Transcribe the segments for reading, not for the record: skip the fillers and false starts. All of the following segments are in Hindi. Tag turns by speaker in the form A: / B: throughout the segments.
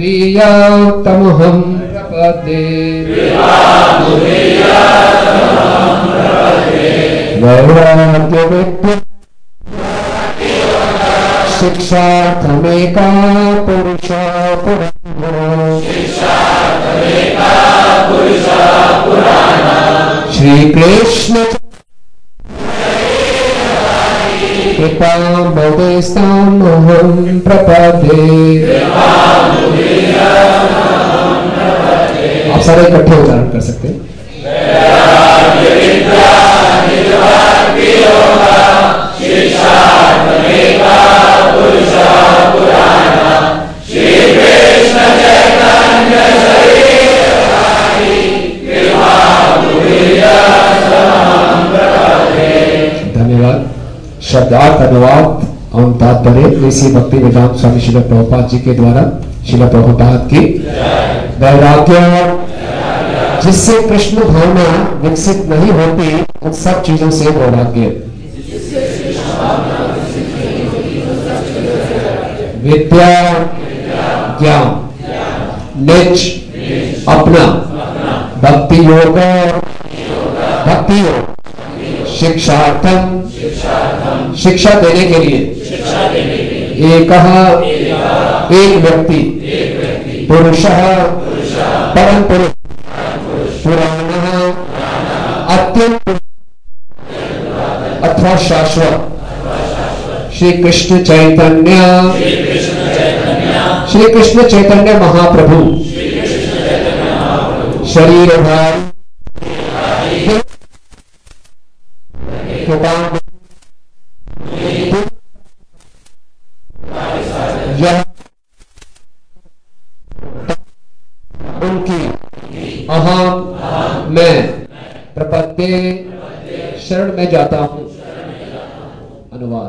A: तमहं प्रपद्ये वैराग्यविद्या शिक्षार्थमेका पुरुषा पुराणा श्री कृष्ण कृपामोदेस्तामहं प्रपद्ये। आप सारे इकट्ठे उच्चारण कर सकते हैं। धन्यवाद। शब्दार्थ अनुवाद और तात्पर्य ऋषि भक्ति वेदांत स्वामी श्रील प्रभुपाद जी के द्वारा श्रील प्रभुपाद की वैराग्य जिससे कृष्ण भावना विकसित नहीं होती उन सब चीजों से वैराग्य। विद्या ज्ञान निज अपना भक्ति योग शिक्षार्थम शिक्षा देने के लिए एक व्यक्ति पुरुषः परम पुरुष पुराणः अत्यंत अथवा शाश्वत श्री कृष्ण चैतन्य महाप्रभु शरीर भार उनकी अहम मैं प्रपद्ये शरण में जाता हूं। अनुवाद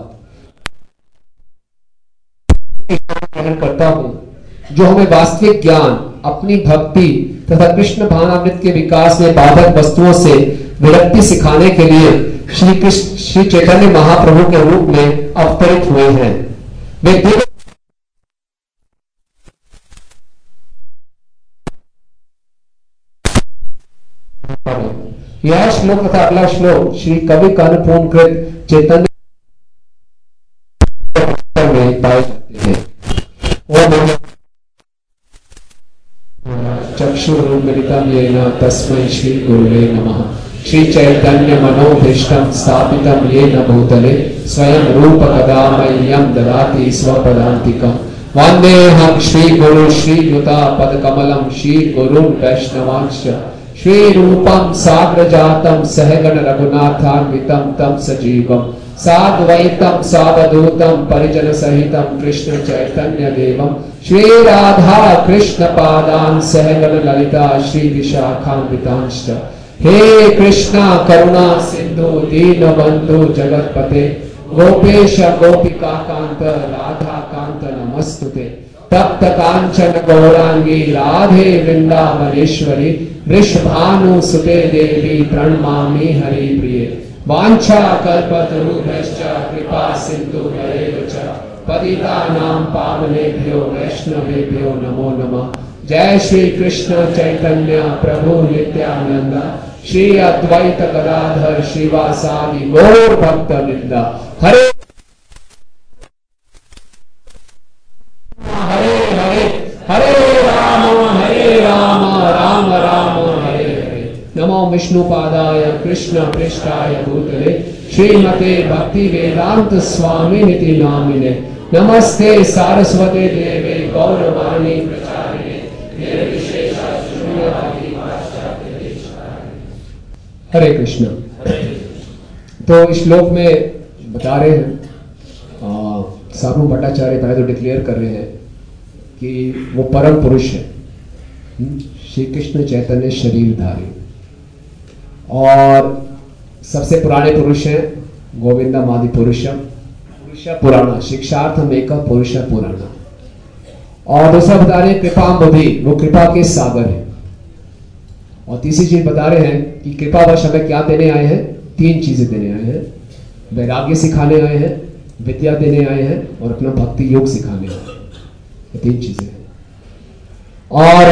A: करता हूं जो हमें वास्तविक ज्ञान अपनी भक्ति तथा कृष्ण भावनामृत के विकास में बाधक वस्तुओं से विरक्ति सिखाने के लिए श्री चैतन्य महाप्रभु के रूप में अवतरित हुए हैं। वे यह श्लोक तथा अगला श्लोक श्री कवि कर्णपूर्ण कृत चैतन्य में पाए जाते हैं। चक्षुरुन्मिलितं येन तस्मै श्री गुरुवे नमः। श्री चैतन्य मनोभीष्टं स्थापितं येन भूतले स्वयं रूप कदा मह्यं ददाति स्वपदान्तिकम्। वन्देऽहं श्री गुरु श्रीयुता पदकमलं श्री गुरुन् वैष्णवांश्च श्री रूपं साग्रजातं सहगण रघुनाथान्वितं तं सजीवम् साद्वैतं सावधूतं परिजन सहितं कृष्ण चैतन्य देवं श्री राधा कृष्ण पादान् सहगण ललिता श्री विशाखान्वितांश्च। हे कृष्णा करुणा सिंधु दीनबंधु जगतपते गोपेश गोपिका कांत राधा कांत नमस्तुते। तप्त कांचन गौरांगी राधे वृंदावनेश्वरी वृषभानु सुते देवी प्रणमामि हरि प्रिये। वांछा कल्पतरुभ्यश्च कृपा सिन्धुभ्यैव च पतितानां पावनेभ्यो वैष्णवेभ्यो नमो नमः। जय श्री कृष्ण चैतन्य प्रभु नित्यानंद श्री अद्वैत गदाधर श्रीवासादि गौर भक्त वृंद। हरे हरे हरे हरे राम राम राम हरे हरे। नमो विष्णुपादाय कृष्ण पृष्ठाय भूतले श्रीमते भक्ति वेदांत स्वामी निति नामिने। नमस्ते सारस्वते देवे गौरवाणी प्रचारिणे। हरे कृष्ण। तो इस श्लोक में बता रहे हैं साधु भट्टाचार्य पहले तो डिक्लेयर कर रहे हैं कि वो परम पुरुष है श्री कृष्ण चैतन्य शरीरधारी और सबसे पुराने पुरुष हैं गोविंदमादि पुरुषम पुरुष पुराणा शिक्षार्थम एक पुरुष पुराणा। और दूसरा बता रहे हैं कृपाम्बुधि वो कृपा के सागर है। और तीसरी चीज बता रहे हैं कि कृपावश हमें क्या देने आए हैं, तीन चीजें देने आए हैं। वैराग्य सिखाने आए हैं, विद्या देने आए हैं और अपना भक्ति योग सिखाने आए हैं। ये तीन चीजें हैं। और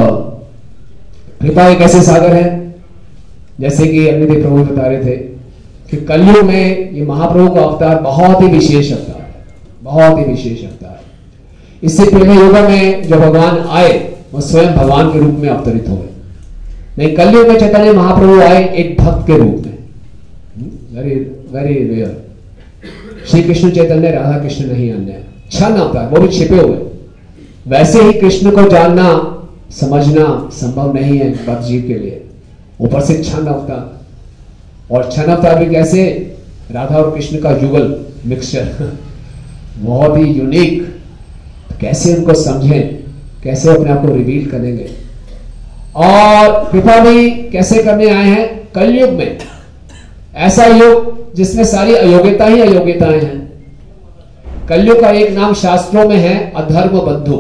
A: कृपा एक ऐसे सागर है, जैसे कि अग्निदेव प्रभु बता रहे थे कि कलयुग में ये महाप्रभु का अवतार बहुत ही विशेष अवतार है, बहुत ही विशेष अवतार है। इससे पहले युग में जो भगवान आए वो स्वयं भगवान के रूप में अवतरित हुए, नहीं कलयुग में चैतन्य महाप्रभु आए एक भक्त के रूप में। Very very rare. Shri Krishna Chaitanya Radha Krishna नहीं अन्य, क्षण अवतार, वो भी छिपे हुए। वैसे ही कृष्ण को जानना समझना संभव नहीं है भक्त जीव के लिए, ऊपर से क्षण अवतार, और क्षण अवतार भी कैसे, राधा और कृष्ण का युगल मिक्सचर, बहुत ही यूनिक। तो कैसे उनको समझें, कैसे अपने आप को रिवील करेंगे, और कृपा भी कैसे करने आए हैं कलयुग में, ऐसा युग जिसमें सारी अयोग्यता ही अयोग्यताएं हैं। कलयुग का एक नाम शास्त्रों में है अधर्म बंधु।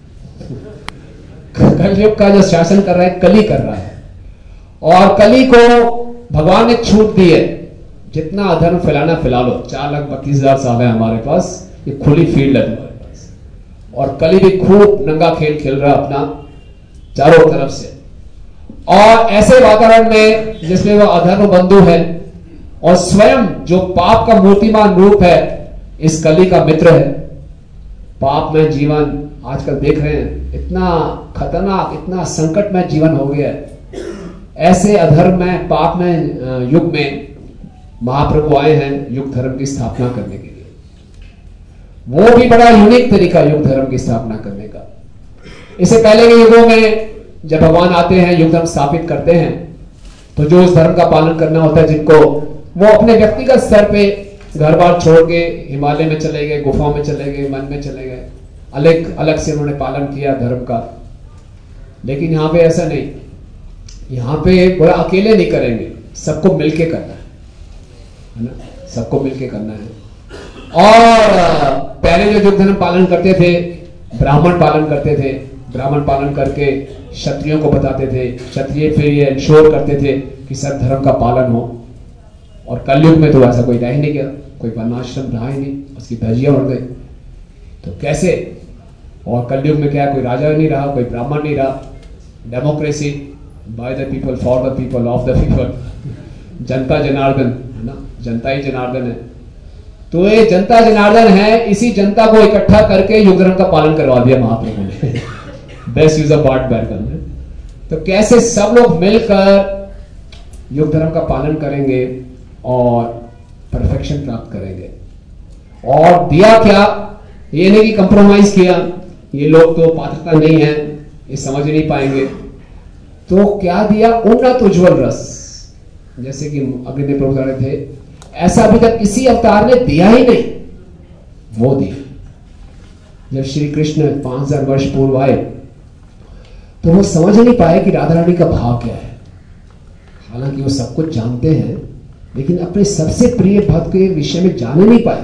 A: कलयुग का जो शासन कर रहा है कली कर रहा है, और कली को भगवान ने छूट दी है, जितना अधर्म फैलाना फैला लो। 4,32,000 साल है हमारे पास, ये खुली फील्ड है हमारे पास, और कली भी खूब नंगा खेल खेल रहा है अपना चारों तरफ से। और ऐसे वातावरण में जिसमें वो अधर्म बंधु है और स्वयं जो पाप का मूर्तिमान रूप है इस कली का मित्र है। पाप में जीवन आजकल देख रहे हैं, इतना खतरनाक, इतना संकटमय जीवन हो गया है। ऐसे अधर्म में, पाप में युग में महाप्रभु आए हैं युग धर्म की स्थापना करने के लिए। वो भी बड़ा यूनिक तरीका युग धर्म की स्थापना करने का। इससे पहले के युगों में जब भगवान आते हैं युग धर्म स्थापित करते हैं, तो जो इस धर्म का पालन करना होता है, जिनको वो अपने व्यक्तिगत स्तर पे घर बार छोड़ के हिमालय में चले गए, गुफाओं में चले गए, मन में चले गए, अलग अलग से उन्होंने पालन किया धर्म का। लेकिन यहाँ पे ऐसा नहीं, यहाँ पे बड़ा अकेले नहीं करेंगे, सबको मिलके करना है ना, सबको मिलके करना है। और पहले जो युग धर्म पालन करते थे, ब्राह्मण पालन करते थे, ब्राह्मण पालन करके क्षत्रियों को बताते थे, क्षत्रिय फिर ये इंश्योर करते थे कि सब धर्म का पालन हो। और कलयुग में तो ऐसा कोई रह ही नहीं गया, कोई वर्णाश्रम रहा ही नहीं, उसकी धज्जियां उड़ गई। तो कैसे, और कलयुग में क्या, कोई राजा नहीं रहा, कोई ब्राह्मण नहीं रहा, democracy, by the people for the people of the people, जनता जनार्दन है ना, जनता ही जनार्दन है। तो ये जनता जनार्दन है, इसी जनता को इकट्ठा करके युग धर्म का पालन करवा दिया महाप्रभु ने। बेस्ट यूज ऑफ बार्ट बैरगन। तो कैसे सब लोग मिलकर युग धर्म का पालन करेंगे और परफेक्शन प्राप्त करेंगे। और दिया क्या, ये नहीं कि कंप्रोमाइज किया, ये लोग तो पात्रता नहीं है, ये समझ नहीं पाएंगे, तो क्या दिया, उन्नत उज्जवल रस। जैसे कि अग्निदेव प्रभु रहे थे, ऐसा अभी तक किसी अवतार ने दिया ही नहीं, वो दिया। जब श्री कृष्ण 5000 वर्ष पूर्व आए तो वो समझ नहीं पाए कि राधा रानी का भाव क्या है। हालांकि वो सब कुछ जानते हैं, लेकिन अपने सबसे प्रिय भक्त के विषय में जान नहीं पाए,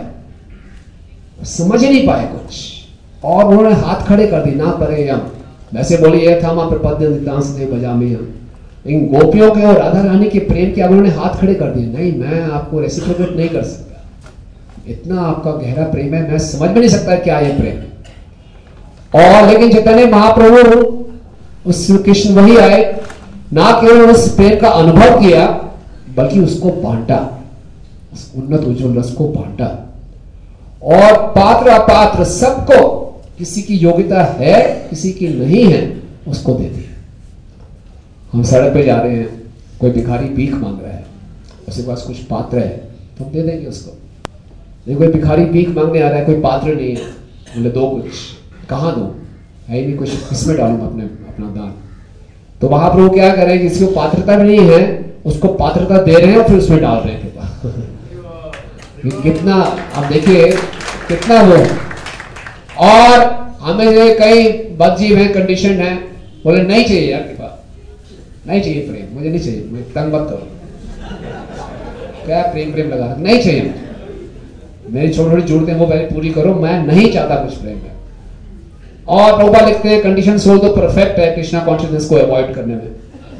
A: समझ ही नहीं पाए कुछ, और उन्होंने हाथ खड़े कर दी, ना परे हम वैसे बोली ये था मां प्रपद्य नितांस दे बजामी हम। लेकिन गोपियों के और राधा रानी के प्रेम के आगे उन्होंने हाथ खड़े कर दिए, नहीं मैं आपको रेसिप्रोकेट नहीं कर सकता, इतना आपका गहरा प्रेम है, मैं समझ में नहीं सकता क्या ये प्रेम। और लेकिन चैतन्य महाप्रभु उस कृष्ण वही आए, ना केवल उस प्रेम का अनुभव किया बल्कि उसको बांटा, उस उन्नत उज्जवल रस को बांटा, और पात्र अपात्र सबको, किसी की योग्यता है किसी की नहीं है, उसको दे दिया। हम सड़क पे जा रहे हैं, कोई भिखारी भीख मांग रहा है, उसके पास कुछ पात्र है तो हम दे देंगे उसको। नहीं, कोई भिखारी भीख मांगने आ रहा है, कोई पात्र नहीं है, बोले दो कुछ, कहाँ दो, है ही नहीं कुछ, किसमें डालूंगा अपना दान। तो महाप्रभु क्या करें, किसी को पात्रता नहीं है उसको पात्रता दे रहे हैं, फिर उसमें डाल रहे हैं। कितना आप देखिए कितना वो। और हमें कई बदजीव हैं, कंडीशन है, बोले नहीं चाहिए यार कृपा, नहीं चाहिए प्रेम, मुझे नहीं चाहिए, मुझे तंग मत करो, क्या प्रेम लगा, नहीं चाहिए, मेरी छोटी छोटी जरूरतें वो पहले पूरी करो, मैं नहीं चाहता कुछ प्रेम में। और प्रभुपाद लिखते हैं कंडीशन सोल तो परफेक्ट है कृष्णा कॉन्शियसनेस को अवॉइड करने में।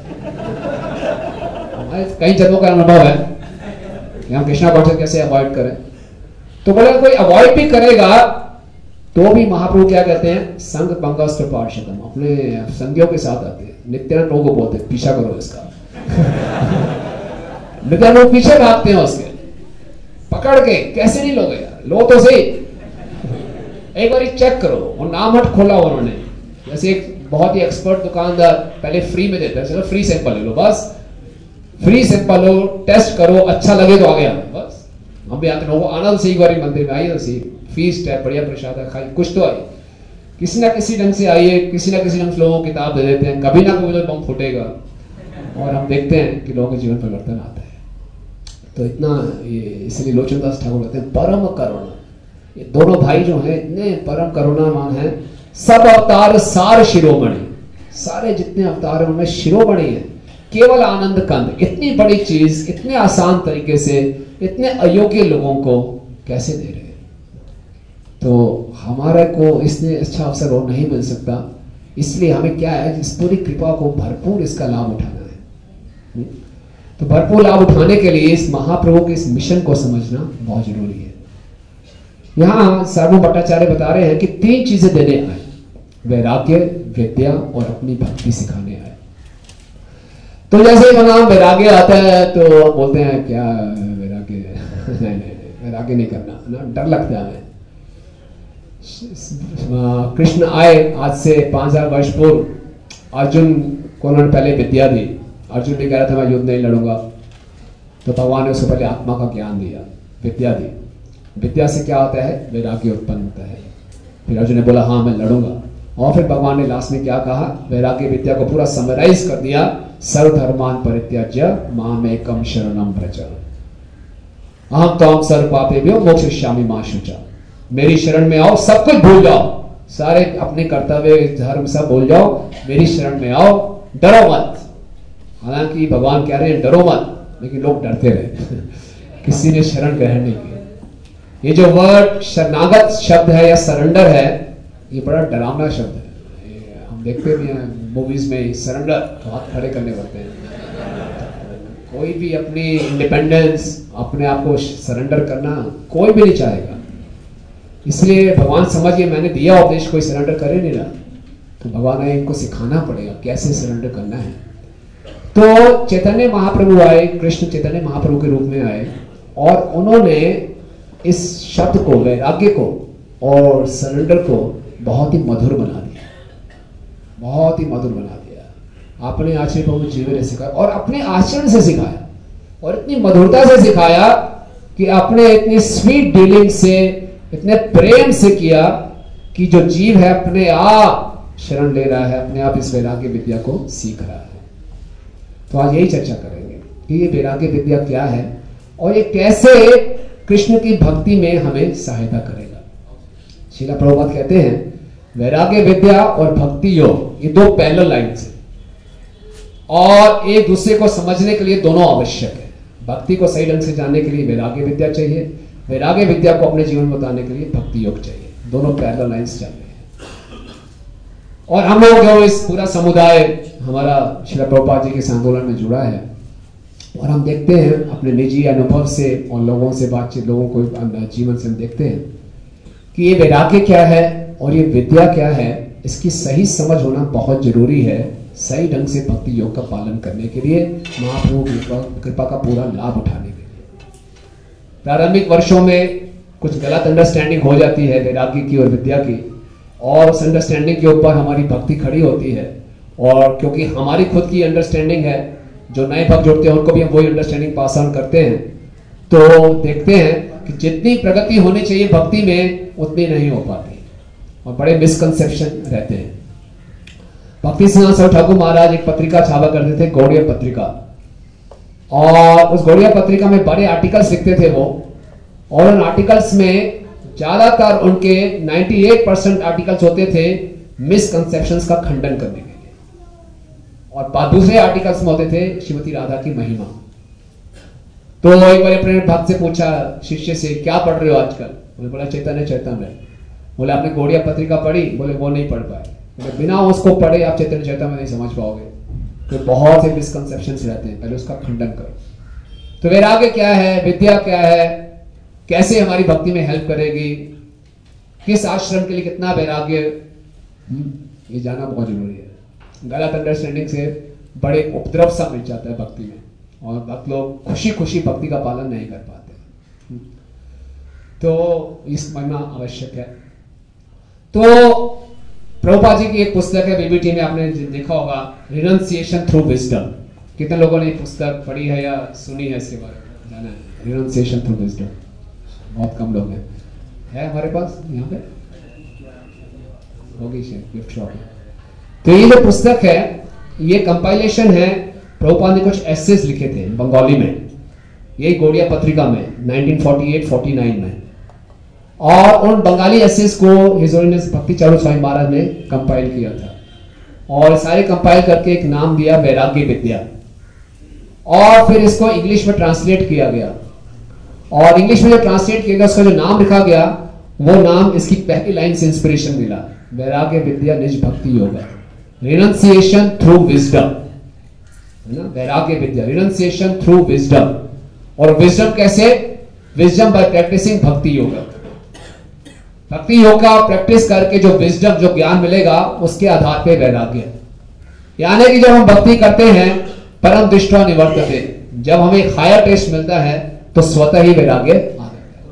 A: कई जन्मों का अनुभव है कि हम कृष्णा कॉन्शियस कैसे अवॉइड करें। तो बोले कोई अवॉइड भी करेगा तो भी महाप्रभु क्या कहते हैं, संग पंकज पार्षदम, अपने संगियों के साथ आते हैं। नित्यानंद लोगों को बोलते हैं पीछा करो इसका। नित्यानंद लोग पीछे भागते हैं उसके, पकड़ के, कैसे नहीं लोगे यार, लो तो सही, एक बार चेक करो। और नाम हट खोला उन्होंने, जैसे एक बहुत ही एक्सपर्ट दुकानदार पहले फ्री में देता है, चलो फ्री सैंपल ले लो, बस फ्री सैंपल लो, टेस्ट करो, अच्छा लगे तो आगे आना। बस हम भी आते लोगों आना तो सही, बारी मंदिर में आइए तो सही, फीस है, बढ़िया प्रसाद है, खाई कुछ तो आइए, किसी ना किसी ढंग से आइए, किसी ना किसी ढंग से लोगों को किताब दे देते हैं, कभी ना कभी तो बम फूटेगा और हम देखते हैं कि लोगों के जीवन परिवर्तन आता है। तो इतना ये, इसलिए लोचनदास ठाकुर कहते हैं परम करुणा। ये दोनों भाई जो हैं इतने परम करुणावान हैं, सब अवतार सार शिरोमणि, सारे जितने अवतार हैं उनमें शिरोमणि है, केवल आनंद कंद। इतनी बड़ी चीज इतने आसान तरीके से इतने अयोग्य लोगों को कैसे दे रहे हैं। तो हमारे को इसने अच्छा अवसर और नहीं मिल सकता, इसलिए हमें क्या है, इस पूरी कृपा को भरपूर इसका लाभ उठाना है। तो भरपूर लाभ उठाने के लिए इस महाप्रभु के इस मिशन को समझना बहुत जरूरी है। यहां सार्वभौम भट्टाचार्य बता रहे हैं कि 3 चीजें देने आए, वैराग्य, विद्या और अपनी भक्ति सिखाने आए। तो जैसे ही नाम वैराग्य आता है तो बोलते हैं क्या वैराग्य नहीं, वैराग्य नहीं करना ना, डर लगता है हमें। कृष्ण आए आज से 5000 वर्ष पूर्व, अर्जुन को उन्होंने पहले विद्या दी। अर्जुन भी कह रहा था मैं युद्ध नहीं लड़ूंगा, तो भगवान ने उसको पहले आत्मा का ज्ञान दिया, विद्या दी। विद्या से क्या होता है, वैराग्य उत्पन्न होता है। फिर अर्जुन ने बोला हाँ मैं लड़ूंगा, और फिर भगवान ने लास्ट में क्या कहा, वैराग्य विद्या को पूरा समराइज कर दिया, सर्वधर्मान परित्याज्य मामेकम शरणम व्रज, अहम त्वां सर्व पापेभ्यो मोक्षयिष्यामि मा शुचा। मेरी शरण में आओ, सब कुछ भूल जाओ, सारे अपने कर्तव्य धर्म सब भूल जाओ, मेरी शरण में आओ, डरो मत। हालांकि भगवान कह रहे हैं डरो मत, लेकिन लोग डरते रहे किसी ने शरण ग्रहण नहीं किया। ये जो वर्ड शरणागत शब्द है या सरेंडर है, ये बड़ा डरावना शब्द है। हम देखते भी हैं मूवीज में, सरेंडर तो हाथ खड़े करने पड़ते हैं। कोई भी अपनी इंडिपेंडेंस, अपने आप को सरेंडर करना कोई भी नहीं चाहेगा। इसलिए भगवान समझिए मैंने दिया उपदेश, कोई सरेंडर करे नहीं रहा, तो भगवान ने इनको सिखाना पड़ेगा कैसे सरेंडर करना है। तो चैतन्य महाप्रभु आए, कृष्ण चैतन्य महाप्रभु के रूप में आए, और उन्होंने इस शब्द को, वैराग्य को और सरेंडर को बहुत ही मधुर बना दिया, बहुत ही मधुर बना दिया। अपने आचरण प्रभु जीवन ने सिखाया और अपने आचरण से सिखाया, और इतनी मधुरता से सिखाया कि अपने इतनी स्वीट डीलिंग से, इतने प्रेम से किया कि जो जीव है अपने आप शरण ले रहा है, अपने आप इस वैराग्य विद्या को सीख रहा है। तो आज यही चर्चा करेंगे कि ये वैराग्य विद्या क्या है और ये कैसे कृष्ण की भक्ति में हमें सहायता करेगा। श्रील प्रभुपाद कहते हैं वैराग्य विद्या और भक्ति योग ये 2 पैरेलल लाइन्स हैं, और एक दूसरे को समझने के लिए दोनों आवश्यक है। भक्ति को सही ढंग से जानने के लिए वैराग्य विद्या चाहिए, वैराग्य विद्या को अपने जीवन में उतारने के लिए भक्ति योग चाहिए। दोनों पैरेलल लाइन्स चल रहे हैं। और हम लोग जो इस पूरा समुदाय हमारा श्रील प्रभुपाद जी के आंदोलन में जुड़ा है, और हम देखते हैं अपने निजी अनुभव से और लोगों से बातचीत, लोगों को जीवन से हम देखते हैं कि ये वैराग्य क्या है और ये विद्या क्या है, इसकी सही समझ होना बहुत जरूरी है सही ढंग से भक्ति योग का पालन करने के लिए, महाप्रभु की कृपा का पूरा लाभ उठाने के लिए। प्रारंभिक वर्षों में कुछ गलत अंडरस्टैंडिंग हो जाती है वैराग्य की और विद्या की, और उस अंडरस्टैंडिंग के ऊपर हमारी भक्ति खड़ी होती है। और क्योंकि हमारी खुद की अंडरस्टैंडिंग है, जो नए भक्त जुड़ते हैं उनको भी हम वही अंडरस्टैंडिंग पास ऑन करते हैं, तो देखते हैं कि जितनी प्रगति होनी चाहिए भक्ति में उतनी नहीं हो पाती, और बड़े मिसकंसेप्शन रहते हैं। भक्ति सिंह सर ठाकुर महाराज एक पत्रिका छापा करते थे, गौड़िया पत्रिका, और उस गौड़िया पत्रिका में बड़े आर्टिकल्स लिखते थे वो, और उन आर्टिकल्स में ज्यादातर उनके 98% आर्टिकल्स होते थे मिसकंसेप्शंस का खंडन करने के लिए, और दूसरे आर्टिकल्स में होते थे श्रीमती राधा की महिमा। तो एक बार अपने भक्त से पूछा, शिष्य से, क्या पढ़ रहे हो आजकल? बोले बोला चैतन्य चैतन्य। बोले आपने गौड़िया पत्रिका पढ़ी? बोले वो नहीं पढ़ पाए। बोले बिना उसको पढ़े आप चैतन्य चैतन्य नहीं समझ पाओगे। तो बहुत से मिसकंसेप्शंस रहते हैं, पहले उसका खंडन करो। तो वैराग्य क्या है, विद्या क्या है, कैसे हमारी भक्ति में हेल्प करेगी, किस आश्रम के लिए कितना वैराग्य, ये जानना बहुत जरूरी है। गलत अंडरस्टैंडिंग से बड़े उपद्रव सा मिल जाता है भक्ति में, और भक्त लोग खुशी खुशी भक्ति का पालन नहीं कर पाते। तो इस समझना आवश्यक है। तो प्रभुपाद जी की एक पुस्तक है बीबीटी में, आपने देखा होगा, रिनंसिएशन थ्रू विजडम। कितने लोगों ने पुस्तक पढ़ी है या सुनी है इसके बारे में, जाना है? रिनंसिएशन थ्रू विजडम बहुत कम लोग हैं। है हमारे पास यहाँ पे होगी शायद गिफ्ट शॉप में। तो ये जो पुस्तक है ये कंपाइलेशन है, प्रभुपाद ने कुछ एसेस लिखे थे बंगाली में, यही गौड़िया पत्रिका में 1948-49 में, और उन बंगाली एसेस को हिज होलिनेस भक्ति चारू स्वामी महाराज ने कंपाइल किया था, और सारे कंपाइल करके एक नाम दिया वैराग्य विद्या, और फिर इसको इंग्लिश में ट्रांसलेट किया गया, और इंग्लिश में जो ट्रांसलेट किया गया उसका जो नाम लिखा गया वो नाम इसकी पहली लाइन से इंस्पिरेशन मिला, वैराग्य विद्या निज भक्ति योगा, रिनंसिएशन थ्रू विजडम, है ना? वैराग्य विद्या, रिनंसिएशन थ्रू विजडम। और विजडम कैसे? Wisdom by practising bhakti yoga. भक्ति योग का प्रैक्टिस करके जो विजडम, जो ज्ञान मिलेगा उसके आधार पे वैराग्य। यानी कि जब हम भक्ति करते हैं परम दृष्टवा निवर्तते, जब हमें एक हायर टेस्ट मिलता है तो स्वतः ही वैराग्य आ जाता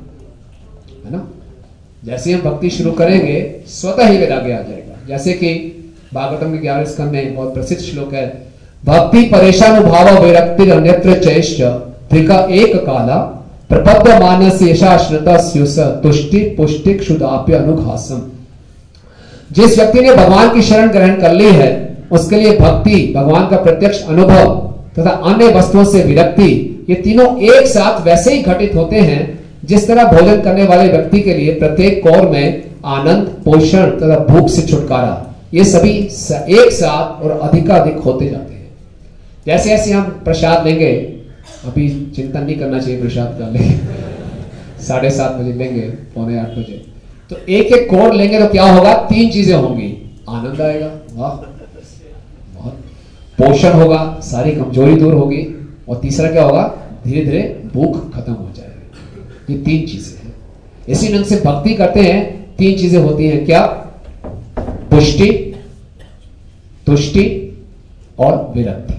A: है ना? जैसे हम भक्ति शुरू करेंगे स्वतः ही वैराग्य आ जाएगा। जैसे कि भागवतम के 11वें स्कंद में बहुत प्रसिद्ध श्लोक है, भक्ति परेशानुभाव विरक्ति अन्यत्र चैश्च त्रिका एक काला प्रपद्य मानस यशा श्रुता स्युस तुष्टि पुष्टि क्षुदाप्य अनुघासम। जिस व्यक्ति ने भगवान की शरण ग्रहण कर ली है उसके लिए भक्ति, भगवान का प्रत्यक्ष अनुभव तथा अन्य वस्तुओं से विरक्ति, ये तीनों एक साथ वैसे ही घटित होते हैं जिस तरह भोजन करने वाले व्यक्ति के लिए प्रत्येक कौर में आनंद, पोषण तथा भूख से छुटकारा, ये सभी एक साथ और अधिकाधिक होते जाते हैं। जैसे जैसे हम प्रसाद लेंगे, अभी चिंतन नहीं करना चाहिए प्रसाद का, लेंगे 7:30 बजे लेंगे, 7:45 बजे, तो एक एक कौर लेंगे तो क्या होगा? 3 चीजें होंगी, आनंद आएगा, वाह बहुत, पोषण होगा, सारी कमजोरी दूर होगी, और तीसरा क्या होगा? धीरे धीरे भूख खत्म हो जाएगी। ये 3 चीजें हैं। इसी ढंग से भक्ति करते हैं, 3 चीजें होती हैं, क्या? पुष्टि, तुष्टि और विरक्ति।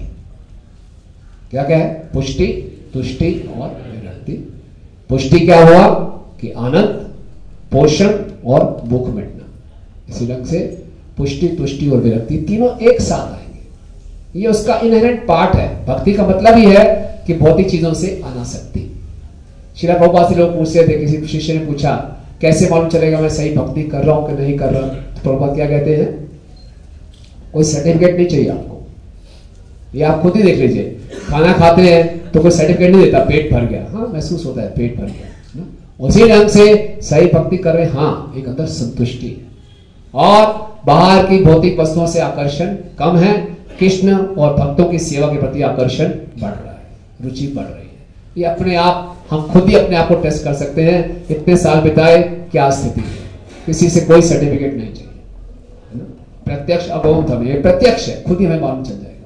A: क्या क्या है? पुष्टि, तुष्टि और विरक्ति। पुष्टि क्या हुआ? कि आनंद, पोषण और भूख मिटना। इसी ढंग से पुष्टि, तुष्टि और विरक्ति तीनों एक साथ आएंगे। ये उसका इनहेरेंट पार्ट है। भक्ति का मतलब ही है कि भौतिक चीजों से अनासक्ति। श्रील प्रभुपाद से लोग पूछते थे, किसी शिष्य ने पूछा कैसे मालूम चलेगा मैं सही भक्ति कर रहा हूं कि नहीं कर रहा? तो प्रभुपाद क्या कहते हैं? कोई सर्टिफिकेट नहीं चाहिए आपको, ये आप खुद ही देख लीजिए। खाना खाते हैं तो कोई सर्टिफिकेट नहीं देता, पेट भर गया, हाँ महसूस होता है पेट भर गया ना? उसी ढंग से सही भक्ति कर रहे हैं, हाँ एक अंदर संतुष्टि, और बाहर की भौतिक वस्तुओं से आकर्षण कम है, कृष्ण और भक्तों की सेवा के प्रति आकर्षण बढ़ रहा है, रुचि बढ़ रही है। ये अपने आप, हम खुद ही अपने आप को टेस्ट कर सकते हैं। इतने साल बिताए, क्या स्थिति है? किसी से कोई सर्टिफिकेट नहीं चाहिए, है ना? प्रत्यक्ष अभवम धर्म, ये प्रत्यक्ष है, खुद ही हमें मालूम चल जाएगा।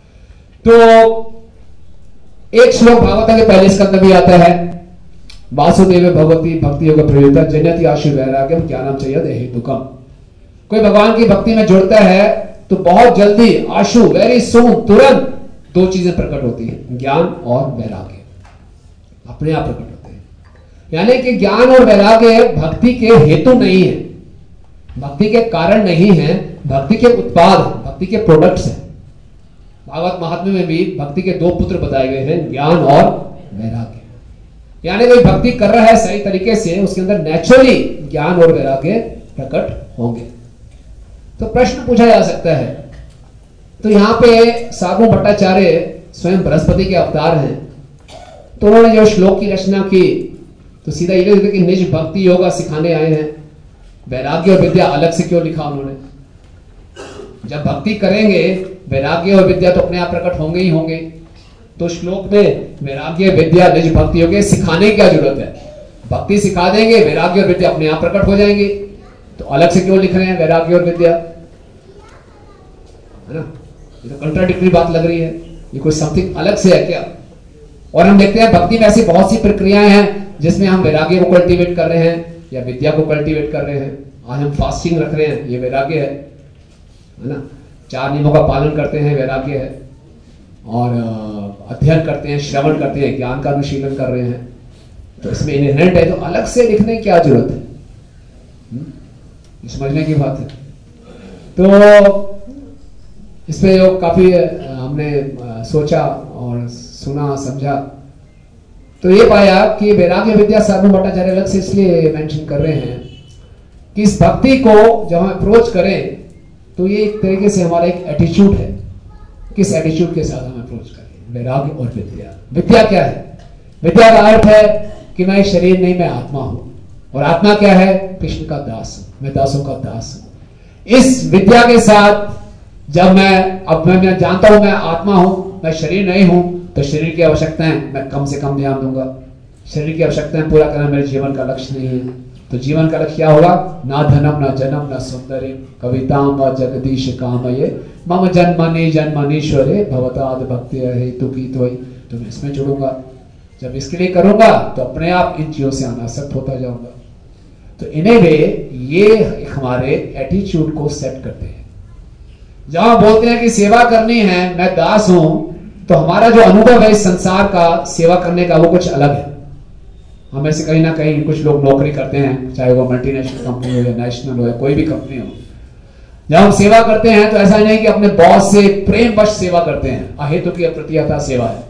A: तो एक श्लोक भागवत के पहले स्कंद में आता है, वासुदेव भगवती भक्ति योग प्रयोजता जन्यति आशु वैराग्यम ज्ञानम चाहिए हेतुकम। कोई भगवान की भक्ति में जुड़ता है तो बहुत जल्दी, आशु, वेरी सून, तुरंत 2 चीजें प्रकट होती है, ज्ञान और वैराग्य अपने आप प्रकट होते हैं। यानी कि ज्ञान और वैराग्य भक्ति के हेतु नहीं है, भक्ति के कारण नहीं है, भक्ति के उत्पाद, भक्ति के प्रोडक्ट्स हैं। भागवत महात्म्य में भी भक्ति के 2 पुत्र बताए गए हैं, ज्ञान और वैराग्य। यानी कोई भक्ति कर रहा है सही तरीके से, उसके अंदर नेचुरली ज्ञान और वैराग्य प्रकट होंगे। तो प्रश्न पूछा जा सकता है, तो यहां पे साधु भट्टाचार्य स्वयं बृहस्पति के अवतार हैं, तो उन्होंने जो श्लोक की रचना की तो सीधा ये कि निज भक्ति योगा सिखाने आए हैं। वैराग्य और विद्या अलग से क्यों लिखा उन्होंने? जब भक्ति करेंगे वैराग्य और विद्या तो अपने आप प्रकट होंगे ही होंगे, तो श्लोक में वैराग्य विद्या निज भक्ति योगे सिखाने की क्या जरूरत है? भक्ति सिखा देंगे, वैराग्य और विद्या अपने आप प्रकट हो जाएंगे, तो अलग से क्यों लिख रहे हैं वैराग्य और विद्या? है ना? ये तो कंट्राडिक्टरी बात लग रही है, ये कोई समथिंग अलग से है क्या? और हम देखते हैं भक्ति में ऐसी बहुत सी प्रक्रियाएं हैं जिसमें हम वैराग्य को कल्टीवेट कर रहे हैं, या विद्या को कल्टीवेट कर रहे हैं। आज हम फास्टिंग रख रहे हैं, ये वैराग्य है ना। 4 नियमों का पालन करते हैं, वैराग्य है। और अध्ययन करते हैं, श्रवण करते हैं, ज्ञान का अनुशीलन कर रहे हैं, तो इसमें इनहेरेंट है। तो अलग से लिखने की क्या जरूरत है? समझने की बात है। तो इस पे जो काफी हमने सोचा और सुना समझा, तो ये पाया कि वैराग्य विद्या साधु भट्टाचार्य अलग से इसलिए मेंशन कर रहे हैं कि इस भक्ति को जब हम अप्रोच करें तो ये एक तरीके से हमारा एक एटीट्यूड है। किस एटीट्यूड के साथ हम अप्रोच करें? वैराग्य और विद्या। विद्या क्या है? विद्या का अर्थ है कि मैं शरीर नहीं, मैं आत्मा हूं। और आत्मा क्या है? कृष्ण का दास हूं, मैं दासों का दास हूं। इस विद्या के साथ जब मैं जानता हूं मैं आत्मा हूं, मैं शरीर नहीं हूं, तो शरीर की आवश्यकताएं मैं कम से कम ध्यान दूंगा। शरीर की आवश्यकताएं पूरा करना मेरे जीवन का लक्ष्य नहीं है। तो जीवन का लक्ष्य क्या होगा? ना धनम, ना जन्म, ना सौंदर्य, कविताम व जगदीश कामये, मम जन्मनि जन्मनीश्वरे भवताद भक्ति हेतु की। तो मैं इसमें जुड़ूंगा। जब इसके लिए करूंगा तो अपने आप इन चीजों से अनासक्त होता जाऊंगा। तो इन्हें वे ये हमारे एटीट्यूड को सेट करते हैं। जहां बोलते हैं कि सेवा करनी है, मैं दास हूं, तो हमारा जो अनुभव है इस संसार का सेवा करने का वो कुछ अलग है। हमें से कहीं ना कहीं कुछ लोग नौकरी करते हैं, चाहे वो मल्टीनेशनल कंपनी हो या नेशनल हो या कोई भी कंपनी हो। जब हम सेवा करते हैं तो ऐसा नहीं कि अपने बॉस से प्रेमवश सेवा करते हैं, अहेतु की अप्रतिहता सेवा है।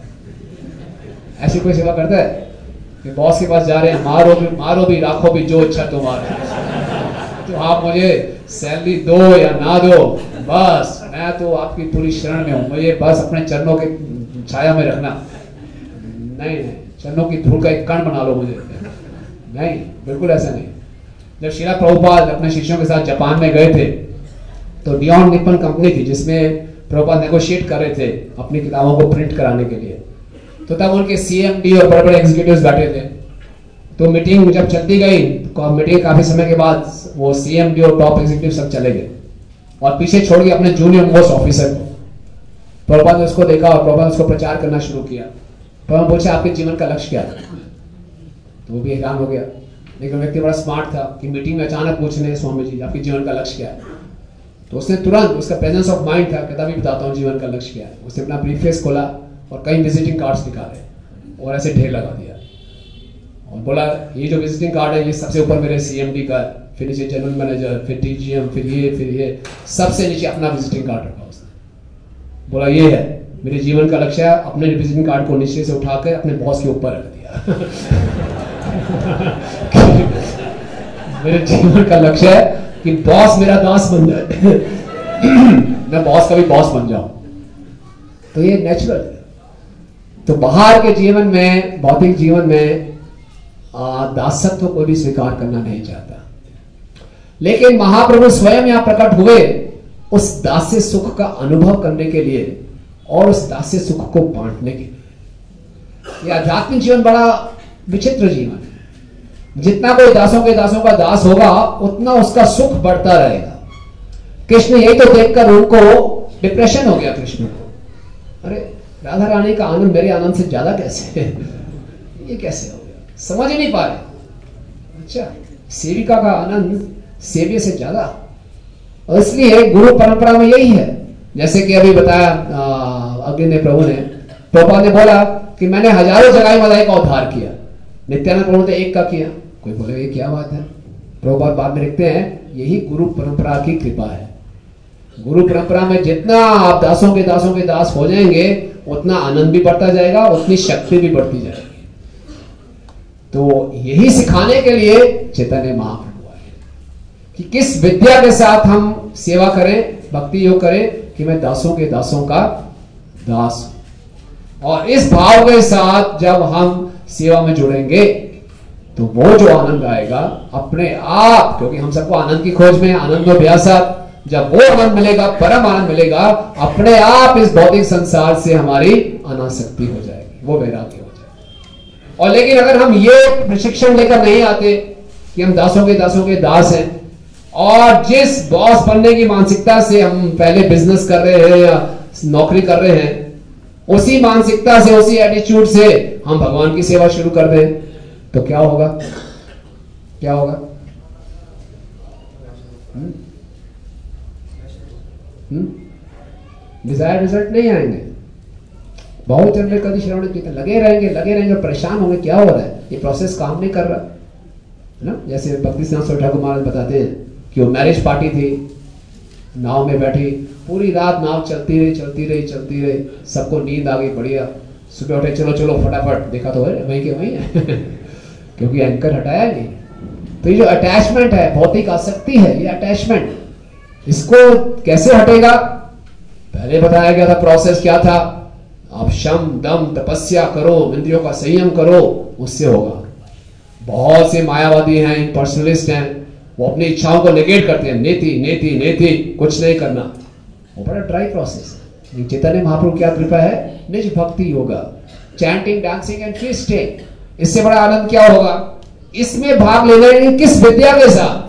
A: ऐसी कोई सेवा करता है कि बॉस के पास जा रहे हैं, मारो भी राखो भी, जो इच्छा तुम्हारा, तो आप मुझे सैलरी दो या ना दो, बस मैं तो आपकी पूरी शरण में हूं, मुझे बस अपने चरणों के छाया में रखना। नहीं, चरणों की धूल का एक कण बना लो मुझे। नहीं, बिल्कुल ऐसा नहीं। जब श्रीला प्रभुपाद अपने शिष्यों के साथ जापान में गए थे तो डियॉन निप्पन कंपनी थी जिसमें प्रभुपाद नेगोशिएट कर रहे थे अपनी किताबों को प्रिंट कराने के लिए। तो तब उनके CMD और बड़े बड़े एग्जीक्यूटिव्स बैठे थे। तो मीटिंग जब चलती गई, मीटिंग काफी समय के बाद वो CMD और टॉप एग्जीक्यूटिव सब चले गए और पीछे छोड़ के अपने जूनियर मोस्ट ऑफिसर को। प्रभुपाद ने उसको देखा और प्रभुपाद उसको प्रचार करना शुरू किया। प्रभुपाद पूछे आपके जीवन का लक्ष्य क्या है? तो वो भी हैरान हो गया। लेकिन व्यक्ति बड़ा स्मार्ट था कि मीटिंग में अचानक पूछने, स्वामी जी आपके जीवन का लक्ष्य क्या है? तो उसने तुरंत, उसका प्रेजेंस ऑफ माइंड था, कहता भी बताता हूँ जीवन का लक्ष्य क्या है। उसने अपना ब्रीफकेस खोला और कई विजिटिंग कार्ड्स निकाले और ऐसे ढेर लगा दिया और बोला ये जो विजिटिंग कार्ड है ये सबसे ऊपर मेरे CMD का, फिर नीचे जनरल मैनेजर, फिर DGM, फिर ये, सबसे नीचे अपना विजिटिंग कार्ड रखा उसने। बोला ये है मेरे जीवन का लक्ष्य है। अपने विजिटिंग कार्ड को नीचे से उठाकर अपने बॉस के ऊपर रख दिया। मेरे जीवन का लक्ष्य है कि बॉस मेरा दास बन जाए, मैं बॉस का भी बॉस बन जाऊं। तो ये नेचुरल है। तो बाहर के जीवन में, भौतिक जीवन में दासत्व को भी स्वीकार करना नहीं चाहता। लेकिन महाप्रभु स्वयं यहां प्रकट हुए उस दास्य सुख का अनुभव करने के लिए और उस दास्य सुख को बांटने के लिए। यह आध्यात्मिक जीवन बड़ा विचित्र जीवन है। जितना कोई दासों का दास होगा उतना उसका सुख बढ़ता रहेगा। कृष्ण यही तो देखकर उनको डिप्रेशन हो गया। कृष्ण को अरे राधा रानी का आनंद मेरे आनंद से ज्यादा कैसे है? ये कैसे हो गया? समझ ही नहीं पा रहे। अच्छा, सेविका का आनंद सेव्य से ज्यादा। और इसलिए गुरु परंपरा में यही है। जैसे कि अभी बताया अग्नि प्रभु ने, प्रभुपाद ने बोला कि मैंने हजारों जगाई मदाई का उद्धार किया, नित्यानंद प्रभु ने एक का किया। कोई बोले ये क्या बात है? प्रभुपाद बाद में लिखते हैं यही गुरु परंपरा की कृपा है। गुरु परंपरा में जितना आप दासों के दास हो जाएंगे उतना आनंद भी बढ़ता जाएगा, उतनी शक्ति भी बढ़ती जाएगी। तो यही सिखाने के लिए चैतन्य महाप्रभु आए कि किस विद्या के साथ हम सेवा करें, भक्ति योग करें कि मैं दासों का दास हूं। और इस भाव के साथ जब हम सेवा में जुड़ेंगे तो वो जो आनंद आएगा अपने आप, क्योंकि हम सबको आनंद की खोज में, आनंद में अभ्यास, जब वो आनंद मिलेगा, परम आनंद मिलेगा, अपने आप इस भौतिक संसार से हमारी अनासक्ति हो जाएगी, वो वैराग्य हो जाएगा। और लेकिन अगर हम ये प्रशिक्षण लेकर नहीं आते कि हम दासों के दास हैं, और जिस बॉस बनने की मानसिकता से हम पहले बिजनेस कर रहे हैं या नौकरी कर रहे हैं, उसी मानसिकता से, उसी एटीट्यूड से हम भगवान की सेवा शुरू कर दें तो क्या होगा? डिजायर रिजल्ट नहीं आएंगे। बहुत जन में कभी श्रवण कीर्तन लगे रहेंगे, परेशान होंगे, क्या हो रहा है, ये प्रोसेस काम नहीं कर रहा है ना। जैसे भक्ति सिद्धांत ठाकुर महाराज बताते हैं कि वो मैरिज पार्टी थी, नाव में बैठी, पूरी रात नाव चलती रही, सबको नींद आ गई, बढ़िया, सुबह उठे, चलो फटाफट, देखा तो है वहीं के वहीं है क्योंकि एंकर हटाया नहीं। तो ये जो अटैचमेंट है, भौतिक आसक्ति है, ये अटैचमेंट, इसको कैसे हटेगा? पहले बताया गया था प्रोसेस क्या था। आप शम दम तपस्या करो, इंद्रियों का संयम करो, उससे होगा। बहुत से मायावादी हैं, इम्पर्सनलिस्ट हैं, वो अपनी इच्छाओं को नेगेट करते हैं, नेति, कुछ नहीं करना। वो बड़ा ड्राई प्रोसेस है। चैतन्य महाप्रभु क्या कृपा है, निज भक्ति yoga, chanting, dancing and feasting, इससे बड़ा आनंद क्या होगा? इसमें भाग लेना किस विद्या के साथ?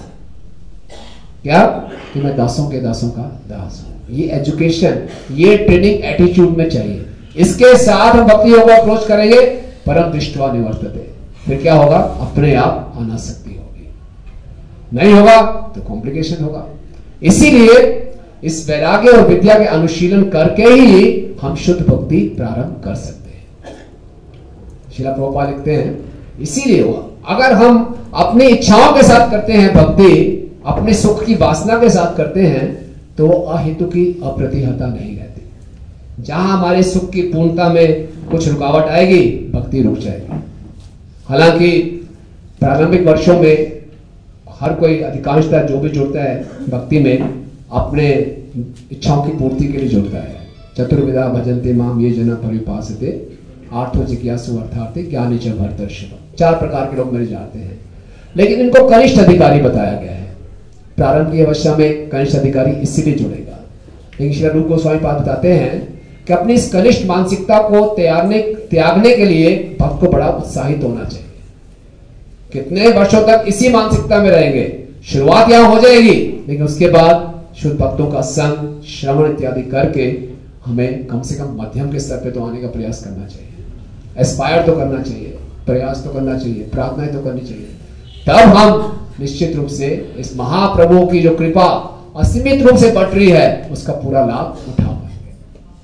A: क्या कि मैं दासों के दासों का दास हूं। ये एजुकेशन, ये ट्रेनिंग एटीट्यूड में चाहिए। इसके साथ हम भक्ति योग को अप्रोच करेंगे, परम दृष्टवा निवर्तते, फिर क्या होगा? अपने आप अनासक्ति होगी, नहीं होगा तो कॉम्प्लिकेशन होगा। इसीलिए इस वैराग्य और विद्या के अनुशीलन करके ही हम शुद्ध भक्ति प्रारंभ कर सकते हैं। श्रील प्रभुपाद लिखते हैं, इसीलिए हुआ, अगर हम अपनी इच्छाओं के साथ करते हैं भक्ति, अपने सुख की वासना के साथ करते हैं, तो अहेतु की अप्रतिहता नहीं रहती। जहां हमारे सुख की पूर्णता में कुछ रुकावट आएगी, भक्ति रुक जाएगी। हालांकि प्रारंभिक वर्षों में हर कोई, अधिकांशतः जो भी जुड़ता है भक्ति में, अपने इच्छाओं की पूर्ति के लिए जुड़ता है। चतुर्विधा भजन्ते माम ये जना परिपासते, आर्थो जिज्ञासु अर्थार्थे ज्ञानी च भरतर्षभ। 4 प्रकार के लोग मेरे जाते हैं, लेकिन इनको कनिष्ठ अधिकारी बताया गया है। प्रारंभ की अवस्था में कनिष्ठ अधिकारी इसीलिए जुड़ेगा। लेकिन श्री रूप गोस्वामी पाद बताते हैं कि अपनी इस कनिष्ठ मानसिकता को त्यागने के लिए भक्त को बड़ा उत्साहित होना चाहिए। कितने वर्षों तक इसी मानसिकता में रहेंगे? शुरुआत यहां हो जाएगी, लेकिन उसके बाद शुद्ध भक्तों का संग, श्रवण इत्यादि करके हमें कम से कम मध्यम के स्तर पे तो आने का प्रयास करना चाहिए। एस्पायर तो करना चाहिए, प्रयास तो करना चाहिए, प्रार्थनाएं तो करनी चाहिए। तब हम निश्चित रूप से इस महाप्रभु की जो कृपा असीमित रूप से बट रही है, उसका पूरा लाभ उठा पाएंगे।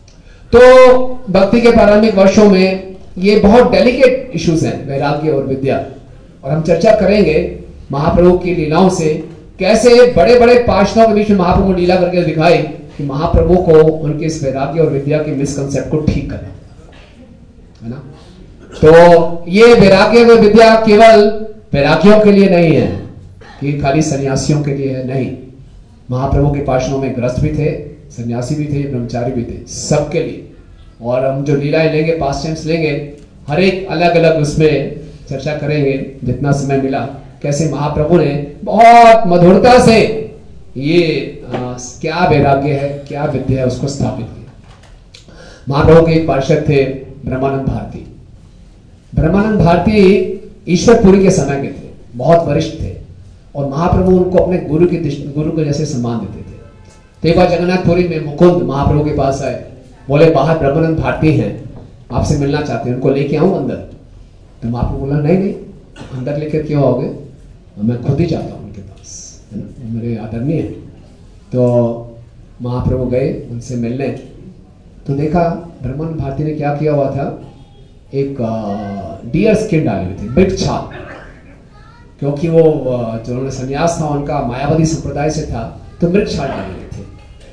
A: तो भक्ति के प्रारंभिक वर्षों में ये बहुत डेलिकेट इश्यूज हैं, वैराग्य और विद्या, और हम चर्चा करेंगे महाप्रभु की लीलाओं से, कैसे बड़े बड़े पार्षदों के बीच में महाप्रभु लीला करके दिखाई कि महाप्रभु को उनके इस वैराग्य और विद्या के मिसकंसेप्ट को ठीक करना है ना। तो ये वैराग्य और विद्या केवल वैराग्यों के लिए नहीं है कि खाली सन्यासियों के लिए है, नहीं। महाप्रभु के पार्षदों में गृहस्थ भी थे, सन्यासी भी थे, ब्रह्मचारी भी थे, सबके लिए। और हम जो लीलाएं लेंगे, पास्ट टेंस लेंगे, हर एक अलग अलग उसमें चर्चा करेंगे जितना समय मिला, कैसे महाप्रभु ने बहुत मधुरता से ये क्या वैराग्य है, क्या विद्या है, उसको स्थापित किया। महाप्रभु के एक पार्षद थे ब्रह्मानंद भारती। ब्रह्मानंद भारती ईश्वरपुरी के समय के थे, बहुत वरिष्ठ थे, और महाप्रभु उनको अपने गुरु के जैसे सम्मान देते थे। तो एक बार जगन्नाथपुरी में मुकुंद महाप्रभु के पास आए, बोले बाहर ब्रह्मानंद भारती हैं, आपसे मिलना चाहते हैं, उनको लेके आऊं अंदर? तो महाप्रभु बोला नहीं, अंदर लेकर क्यों आओगे, मैं खुद ही जाता हूं उनके पास, है ना, मेरे आदरणीय है। तो महाप्रभु गए उनसे मिलने, तो देखा ब्रह्मानंद भारती ने क्या किया हुआ था, एक डियर स्किन डाली हुई थी, मृग छाल, क्योंकि वो जो उन्होंने संन्यास था उनका मायावादी संप्रदाय से था, तो मृग छाल डाली हुई थी।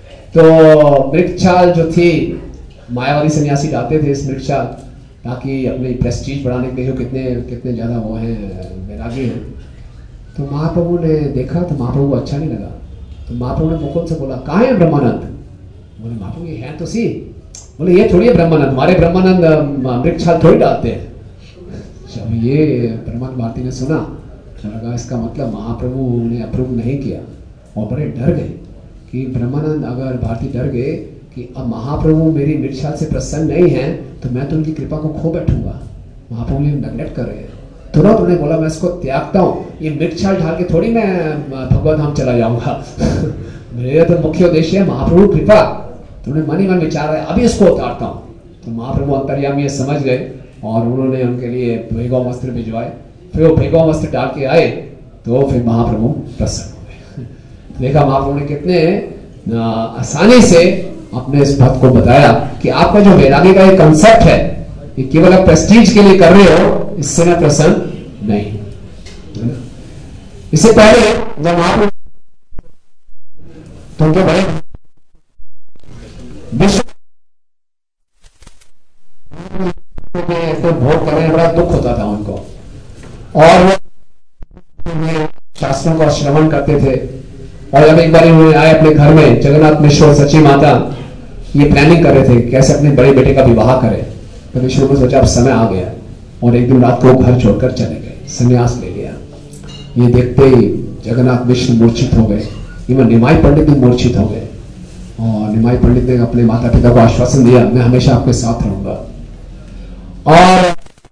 A: तो मृग छाल जो थी, मायावादी सन्यासी डालते थे इस मृग छाल, ताकि अपनी प्रेस्टीज बढ़ाने के लिए, कितने ज्यादा वो हैं, वैरागी हैं। तो महाप्रभु ने देखा तो महाप्रभु को अच्छा नहीं लगा। तो महाप्रभु ने मुकुंद से बोला, कहाँ है ब्रह्मानंद? बोले महाप्रभु ये है तो सी। बोले ये थोड़ी है ब्रह्मानंद, हमारे ब्रह्मानंद मृग छाल थोड़ी डालते हैं। जब ये ब्रह्मानंद भारती ने सुना, लगा इसका मतलब महाप्रभु ने अप्रूव नहीं किया, और बड़े डर गए कि ब्रह्मानंद, अगर भारती डर गए कि अब महाप्रभु मेरी मृग छाल से प्रसन्न नहीं है, तो मैं तो उनकी कृपा को खो बैठूंगा, महाप्रभु ने नेगलेक्ट कर रहे हैं। तुरंत उन्हें बोला मैं इसको त्यागता हूँ, ये मृग छाल ढाल के थोड़ी मैं भगवत धाम चला जाऊंगा मेरा तो मुख्य उद्देश्य है महाप्रभु कृपा। तो उन्हें मन ही मन विचार है, अभी इसको उतारता हूँ। तो महाप्रभु अंतर्यामी समझ गए, और उन्होंने उनके लिए भैगव वस्त्र भिजवाए। फिर वो भैगव वस्त्र डाल के आए, तो फिर महाप्रभु प्रसन्न हुए। देखा महाप्रभु ने कितने आसानी से अपने इस भक्त को बताया कि आपका जो वैरागी का ये कंसेप्ट है, ये केवल आप प्रेस्टीज के लिए कर रहे हो, इससे मैं प्रसन्न नहीं, है ना। इससे पहले जब महाप्रभु तो उनके बड़े विश्व तो भोग करने में बड़ा दुख होता था उनको, और वो शास्त्रों का श्रवण करते थे। और जब एक बार उन्होंने आए अपने घर में, जगन्नाथ मिश्र और सची माता ये प्लानिंग कर रहे थे कैसे अपने बड़े बेटे का विवाह करें, तो विष्णु ने सोचा अब समय आ गया, और एक दिन रात को घर छोड़कर चले गए, संन्यास ले लिया। ये देखते ही जगन्नाथ मिश्र मूर्छित हो गए, इवन निमाई पंडित भी मूर्छित हो गए, और निमाई पंडित ने अपने माता पिता को आश्वासन दिया, मैं हमेशा आपके साथ रहूंगा। और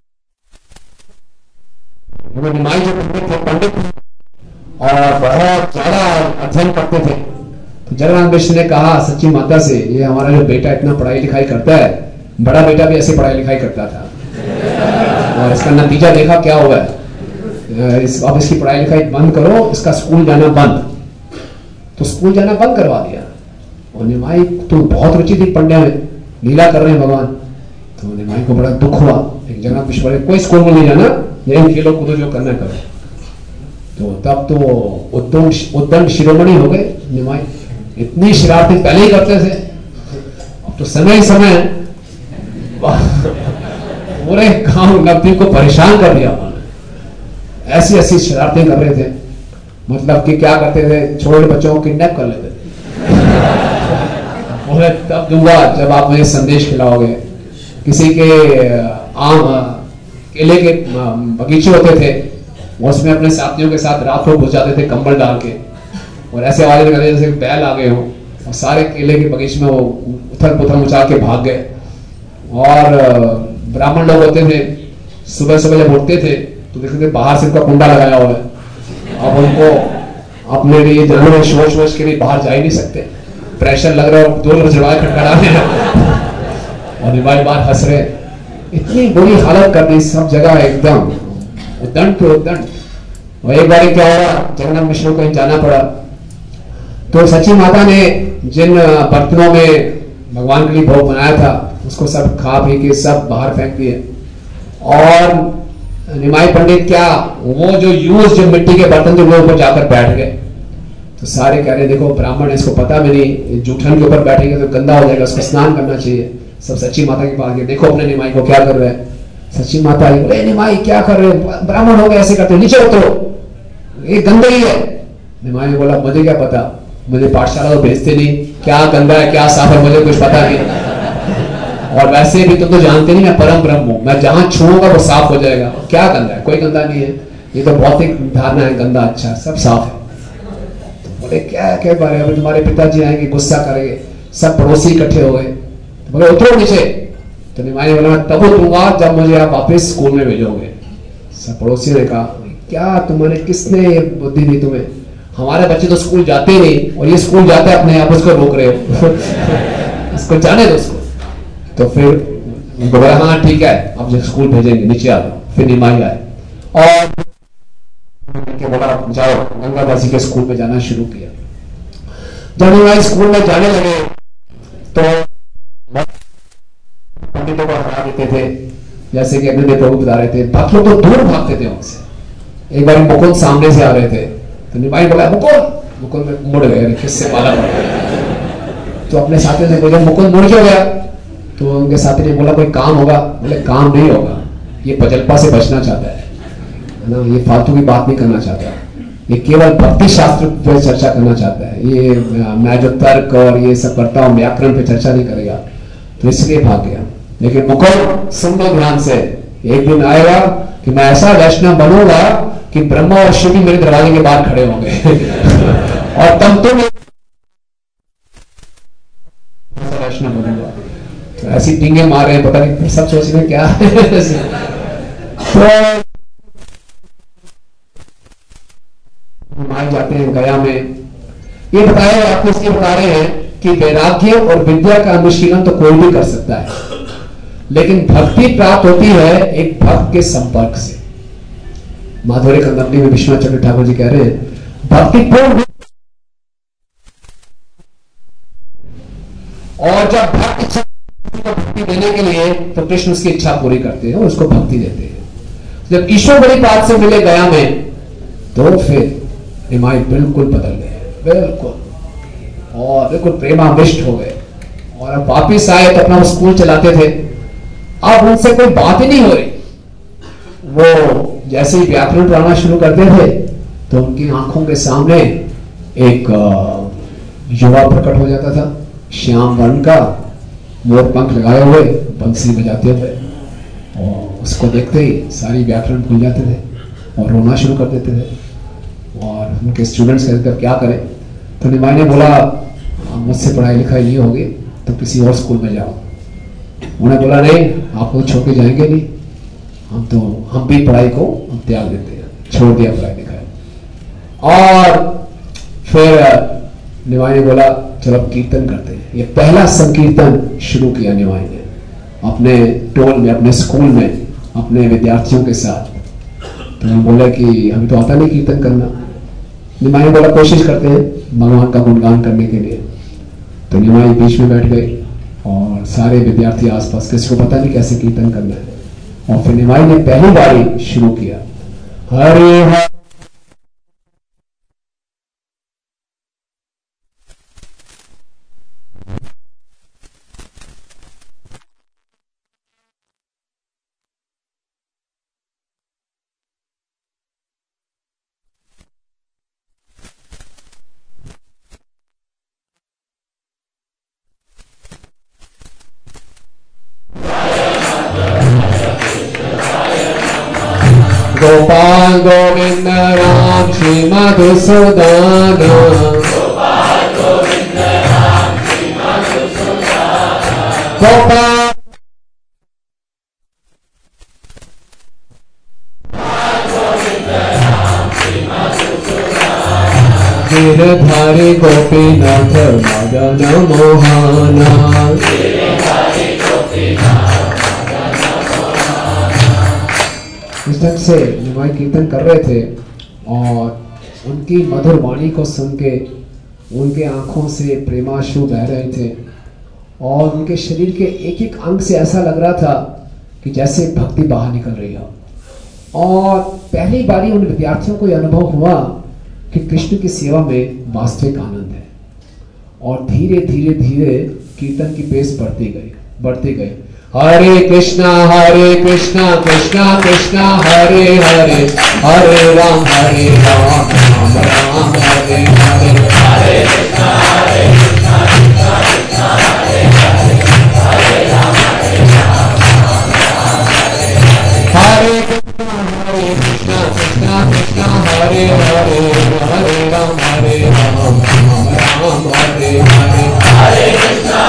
A: निमाई जो पंडित थे, पंडित और बहुत ज्यादा अध्ययन करते थे, तो जगन्नाथ मिश्र ने कहा सच्ची माता से, ये हमारा जो बेटा इतना पढ़ाई लिखाई करता है, बड़ा बेटा भी ऐसे पढ़ाई लिखाई करता था, और इसका नतीजा देखा क्या हुआ है, अब इसकी पढ़ाई लिखाई बंद करो, इसका स्कूल जाना बंद। तो स्कूल जाना बंद करवा दिया। और निमाई तो बहुत रुचि थी पंड्या में, लीला कर रहे हैं भगवान, तो निमाई को बड़ा दुख हुआ। एक जगन्नाथ मिश्र कोई स्कूल में नहीं जाना, यही खेलो कूदो, जो करना करो। तो तब तो उद्दंड शिरोमणि हो गए निमाई, इतनी शरारती पहले ही करते थे, अब तो समय समय पूरे गांव नवद्वीप को परेशान कर दिया उन्होंने, ऐसी ऐसी शरारतें कर रहे थे। मतलब कि क्या करते थे, छोटे बच्चों को किडनैप कर लेते थे। बोले तब दूंगा जब आप मुझे संदेश खिलाओगे। किसी के आम केले के बगीचे होते थे, उसमें अपने साथियों के साथ रात को घुस जाते थे कंबल डाल के, और ऐसे आवाज निकालते जैसे बैल आ गए हो, और सारे केले के बगीचे में वो उथल पुथल मचा के भाग गए। और ब्राह्मण लोग होते थे, सुबह सुबह जब उठते थे तो देखते थे बाहर से उनका कुंडा लगाया हुआ है, अब उनको अपने लिए जाने में शोच वोच के लिए बाहर जा ही नहीं सकते, प्रेशर लग रहा है, दो रजवाए खटखटाने और निभाई बार हंस रहे। इतनी बुरी हालत कर दी सब जगह, एकदम उद्दंड पे उद्दंड। और एक बार क्या हुआ, जगन्नाथ मिश्र को कहीं जाना पड़ा, तो सची माता ने जिन बर्तनों में भगवान के लिए भोग बनाया था उसको सब खा पी के सब बाहर फेंक दिए। और निमाई पंडित क्या, वो जो जो मिट्टी के बर्तन जो ऊपर जाकर बैठ गए, तो सारे कह रहे देखो ब्राह्मण है, इसको पता भी नहीं, जूठन के ऊपर बैठेंगे तो गंदा हो जाएगा, उसको स्नान करना चाहिए। सब सच्ची माता के पास गए, देखो अपने निमाई को क्या कर रहे हैं। सच्ची माता आई, बोले निमाई क्या कर रहे हो, ब्राह्मण हो गए ऐसे करते, नीचे उतरो, ये गंदा ही है। निमाई ने बोला मुझे क्या पता, मुझे पाठशाला तो भेजते नहीं, क्या गंदा है क्या साफ है मुझे कुछ पता नहीं, और वैसे भी तुम तो जानते नहीं मैं परम ब्रह्म हूं, मैं जहां छूऊंगा वो साफ हो जाएगा, क्या गंदा है, कोई गंदा नहीं है, ये तो भौतिक धारणा है, गंदा अच्छा सब साफ है। तो बोले क्या क्या बारे, अभी तुम्हारे पिताजी आएंगे गुस्सा करेंगे, सब पड़ोसी इकट्ठे हो गए, तो बोले उतरो नीचे। तो निमाई ने बोला तब उतरूंगा जब मुझे आप वापिस स्कूल में भेजोगे। सब पड़ोसी ने कहा क्या तुम्हारे किसने ये बुद्धि दी तुम्हें, हमारे बच्चे तो स्कूल जाते ही नहीं, और ये स्कूल जाते अपने आप उसको रोक रहे हो इसको जाने दो उसको। तो फिर उनको बोला हाँ ठीक है अब जब स्कूल भेजेंगे नीचे आ जाओ। फिर निमाई आए और बोला जाओ, गंगादासी के स्कूल में जाना शुरू किया। जब निमाई स्कूल में जाने लगे तो पंडितों को हरा देते थे, जैसे कि अपने प्रभु बता रहे थे, भक्त लोग तो दूर भागते थे उनसे। एक बार मुकुंद सामने से आ रहे थे तो निमाई बोला मुकुंद में मुड़ गए, किससे पाला पड़ गया। तो अपने साथी से बोला मुकुंद मुड़ क्यों गया, तो उनके साथी ने बोला कोई काम होगा, बोले काम नहीं होगा, ये पजल्पा से बचना चाहता है ना, ये फालतू की बात नहीं करना चाहता, ये केवल भक्ति शास्त्र पे चर्चा करना चाहता है, ये मैं जो तर्क और ये सब करता हूँ व्याकरण पे चर्चा नहीं करेगा, तो इसलिए भाग गया। लेकिन मुकुंद सुन लो ध्यान से, एक दिन आएगा कि मैं ऐसा वैष्णव बनूंगा कि ब्रह्मा और शिव मेरे दरवाजे के बाहर खड़े होंगे और तब तुम वैष्णव बनूंगा। तो ऐसी टींगे मार रहे हैं, पता नहीं सब सोच रहे क्या है तो मार जाते हैं गया में। ये बताया आपको, इसलिए बता रहे हैं कि वैराग्य और विद्या का अनुशीलन तो कोई भी कर सकता है, लेकिन भक्ति प्राप्त होती है एक भक्त के संपर्क से। माधुर्य कंदम्बी में विश्वनाथ चक्र ठाकुर जी कह रहे हैं भक्ति पूर्ण और जब भक्त को भक्ति देने के लिए तो कृष्ण उसकी इच्छा पूरी करते हैं और उसको भक्ति देते हैं। जब ईश्वर बड़ी बात से मिले गया में, तो फिर निमाई बिल्कुल बदल गए, बिल्कुल, और बिल्कुल प्रेमाविष्ट हो गए। और अब वापिस आए तो अपना स्कूल चलाते थे। अब उनसे कोई बात ही नहीं हो रही। वो जैसे ही व्याकरण पढ़ाना शुरू करते थे तो उनकी आंखों के सामने एक युवा प्रकट हो जाता था, श्याम वर्ण का, मोर पंख लगाए हुए, बंसी बजाते हुए, और उसको देखते ही सारी व्याकरण भूल जाते थे और रोना शुरू कर देते थे। और उनके स्टूडेंट्स कहते थे क्या करें? तो निमाई ने बोला, मुझसे पढ़ाई लिखाई नहीं होगी तो किसी और स्कूल में जाओ। उन्होंने बोला नहीं, आपको तो छोड़ के जाएंगे नहीं, हम भी पढ़ाई को त्याग देते हैं। छोड़ दिया पढ़ाई लिखाई। और फिर निमाई ने बोला चलो अब कीर्तन करते हैं। ये पहला संकीर्तन शुरू किया निमाई ने अपने टोल में, अपने स्कूल में, अपने विद्यार्थियों के साथ। तो हम बोले कि हमें तो आता नहीं कीर्तन करना। निमाई ने बोला कोशिश करते हैं भगवान का गुणगान करने के लिए। तो निमाई बीच में बैठ गई और सारे विद्यार्थी आसपास, किसी को पता नहीं कैसे कीर्तन करना है। और फिर निमाई ने पहली बारी शुरू किया, हरे हरे गोपाल गोविंद राम श्री मधुसूदन, गोपाल गोविंद राम श्री मधुसूदन, गोपाल गोविंद राम श्री मधुसूदन, गिरधारी गोपीनाथ मदन मोहना, गिरधारी गोपीनाथ। इस ढंग से निमाई कीर्तन कर रहे थे और उनकी मधुर वाणी को सुन के उनके आंखों से प्रेमाश्रु बह रहे थे और उनके शरीर के एक एक अंग से ऐसा लग रहा था कि जैसे भक्ति बाहर निकल रही हो। और पहली बारी उन विद्यार्थियों को यह अनुभव हुआ कि कृष्ण की सेवा में वास्तविक आनंद है। और धीरे धीरे धीरे कीर्तन की पेस बढ़ती गई। हरे कृष्णा कृष्णा कृष्णा हरे हरे, हरे राम राम राम हरे हरे, हरे कृष्णा कृष्णा कृष्णा हरे हरे, हरे राम राम हरे हरे, हरे कृष्णा कृष्णा कृष्णा हरे हरे, हरे राम राम हरे हरे, हरे कृष्णा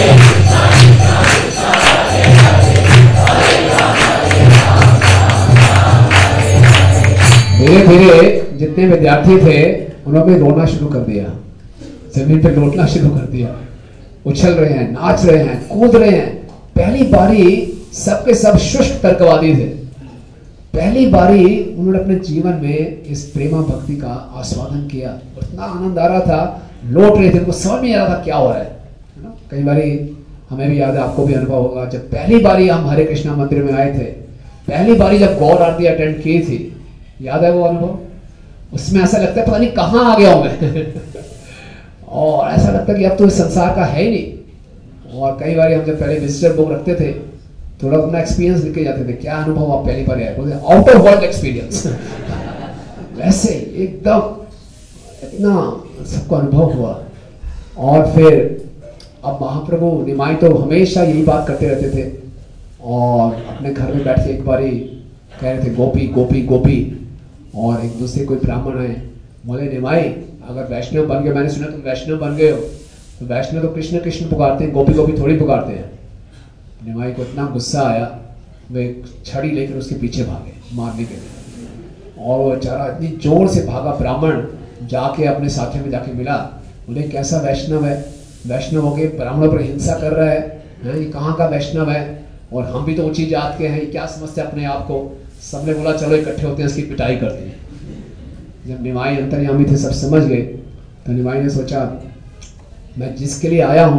A: धीरे धीरे जितने विद्यार्थी थे उन्होंने रोना शुरू कर दिया, जमीन पर लौटना शुरू कर दिया, उछल रहे हैं, नाच रहे हैं, कूद रहे हैं। पहली बारी सबके सब शुष्क तर्कवादी थे। पहली बारी उन्होंने अपने जीवन में इस प्रेमा भक्ति का आस्वादन किया। इतना आनंद आ रहा था, लौट रहे थे, उनको समझ नहीं आ रहा था क्या हो रहा है ना। कई बारी हमें भी याद है, आपको भी अनुभव होगा, जब पहली बारी हम हरे कृष्णा मंदिर में आए थे, पहली बारी जब गौर आरती अटेंड की थी, याद है वो अनुभव? उसमें ऐसा लगता है पता नहीं कहां आ गया हूं मैं और ऐसा लगता है कि अब तो इस संसार का है ही नहीं। और कई बार हम जब पहले विजिटर बुक रखते थे, थोड़ा अपना एक्सपीरियंस लिख के जाते थे, क्या अनुभव आप पहली बार आए, बोलते आउट ऑफ वर्ल्ड एक्सपीरियंस वैसे एकदम इतना सबको अनुभव हुआ। और फिर अब महाप्रभु निमाई तो हमेशा यही बात करते रहते थे और अपने घर में बैठ के एक बारी कह रहे थे गोपी गोपी गोपी। और एक दूसरे कोई ब्राह्मण आए, बोले निमाई अगर वैष्णव बन गए, मैंने सुना तुम वैष्णव बन गए हो, तो वैष्णव तो कृष्ण कृष्ण पुकारते हैं, गोपी गोपी थोड़ी पुकारते हैं। निमाई को इतना गुस्सा आया, वे छड़ी लेकर उसके पीछे भागे मारने के लिए। और वो बेचारा इतनी जोर से भागा, ब्राह्मण जाके अपने साथियों में जाके मिला, बोले कैसा वैष्णव है, वैष्णव होके ब्राह्मणों पर हिंसा कर रहा है, ये कहाँ का वैष्णव है, और हम भी तो ऊंची जात के हैं, ये क्या समझते अपने आप को। सबने बोला चलो इकट्ठे होते हैं, इसकी पिटाई करते हैं। जब निमाई अंतर्यामी थे, सब समझ गए, तो निमाई ने सोचा मैं जिसके लिए आया हूँ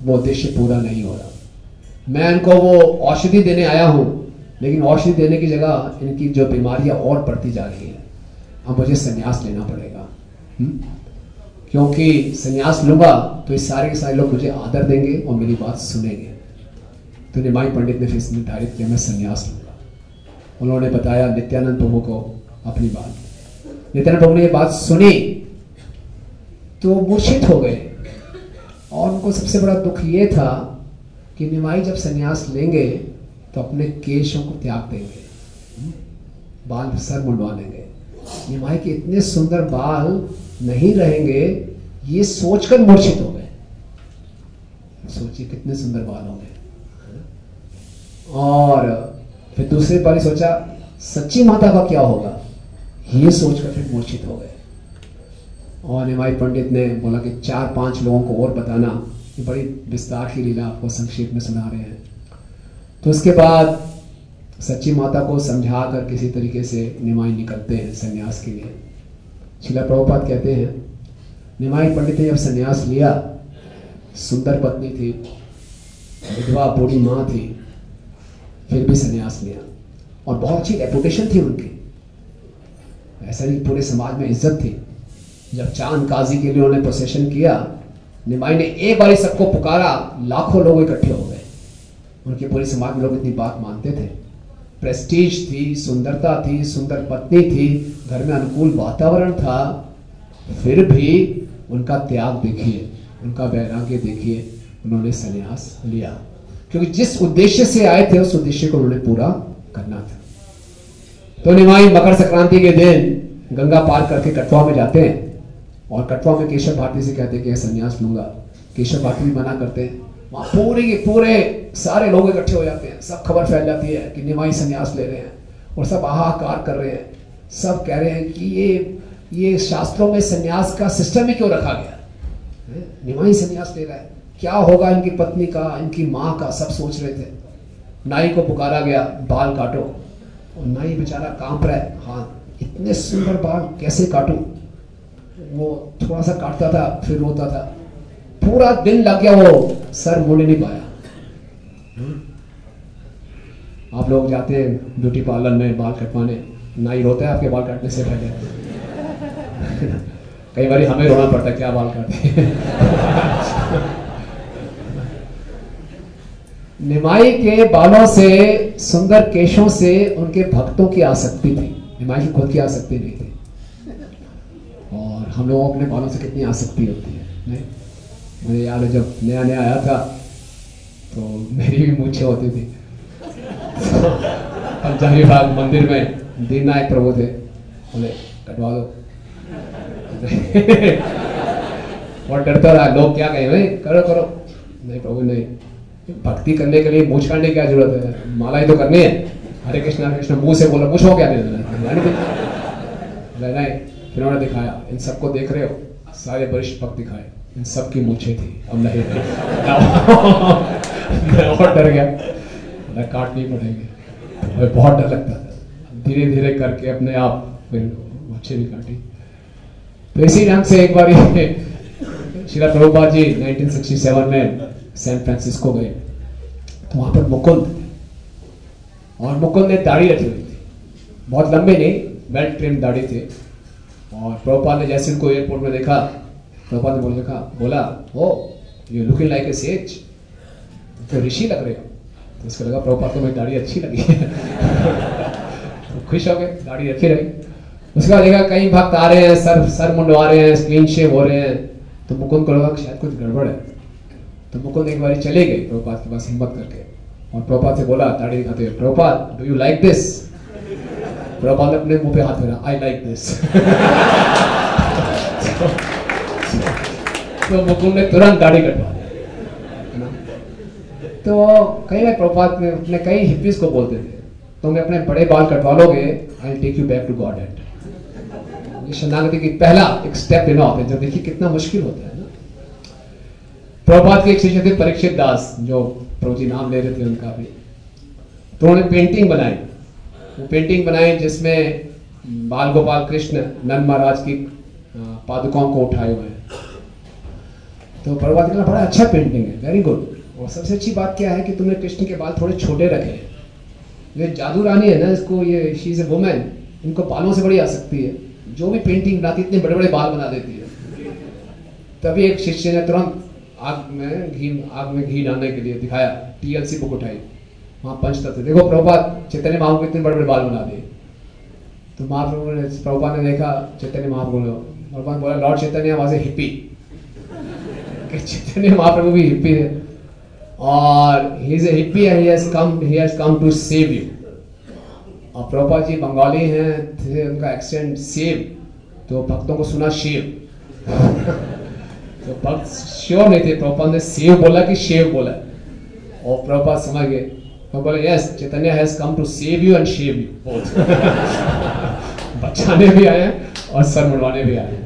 A: वो उद्देश्य पूरा नहीं हो रहा। मैं इनको वो औषधि देने आया हूं, लेकिन औषधि देने की जगह इनकी जो बीमारियां और बढ़ती जा रही है। अब मुझे संन्यास लेना पड़ेगा, क्योंकि संन्यास लूंगा तो ये सारे के सारे लोग मुझे आदर देंगे और मेरी बात सुनेंगे। तो निमाई पंडित ने फिर निर्धारित किया मैं संन्यास लूंगा। उन्होंने बताया नित्यानंद प्रभु को अपनी बात। नित्यानंद प्रभु ने ये बात सुनी तो मूर्छित हो गए, और उनको सबसे बड़ा दुख ये था कि निमाई जब संन्यास लेंगे तो अपने केशों को त्याग देंगे, बाल सर मुंडवा लेंगे। निमाई के इतने सुंदर बाल नहीं रहेंगे, ये सोचकर मूर्छित हो गए। सोचिए कितने सुंदर बाल होंगे। और फिर दूसरी बार सोचा सच्ची माता का क्या होगा, ये सोचकर फिर मूर्छित हो गए। और निमाई पंडित ने बोला कि 4-5 लोगों को और बताना। ये बड़ी विस्तार की लीला आपको संक्षेप में सुना रहे हैं। तो उसके बाद सच्ची माता को समझा कर किसी तरीके से निमाई निकलते हैं संन्यास के लिए। श्रील प्रभुपाद कहते हैं निमाई पंडित ने जब संन्यास लिया, सुंदर पत्नी थी, विधवा बूढ़ी माँ थी, फिर भी संन्यास लिया, और बहुत अच्छी रेपुटेशन थी उनकी। ऐसा नहीं, पूरे समाज में इज्जत थी। जब चांद काजी के लिए उन्होंने प्रोसेशन किया, निमाई ने एक बार सबको पुकारा, लाखों लोग इकट्ठे हो गए। उनके पूरे समाज में लोग इतनी बात मानते थे। प्रेस्टीज थी, सुंदरता थी, सुंदर पत्नी थी, घर में अनुकूल वातावरण था, फिर भी उनका त्याग देखिए, उनका वैराग्य देखिए। उन्होंने संन्यास लिया क्योंकि जिस उद्देश्य से आए थे उस उद्देश्य को उन्होंने पूरा करना था। तो निमाई मकर संक्रांति के दिन गंगा पार करके कटवा में जाते हैं, और कटवा में केशव भारती से कहते हैं कि संन्यास लूंगा। केशव भारती भी मना करते हैं। वहां पूरे के पूरे सारे लोग इकट्ठे हो जाते हैं, सब खबर फैल जाती है कि निमाई संन्यास ले रहे हैं, और सब हाहाकार कर रहे हैं। सब कह रहे हैं कि ये शास्त्रों में संन्यास का सिस्टम ही क्यों रखा गया, निमाई संन्यास ले रहा है, क्या होगा इनकी पत्नी का, इनकी माँ का, सब सोच रहे थे। नाई को पुकारा गया, बाल काटो, और नाई बेचारा कांप रहा है, हाँ इतने सुंदर बाल कैसे काटूं। वो थोड़ा सा काटता था, फिर रोता था, पूरा दिन लग गया, वो सर मुड़ नहीं पाया। आप लोग जाते हैं ब्यूटी पार्लर में बाल कटवाने, नाई रोता है आपके बाल काटने से पहले। कई बार हमें रोना पड़ता है, क्या बाल काटते। निमाई के बालों से, सुंदर केशों से उनके भक्तों की आसक्ति थी, निमाई की खुद की आसक्ति नहीं थी। और हम लोगों अपने बालों से कितनी आसक्ति होती है, नहीं? मुझे याद है जब नया नया आया था तो मेरी भी मूंछें होती थी। पंजाबी बाग मंदिर में दीननायक प्रभु थे, बोले कटवा दो। और डरता रहा, लोग क्या कहेंगे, करो करो। नहीं प्रभु नहीं, भक्ति करने के लिए मूछ काटने की क्या जरूरत है, माला ही तो करनी है। हरे कृष्णा मुंह से बोला, मुझ हो क्या नहीं। फिर उन्होंने दिखाया, इन सबको देख रहे हो, सारे वरिष्ठ भक्त दिखाए, इन सबकी मूछें थी, अब नहीं मैं और डर गया, काटनी पड़ेगी। और बहुत डर लगता था। धीरे धीरे करके अपने आप फिर मूछें भी काटी। तो इसी ढंग से एक बार श्रील प्रभुपाद जी 1967 में सैन फ्रांसिस्को गए, तो वहां पर मुकुंद थे, और मुकुंद ने दाढ़ी रखी हुई थी, बहुत लंबे नहीं, वेल ट्रिम दाढ़ी थे। और प्रभुपाद ने जैसे उनको एयरपोर्ट में देखा, प्रभुपाद ने बोला oh you looking like a sage, तो ऋषि लग रहे हो। तो उसको लगा प्रभुपाद को मेरी दाढ़ी अच्छी लगी। तो खुश हो गए, दाढ़ी रखी रही। उसके बाद देखा कई भक्त आ रहे हैं, सर मुंडवा रहे हैं, क्लीन शेव हो रहे हैं, तो मुकुंद को लगा शायद कुछ गड़बड़ है। तो मुकुंद एक बार चले गए प्रभुपाद के पास हिम्मत करके, और प्रभुपाद से बोला दाढ़ी दिखाते हुए, Prabhupada do you like this. Prabhupada ने अपने मुंह पे हाथ फेरा, आई लाइक दिस। तो मुकुंद ने तुरंत दाढ़ी कटवा दी। तो कई बार प्रभुपाद ने अपने कई हिप्पीज को बोलते थे, तुम अपने बड़े बाल कटवा लोगे, I take you back to Godhead. ये शरणागति की पहला एक स्टेप लेना होता है, जो देखिए कितना मुश्किल होता है ना। प्रभुपाद के एक शिष्य थे परीक्षित दास, जो प्रभु जी नाम ले रहे थे उनका भी। तो उन्होंने पेंटिंग बनाई, वो पेंटिंग बनाई जिसमें बाल गोपाल कृष्ण नंद महाराज की पादुकाओं को उठाए हुए हैं। तो प्रभुपाद ने कहा बड़ा अच्छा पेंटिंग है, वेरी गुड। और सबसे अच्छी बात क्या है कि तुमने कृष्ण के बाल थोड़े छोटे रखे हैं। ये जादू रानी है ना, इसको ये शी इज ए वुमेन, इनको बालों से बड़ी आसक्ति है, जो भी पेंटिंग बनाती इतने बड़े बड़े बाल बना देती है। तभी एक शिष्य ने तुरंत आग में घी डालने के लिए दिखाया, टीएलसी बुक उठाई, वहां पंचतत्व देखो प्रभुपाद चैतन्य महाप्रभु इतने बड़े बड़े बाल बना दिए। तो प्रभुपाद ने देखा चैतन्य महाप्रभु, प्रभुपाद बोला lord Chaitanya was a hippie, Chaitanya Mahaprabhu भी हिप्पी है और he is a hippie and he has come to save you. और प्रभुपाद जी बंगाली हैं थे, उनका एक्सेंट सेव, तो भक्तों को सुना शेव तो भक्त श्योर नहीं थे, प्रभुपाद ने सेव बोला कि शेव बोला, और प्रभुपाद समझ गए, वो बोले yes Chaitanya has come to save you and shave you both बचाने भी आए हैं और सर मुड़वाने भी आए हैं।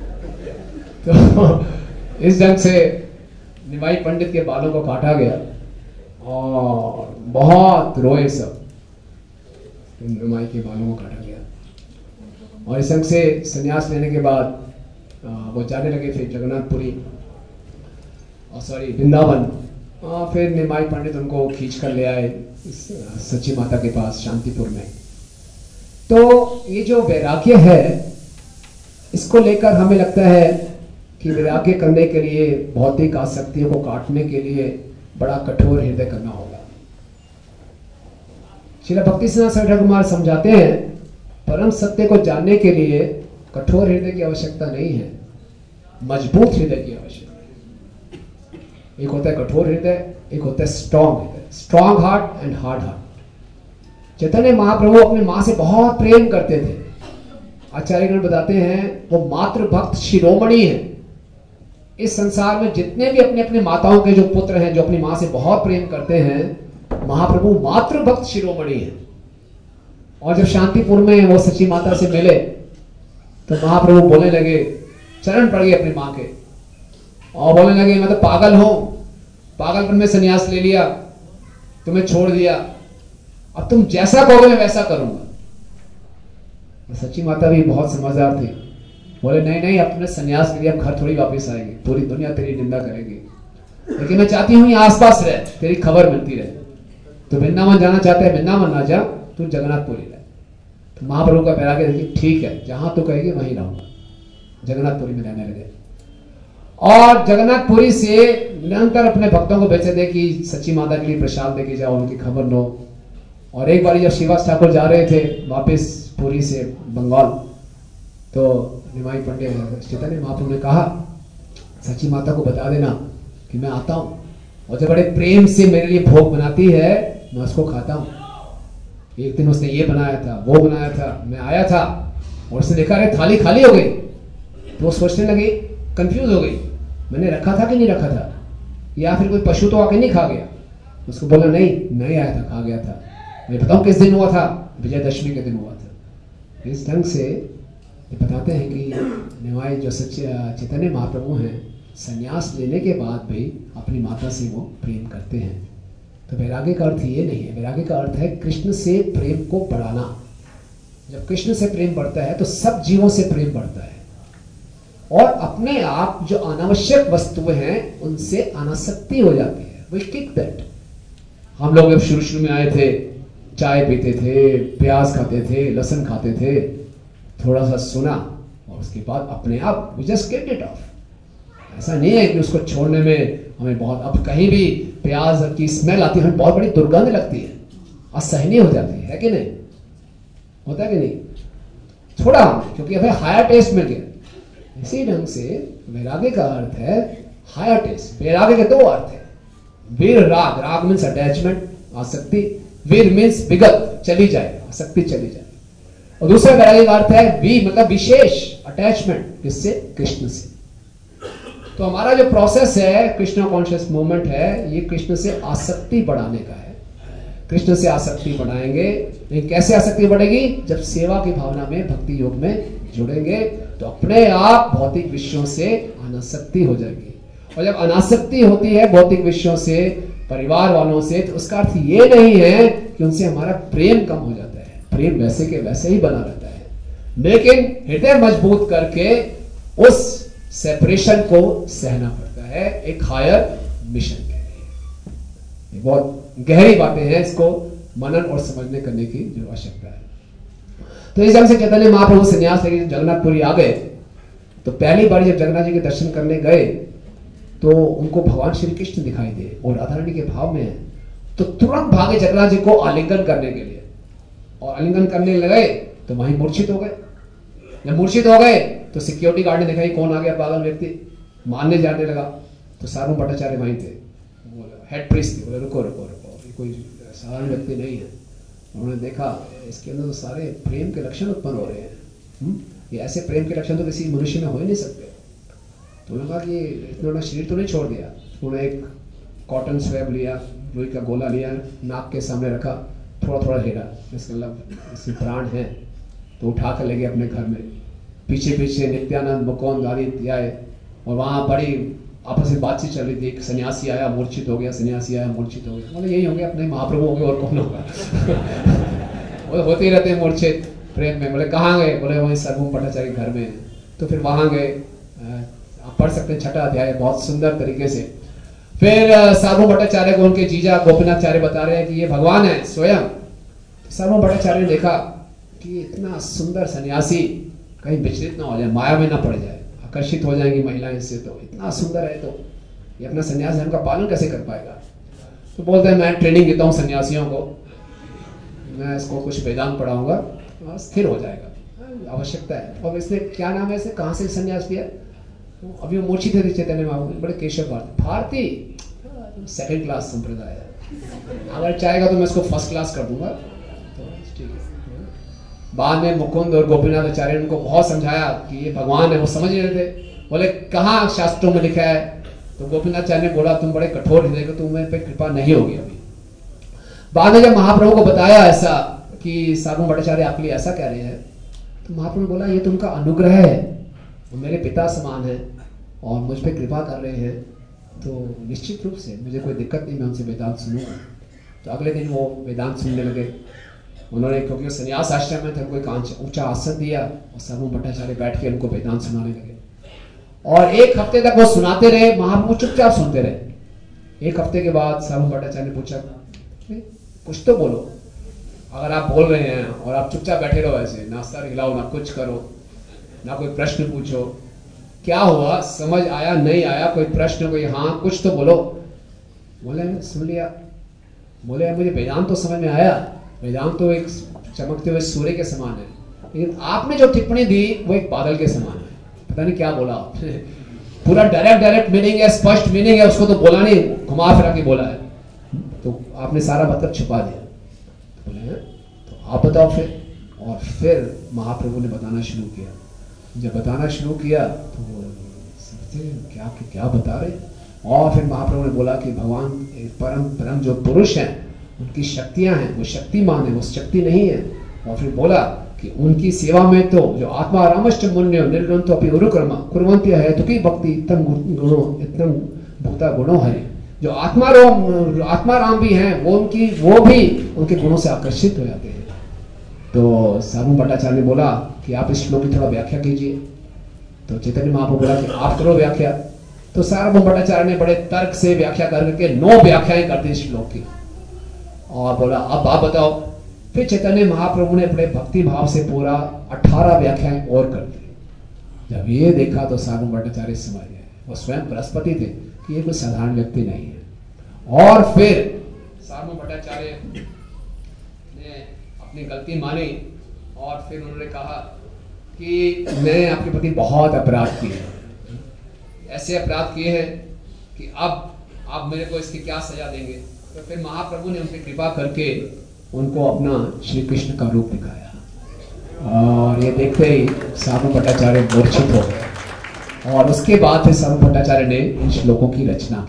A: तो इस ढंग से निमाई पंडित के बालों को काटा गया और बहुत रोए सब, निमाई के बालों को काटा गया। और इस ढंग से संन्यास लेने के बाद वो जाने लगे फिर जगन्नाथपुरी और सॉरी वृंदावन। फिर निमाई पंडित उनको खींच कर ले आए सच्ची माता के पास शांतिपुर में। तो ये जो वैराग्य है, इसको लेकर हमें लगता है कि वैराग्य करने के लिए भौतिक आसक्तियों को काटने के लिए बड़ा कठोर हृदय करना होगा। श्रील भक्ति सिद्धांत सरकार कुमार समझाते हैं परम सत्य को जानने के लिए कठोर हृदय की आवश्यकता नहीं है, मजबूत हृदय की आवश्यकता है। एक होता है कठोर हृदय, एक होता है स्ट्रॉन्ग हृदय, strong heart and hard heart. Chaitanya Mahaprabhu अपने मां से बहुत प्रेम करते थे। आचार्यगण बताते हैं वो मातृ भक्त शिरोमणि है। इस संसार में जितने भी अपने अपने माताओं के जो पुत्र हैं, जो अपनी मां से बहुत प्रेम करते हैं, महाप्रभु मातृ भक्त शिरोमणि है। और जब शांतिपुर में वो सच्ची माता से मिले तो महाप्रभु बोलने लगे, चरण पड़ गए अपनी मां के और बोलने लगे मैं तो पागल हूं, पागलपन में संन्यास ले लिया, तुम्हें छोड़ दिया, अब तुम जैसा कहोगे मैं वैसा करूंगा। सच्ची माता भी बहुत समझदार थी, बोले नहीं नहीं, अब तुमने संन्यास ले लिया, अब घर थोड़ी वापस आएगी, पूरी दुनिया तेरी निंदा करेगी, लेकिन मैं चाहती हूं यहाँ आसपास रहे, तेरी खबर मिलती रहे। तो वृंदावन जाना चाहते हैं, वृंदावन ना जा, तू जगन्नाथपुरी रहे। तो महाप्रभु का पैरा के देखिए ठीक है, जहां तू कहेगी वहीं रहूंगा। जगन्नाथपुरी में रहने लगे और जगन्नाथपुरी से निरंतर अपने भक्तों को भेजते थे कि सच्ची माता के लिए प्रसाद देके जाओ, उनकी खबर लो। और एक बार जब श्रीवास ठाकुर जा रहे थे वापस पुरी से बंगाल, तो निमाई पंडित चैतन्य महाप्रभु ने कहा सच्ची माता को बता देना कि मैं आता हूं, और जब बड़े प्रेम से मेरे लिए भोग बनाती है मैं उसको खाता हूं। एक दिन उसने ये बनाया था, वो बनाया था, मैं आया था और उसने देखा अरे थाली खाली हो गई, तो वो सोचने लगी, कंफ्यूज हो गई, मैंने रखा था कि नहीं रखा था, या फिर कोई पशु तो आके नहीं खा गया। उसको बोला नहीं आया था, खा गया था। मैं बताऊं किस दिन हुआ था, विजयदशमी के दिन हुआ था। इस ढंग से ये बताते हैं कि निमाई जो सच्चे चैतन्य महाप्रभु हैं, संन्यास लेने के बाद भी अपनी माता से वो प्रेम करते हैं। तो वैराग्य का अर्थ ये नहीं है, वैराग्य का अर्थ है कृष्ण से प्रेम को बढ़ाना। जब कृष्ण से प्रेम बढ़ता है तो सब जीवों से प्रेम बढ़ता है, और अपने आप जो अनावश्यक वस्तुएं हैं उनसे अनासक्ति हो जाती है। We kick that. हम लोग जब शुरू में आए थे, चाय पीते थे, प्याज खाते थे, लहसुन खाते थे, थोड़ा सा सुना और उसके बाद अपने आप we just get it off. ऐसा नहीं है कि उसको छोड़ने में हमें बहुत, अब कहीं भी प्याज की स्मेल आती है हमें बहुत बड़ी दुर्गंध लगती है, असहनीय हो जाती है कि नहीं, होता है कि नहीं, छोड़ा हमने क्योंकि हमें हायर टेस्ट मिल गया। इसी ढंग से वैराग्य का अर्थ है हायर टेस्ट। वैराग्य के दो अर्थ है, वीर राग, राग मीन्स अटैचमेंट, आसक्ति, वीर मीन्स विगत, चली जाए, आसक्ति चली जाए। और दूसरा वैराग्य का अर्थ है वी मतलब विशेष अटैचमेंट, किससे, कृष्ण से। तो हमारा जो प्रोसेस है कृष्ण कॉन्शियस मूवमेंट है, ये कृष्ण से आसक्ति बढ़ाने का है। कृष्ण से आसक्ति बढ़ाएंगे, लेकिन कैसे आसक्ति बढ़ेगी, जब सेवा की भावना में, भक्ति योग में जुड़ेंगे तो अपने आप भौतिक विषयों से अनासक्ति हो जाएगी। और जब अनासक्ति होती है भौतिक विषयों से, परिवार वालों से, तो उसका अर्थ ये नहीं है कि उनसे हमारा प्रेम कम हो जाता है, प्रेम वैसे के वैसे ही बना रहता है, लेकिन हृदय मजबूत करके उस सेपरेशन को सहना पड़ता है एक हायर मिशन के लिए। ये बहुत गहरी बातें हैं, इसको मनन और समझने करने की जो आवश्यकता है। तो इस ढंग से चैतन्य महाप्रभु संन्यास लेके जगन्नाथपुरी आ गए, तो पहली बार जब जगन्नाथ जी के दर्शन करने गए तो उनको भगवान श्री कृष्ण दिखाई दे और राधा रानी के भाव में है, तो तुरंत भागे जगन्नाथ जी को आलिंगन करने के लिए, और आलिंगन करने लगे तो वहीं मूर्छित हो गए। जब मूर्छित हो गए तो सिक्योरिटी गार्ड ने देखा ये कौन आ गया पागल व्यक्ति, मारने जाने लगा। तो सार्वभौम भट्टाचार्य वहीं थे, हेड प्रीस्ट थे, बोले रुको रुको रुको, ये कोई साधारण व्यक्ति नहीं है। उन्होंने देखा इसके अंदर तो सारे प्रेम के लक्षण उत्पन्न हो रहे हैं, ये ऐसे प्रेम के लक्षण तो किसी मनुष्य में हो ही नहीं सकते। तो उन्होंने कहा कि इतना शरीर तो नहीं छोड़ दिया। उन्होंने एक कॉटन स्वैब लिया, रुई का गोला लिया, नाक के सामने रखा, थोड़ा थोड़ा हिला, इसका मतलब इसमें प्राण है, तो उठा कर ले गए अपने घर में। पीछे पीछे नित्यानंद, मुकुंद आदि आए, और वहाँ बड़ी आपस में बातचीत चल रही थी। एक सन्यासी आया, मूर्छित हो गया, सन्यासी आया, मूर्छित हो गया। मतलब यही होंगे अपने महाप्रभु होंगे, और कौन होगा। वो होते ही रहते हैं मूर्छित प्रेम में। बोले कहाँ गए? बोले वहीं सार्वभौम भट्टाचार्य घर में। तो फिर वहाँ गए, आप पढ़ सकते हैं 6वां अध्याय बहुत सुंदर तरीके से। फिर सार्वभौम भट्टाचार्य को उनके जीजा गोपीनाथाचार्य बता रहे हैं कि ये भगवान है स्वयं। सार्वभौम भट्टाचार्य ने देखा कि इतना सुंदर सन्यासी कहीं विचलित ना हो जाए, माया में ना पड़ जाए, आकर्षित हो जाएंगी महिलाएं इससे, तो इतना सुंदर है तो ये अपना सन्यास धर्म का पालन कैसे कर पाएगा। तो बोलते हैं मैं ट्रेनिंग देता हूँ सन्यासियों को, मैं इसको कुछ वेदांत पढ़ाऊंगा और स्थिर हो जाएगा, आवश्यकता है। और इसने क्या नाम है, इसे कहाँ से संन्यास लिया? अभी वो मूर्छित थे चैतन्य महाप्रभु, बड़े केशव भारती, 2nd क्लास संप्रदाय है, अगर चाहेगा तो मैं इसको 1st क्लास कर दूंगा। तो ठीक है। बाद में मुकुंद और गोपीनाथ आचार्य ने उनको बहुत समझाया कि ये भगवान है, वो समझ नहीं रहे थे। बोले कहाँ शास्त्रों में लिखा है? तो गोपीनाथ आचार्य ने बोला तुम बड़े कठोर हृदय को, तुम्हें पे कृपा नहीं होगी अभी। बाद में जब महाप्रभु को बताया ऐसा कि सार्वभौम भट्टाचार्य आपके लिए ऐसा कह रहे हैं, तो महाप्रभु ने बोला ये तो उनका अनुग्रह है, वो मेरे पिता समान है और मुझ पर कृपा कर रहे हैं, तो निश्चित रूप से मुझे कोई दिक्कत नहीं, मैं उनसे वेदांत सुनूंगा। तो अगले दिन वो वेदांत सुनने लगे। उन्होंने, क्योंकि संन्यास आश्रम में थे, उनको एक ऊंचा आसन दिया और सार्वभौम भट्टाचार्य बैठ के उनको वेदांत सुनाने लगे। और 1 हफ्ते तक वो सुनाते रहे, महाप्रभु चुपचाप सुनते रहे। 1 हफ्ते के बाद सार्वभौम भट्टाचार्य ने पूछा कुछ तो बोलो, अगर आप बोल रहे हैं और आप चुपचाप बैठे रहो ऐसे, ना सर हिलाओ, ना कुछ करो, ना कोई प्रश्न पूछो, क्या हुआ? समझ आया नहीं आया? कोई प्रश्न, कोई हाँ, कुछ तो बोलो। बोले सुन लिया। बोले मुझे वेदांत तो समझ में आया, वेदांत तो एक चमकते हुए सूर्य के समान है, लेकिन आपने जो टिप्पणी दी वो एक बादल के समान है। पता नहीं क्या बोला आपने, पूरा डायरेक्ट मीनिंग है, स्पष्ट मीनिंग है, उसको तो बोला नहीं, घुमा फिरा के बोला है, तो आपने सारा मतलब छुपा दिया। बोले तो आप बताओ फिर। और फिर महाप्रभु ने बताना शुरू किया। जब बताना शुरू किया तो क्या बता रहे। और फिर महाप्रभु ने बोला कि भगवान परम जो पुरुष हैं, उनकी शक्तियां हैं, वो शक्तिमान है, वो शक्ति नहीं है। और फिर बोला कि उनकी सेवा में तो जो आत्मा रामश्च मुन्यो निर्ग्रंथो अपि उरुक्रम कुर्वन्ति है तो की भक्ति इतम भूता गुणो हरि। जो आत्माराम भी हैं, वो भी उनके गुणों से आकर्षित हो जाते हैं। तो सार्वभौम भट्टाचार्य ने बोला कि आप इस श्लोक की थोड़ा व्याख्या कीजिए। तो चैतन्य महाप्रभु बोला कि आप करो व्याख्या। तो सार्वभौम भट्टाचार्य ने बड़े तर्क से व्याख्या करके 9 व्याख्याएं कर दी इस श्लोक की, और बोला अब आप बताओ। फिर चैतन्य महाप्रभु ने बड़े भक्ति भाव से पूरा 18 व्याख्याएं और कर दी। जब ये देखा तो सार्वभौम भट्टाचार्य समझ गए, वो स्वयं बृहस्पति थे, कि ये कोई साधारण व्यक्ति नहीं है। और फिर सार्वभौम भट्टाचार्य ने अपनी गलती मानी और फिर उन्होंने कहा कि मैंने आपके प्रति बहुत अपराध किए, ऐसे अपराध किए हैं कि अब आप मेरे को इसकी क्या सजा देंगे। तो फिर महाप्रभु ने उन पर कृपा करके उनको अपना श्री कृष्ण का रूप दिखाया, और ये देखते ही सार्वभौम भट्टाचार्य मूर्छित हो गए। और उसके बाद फिर सार्वभौम भट्टाचार्य ने इन श्लोकों की रचना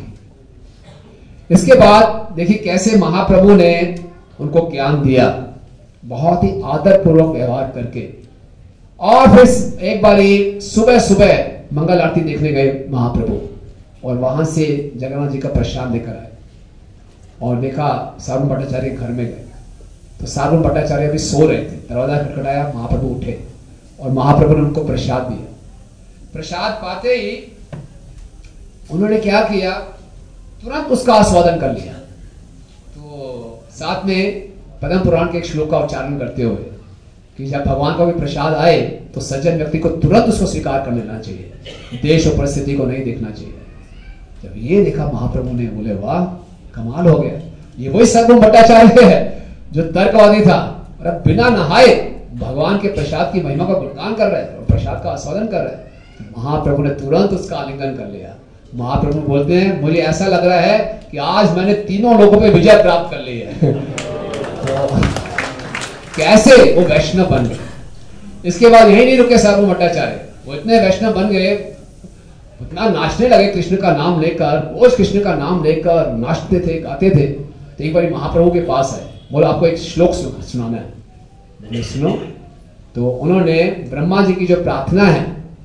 A: की। इसके बाद देखिए कैसे महाप्रभु ने उनको ज्ञान दिया, बहुत ही आदर पूर्वक व्यवहार करके। और फिर एक बारी सुबह सुबह मंगल आरती देखने गए महाप्रभु, और वहां से जगन्नाथ जी का प्रसाद लेकर आए और देखा सार्वभौम भट्टाचार्य घर में गए। तो सार्वभौम भट्टाचार्य अभी सो रहे थे, दरवाजा खटखटाया, महाप्रभु उठे और महाप्रभु ने उनको प्रसाद दिया। प्रसाद पाते ही उन्होंने क्या किया, तुरंत उसका आस्वादन कर लिया। तो साथ में पद्म पुराण के एक श्लोक का उच्चारण करते हुए कि जब भगवान का भी प्रसाद आए तो सज्जन व्यक्ति को तुरंत उसको स्वीकार कर लेना चाहिए, देश और परिस्थिति को नहीं देखना चाहिए। जब ये देखा महाप्रभु ने, बोले वाह कमाल हो गया, ये वही सर्वभौम भट्टाचार्य है जो तर्कवादी था, और अब बिना नहाए भगवान के प्रसाद की महिमा का गुणगान कर रहे हैं और प्रसाद का आस्वादन कर रहे हैं। महाप्रभु ने तुरंत उसका आलिंगन कर लिया। महाप्रभु बोलते हैं मुझे ऐसा लग रहा है कि आज मैंने तीनों लोगों पे विजय प्राप्त कर ली है। तो कैसे वो वैष्णव बन गए। इसके बाद यही नहीं रुके सार्वभौम भट्टाचार्य, वो इतने वैष्णव बन गए, उतना नाचने लगे कृष्ण का नाम लेकर, रोज कृष्ण का नाम लेकर नाचते थे, गाते थे। तो एक बार महाप्रभु के पास आए, बोला आपको एक श्लोक सुनाना है, बोले सुनो। तो उन्होंने ब्रह्मा जी की जो प्रार्थना है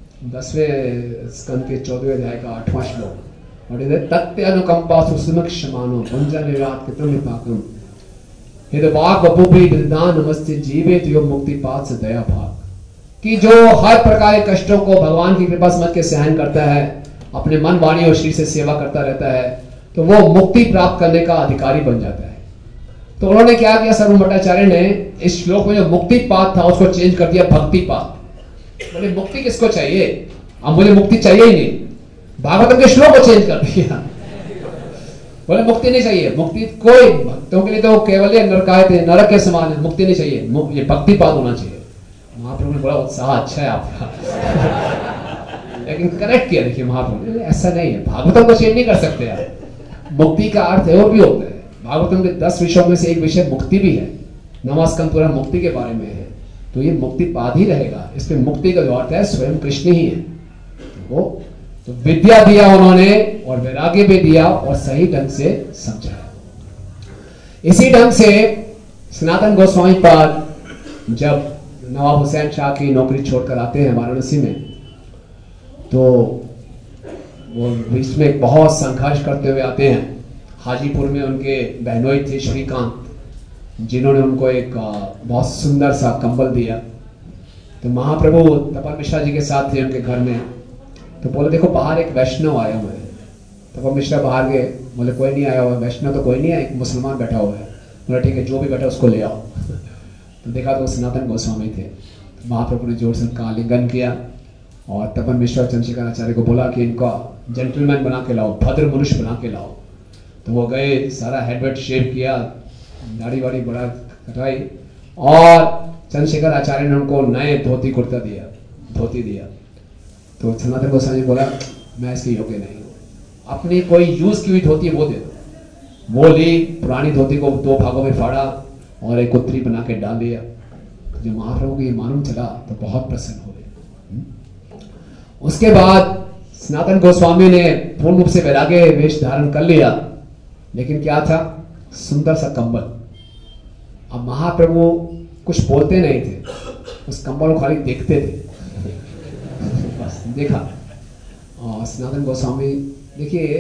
A: 10वें स्कंद के 14वें अध्याय का 8वां श्लोक, और तत्ते अनुकंपा सुस्मक क्षमानो भंजन निरात कृतम निपाकम हितवाक वपुपी विदान नमस्ते जीवित योग मुक्ति पात से दया भाग, कि जो हर प्रकार के कष्टों को भगवान की कृपा समझ के सहन करता है, अपने मन वाणी और शरीर से सेवा करता रहता है, तो वो मुक्ति प्राप्त करने का अधिकारी बन जाता है। तो उन्होंने क्या किया, सर्वभौम भट्टाचार्य ने इस श्लोक में जो मुक्ति पात था उसको चेंज कर दिया भक्ति पात। बोले मुक्ति किसको चाहिए, अब मुझे मुक्ति चाहिए ही नहीं, भागवतम के श्लोक को चेंज कर दिया। बोले मुक्ति नहीं चाहिए, मुक्ति कोई भक्तों के लिए तो केवल नरक के समान है, मुक्ति नहीं चाहिए, ये भक्ति पात होना चाहिए। महाप्रभु ने बड़ा उत्साह, अच्छा है आपका। लेकिन करेक्ट किया, देखिए महाप्रभु ने ऐसा नहीं है, भागवतम को चेंज नहीं कर सकते आप, मुक्ति का अर्थ और भी होता है। भागवतम के 10 विषयों में से एक विषय मुक्ति भी है, 9वां स्कंद पूरा मुक्ति के बारे में है, तो ये मुक्ति पाद ही रहेगा। इसमें मुक्ति का जो अर्थ है स्वयं कृष्ण ही है। वो तो विद्या दिया उन्होंने और वैराग्य भी दिया और सही ढंग से समझाया। इसी ढंग से सनातन गोस्वामी पाद जब नवाब हुसैन शाह की नौकरी छोड़कर आते हैं वाराणसी में, तो वो बीच में बहुत संघर्ष करते हुए आते हैं। हाजीपुर में उनके बहनोई थे श्रीकांत, जिन्होंने उनको एक बहुत सुंदर सा कंबल दिया। तो महाप्रभु तपन मिश्रा जी के साथ थे उनके घर में, तो बोले देखो बाहर एक वैष्णव आया हुआ है। तपन मिश्रा बाहर गए, बोले कोई नहीं आया हुआ, वैष्णव तो कोई नहीं है, एक मुसलमान बैठा हुआ है। बोला ठीक है, जो भी बैठा उसको ले आओ। तो देखा तो सनातन गोस्वामी थे। तो महाप्रभु ने जोर से उनका आलिंगन किया और तपन मिश्रा चंद्रशेखर आचार्य को बोला कि इनका जेंटलमैन बना के लाओ, भद्र मनुष्य बना के लाओ। तो वो गए, सारा हेडवेट शेव किया, दाढ़ी वाड़ी बड़ा कटाई, और चंद्रशेखर आचार्य ने उनको नए धोती कुर्ता दिया, धोती दिया। तो सनातन गोस्वामी बोला मैं इसके योग्य नहीं हूँ, अपनी कोई यूज की हुई धोती वो दे दो। वो ली, पुरानी धोती को 2 भागों में फाड़ा और एक उत्तरी बना के डाल दिया। तो जब महाप्रभु को ये मालूम चला तो बहुत प्रसन्न हो गए। उसके बाद सनातन गोस्वामी ने पूर्ण रूप से वैराग्य वेश धारण कर लिया, लेकिन क्या था, सुंदर सा कंबल। अब महाप्रभु कुछ बोलते नहीं थे, उस कंबल को खाली देखते थे, बस देखा। और सनातन गोस्वामी देखिए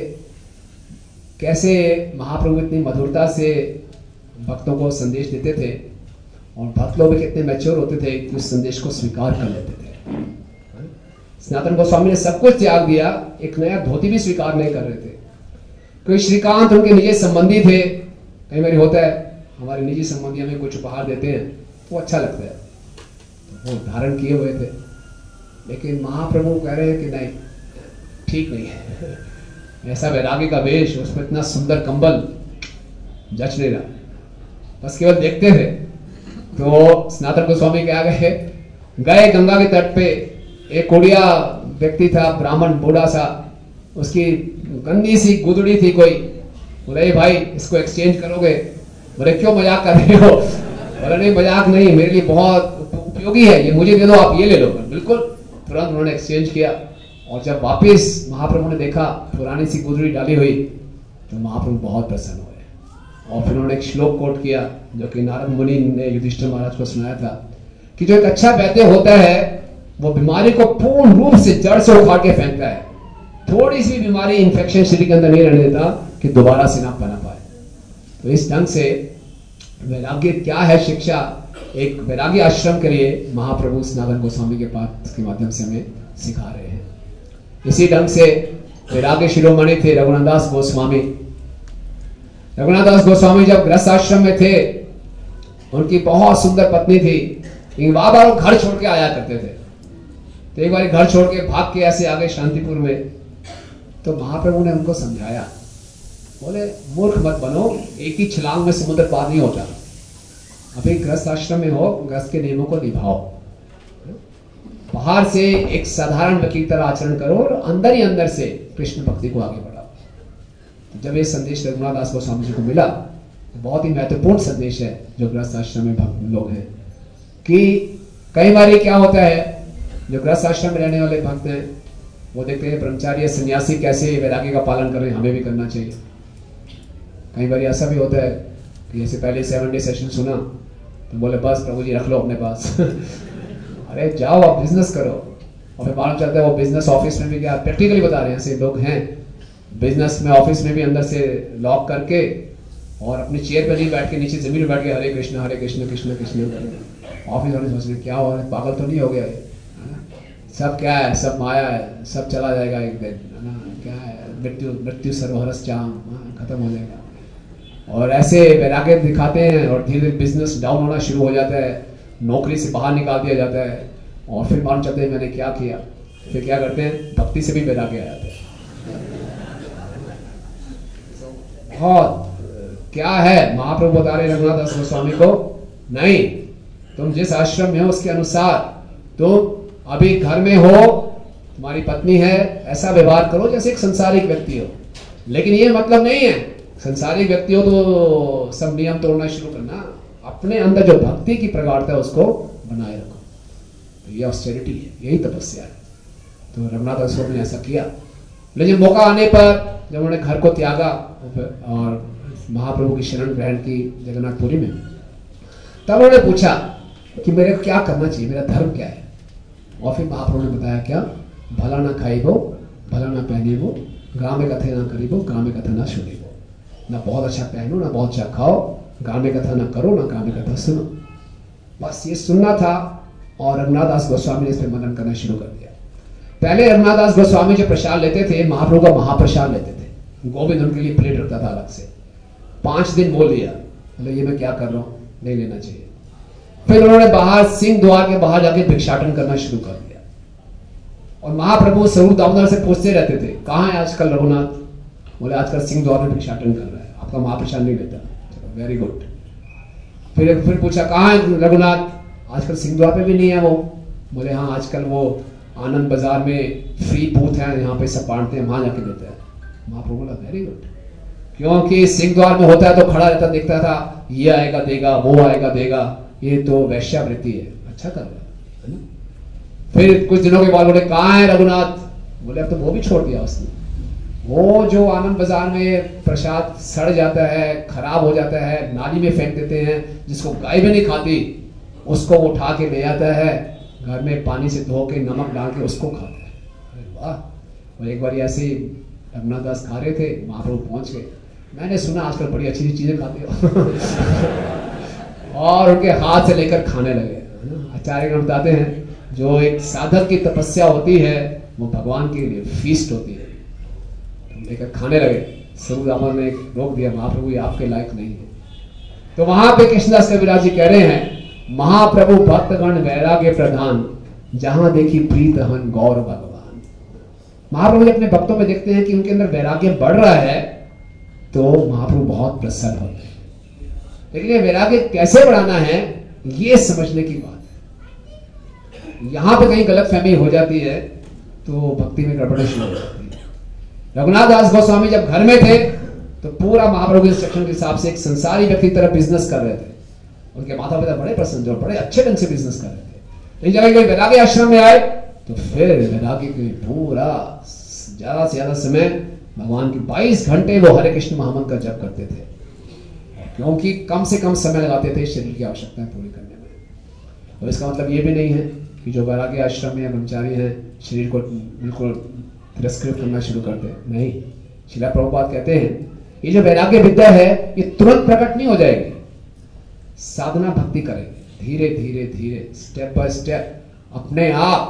A: कैसे महाप्रभु इतनी मधुरता से भक्तों को संदेश देते थे, और भक्त लोग भी कितने मैच्योर होते थे कि उस संदेश को स्वीकार कर लेते थे। सनातन गोस्वामी ने सब कुछ त्याग दिया, एक नया धोती भी स्वीकार नहीं कर रहे थे। कोई श्रीकांत उनके निजी संबंधी थे, कई बार होता है हमारे निजी संबंधी हमें कुछ उपहार देते हैं तो अच्छा लगता है, तो वो धारण किए हुए थे। लेकिन महाप्रभु कह रहे हैं कि नहीं, ठीक नहीं है, ऐसा वैरागी का वेश, उसमें इतना सुंदर कंबल जच नहीं रहा, बस केवल देखते थे। तो सनातन गोस्वामी क्या गए गंगा के तट पे, एक कोड़िया व्यक्ति था, ब्राह्मण बूढ़ा सा, उसकी गंदी सी गुदड़ी थी कोई। बोले भाई इसको एक्सचेंज करोगे? बोले क्यों मजाक कर रहे हो? बोले नहीं मजाक नहीं, मेरे लिए बहुत उपयोगी है, ये मुझे दे दो, आप ये ले लो। बिल्कुल, तुरंत उन्होंने एक्सचेंज किया। और जब वापिस महाप्रभु ने देखा पुरानी सी गुदड़ी डाली हुई, तो महाप्रभु बहुत प्रसन्न हुए। और फिर उन्होंने एक श्लोक कोट किया जो कि नारद मुनि ने युधिष्ठिर महाराज को सुनाया था, कि जो एक अच्छा वैद्य होता है वो बीमारी को पूर्ण रूप से जड़ से उखाड़ के फेंकता है, थोड़ी सी बीमारी इन्फेक्शन शरीर के अंदर नहीं रहने देता कि दोबारा से ना बना पाए। तो इस ढंग से वैराग्य क्या है शिक्षा, एक वैराग्य आश्रम के लिए महाप्रभु सनातन गोस्वामी के पाठ के माध्यम से हमें सिखा रहे हैं। इसी ढंग से वैराग्य शिरोमणि थे रघुनाथ दास गोस्वामी। रघुनाथ दास गोस्वामी जब गृहस्थ आश्रम में थे, उनकी बहुत सुंदर पत्नी थी, लेकिन बार-बार वो घर छोड़ के आया करते थे। तो एक बार घर छोड़ के भाग के ऐसे आ गए शांतिपुर में, तो महाप्रभु ने उनको समझाया, बोले मूर्ख मत बनो, एक ही छलांग में समुद्र पार नहीं होता। अभी गृहस्थ आश्रम में हो, गृहस्थ के नियमों को निभाओ, बाहर से एक साधारण व्यक्ति की तरह आचरण करो और अंदर ही अंदर से कृष्ण भक्ति को आगे बढ़ाओ। तो जब ये संदेश रघुनाथ दास गोस्वामी जी को मिला, तो बहुत ही महत्वपूर्ण संदेश है जो गृहस्थ आश्रम में भक्त लोग हैं, कि कई बार क्या होता है, जो गृहस्थ आश्रम में रहने वाले भक्त हैं वो देखते हैं ब्रह्मचारी सन्यासी कैसे वैराग्य का पालन कर रहे हैं, हमें भी करना चाहिए। कई बार ऐसा भी होता है कि जैसे पहले 7 डे सेशन सुना तो बोले बस प्रभु जी रख लो अपने पास अरे जाओ आप बिजनेस करो। और फिर मालूम चलता है वो बिजनेस ऑफिस में भी क्या प्रैक्टिकली बता रहे हैं, ऐसे लोग हैं बिजनेस में ऑफिस में भी अंदर से लॉक करके और अपनी चेयर पर नहीं बैठ के नीचे जमीन में बैठ के हरे कृष्ण कृष्ण कृष्ण। ऑफिस वाले सोच रहे क्या हो रहा है, पागल तो नहीं हो गया, सब क्या है, सब माया है, सब चला जाएगा एक दिन, है ना, क्या है, मृत्यु सर्वहरस चाम, खत्म हो जाएगा। और ऐसे वैराग्य दिखाते हैं और धीरे धीरे बिजनेस डाउन होना शुरू हो जाता है, नौकरी से बाहर निकाल दिया जाता है और फिर मालूम चलता है मैंने क्या किया। फिर क्या करते हैं, भक्ति से भी वैराग्य आ जाता है। बहुत क्या है, महाप्रभु बता रहे रघुनाथ दास गोस्वामी को, नहीं तुम जिस आश्रम में हो उसके अनुसार तुम अभी घर में हो, तुम्हारी पत्नी है, ऐसा व्यवहार करो जैसे एक संसारिक व्यक्ति हो। लेकिन ये मतलब नहीं है संसारिक व्यक्ति हो तो सब नियम तोड़ना शुरू करना, अपने अंदर जो भक्ति की प्रगाढ़ता है उसको बनाए रखो। तो ये ऑस्टेरिटी है, यही तपस्या है। तो रघुनाथ दास ने ऐसा किया। लेकिन मौका आने पर जब उन्होंने घर को त्यागा और महाप्रभु की शरण ग्रहण की जगन्नाथपुरी में, तब उन्होंने पूछा कि मेरे को क्या करना चाहिए, मेरा धर्म क्या है। और फिर महाप्रभु ने बताया क्या, भला ना खाइबो, भला ना पहनिबो, गाँव में कथे ना करीबो, गाँव में कथा ना सुनिबो। ना बहुत अच्छा पहनो, ना बहुत अच्छा खाओ, गाँव में कथा ना करो, ना गाँव में कथा सुनो। बस ये सुनना था। और रघुनाथ दास गोस्वामी ने इस पर मनन करना शुरू कर दिया। पहले रघुनाथ दास गोस्वामी जो प्रसाद लेते थे, महाप्रभु का महाप्रसाद लेते थे, गोविंद उनके लिए प्लेट रखता था अलग से। 5 दिन बोल लिया, बोले ये मैं क्या कर रहा हूँ, नहीं लेना चाहिए। फिर उन्होंने बाहर सिंह द्वार के बाहर जाके भिक्षाटन करना शुरू कर दिया। और महाप्रभु स्वरूप दामोदर से पूछते रहते थे, कहाँ है आजकल रघुनाथ। बोले आजकल सिंह द्वार में भिक्षाटन कर रहा है, आपका महाप्रसाद नहीं लेता। चलो वेरी गुड। फिर पूछा कहाँ है रघुनाथ, आजकल सिंह द्वार पे भी नहीं है वो। बोले हाँ आजकल वो आनंद बाजार में फ्री बूथ है, यहाँ पे सब बांटते हैं, वहां जाके देते हैं। महाप्रभु बोला वेरी गुड, क्योंकि सिंह द्वार में होता है तो खड़ा रहता, देखता था ये आएगा देगा, वो आएगा देगा, ये तो वैश्यावृत्ति है, अच्छा कर रहा है ना। फिर कुछ दिनों के बाद बोले कहाँ है रघुनाथ। बोले अब तो वो भी छोड़ दिया उसने। वो जो आनंद बाजार में प्रसाद सड़ जाता है, खराब हो जाता है, नाली में फेंक देते हैं, जिसको गाय भी नहीं खाती, उसको उठा के ले आता है, घर में पानी से धो के नमक डाल के उसको खाता है। अरे वाह। और एक बार ऐसे रघुनाथ दास खा रहे थे, महाप्रभु पहुंच गए, मैंने सुना आजकल बड़ी अच्छी चीजें खाते हो और उनके हाथ से लेकर खाने लगे। आचार्य बताते हैं जो एक साधक की तपस्या होती है वो भगवान के लिए फीस्ट होती है, लेकर खाने लगे। स्वरूप दामोदर ने रोक दिया, महाप्रभु ये आपके लायक नहीं है। तो वहां पे कृष्णदास कविराज जी कह रहे हैं, महाप्रभु भक्तगण वैराग्य प्रधान, जहां देखी प्रीत हन गौर भगवान। महाप्रभु अपने भक्तों में देखते हैं कि उनके अंदर वैराग्य बढ़ रहा है तो महाप्रभु बहुत प्रसन्न होते हैं। लेकिन ये वैराग्य कैसे बढ़ाना है ये समझने की बात है। यहां पे कहीं गलतफहमी हो जाती है तो भक्ति में गड़बड़ी शुरू हो जाती है। रघुनाथ दास गोस्वामी जब घर में थे तो पूरा महाप्रभु के इंस्ट्रक्शन के हिसाब से एक संसारी व्यक्ति की तरह बिजनेस कर रहे थे। उनके माता पिता बड़े प्रसन्न थे, बड़े अच्छे ढंग से बिजनेस कर रहे थे। लेकिन जब वैराग्य आश्रम में आए तो फिर वैराग्य के पूरा ज्यादा से ज्यादा समय भगवान की 22 घंटे वो हरे कृष्ण महामंत्र का जप करते थे, क्योंकि कम से कम समय लगाते थे शरीर की आवश्यकताएं पूरी करने में। और इसका मतलब ये भी नहीं है कि जो वैराग्य आश्रम में ब्रह्मचारी हैं शरीर को बिल्कुल तिरस्कृत करना शुरू करते हैं, नहीं। श्रील प्रभुपाद कहते हैं ये जो वैराग्य विद्या है ये तुरंत प्रकट नहीं हो जाएगी, साधना भक्ति करेंगे, धीरे धीरे धीरे स्टेप बाय स्टेप अपने आप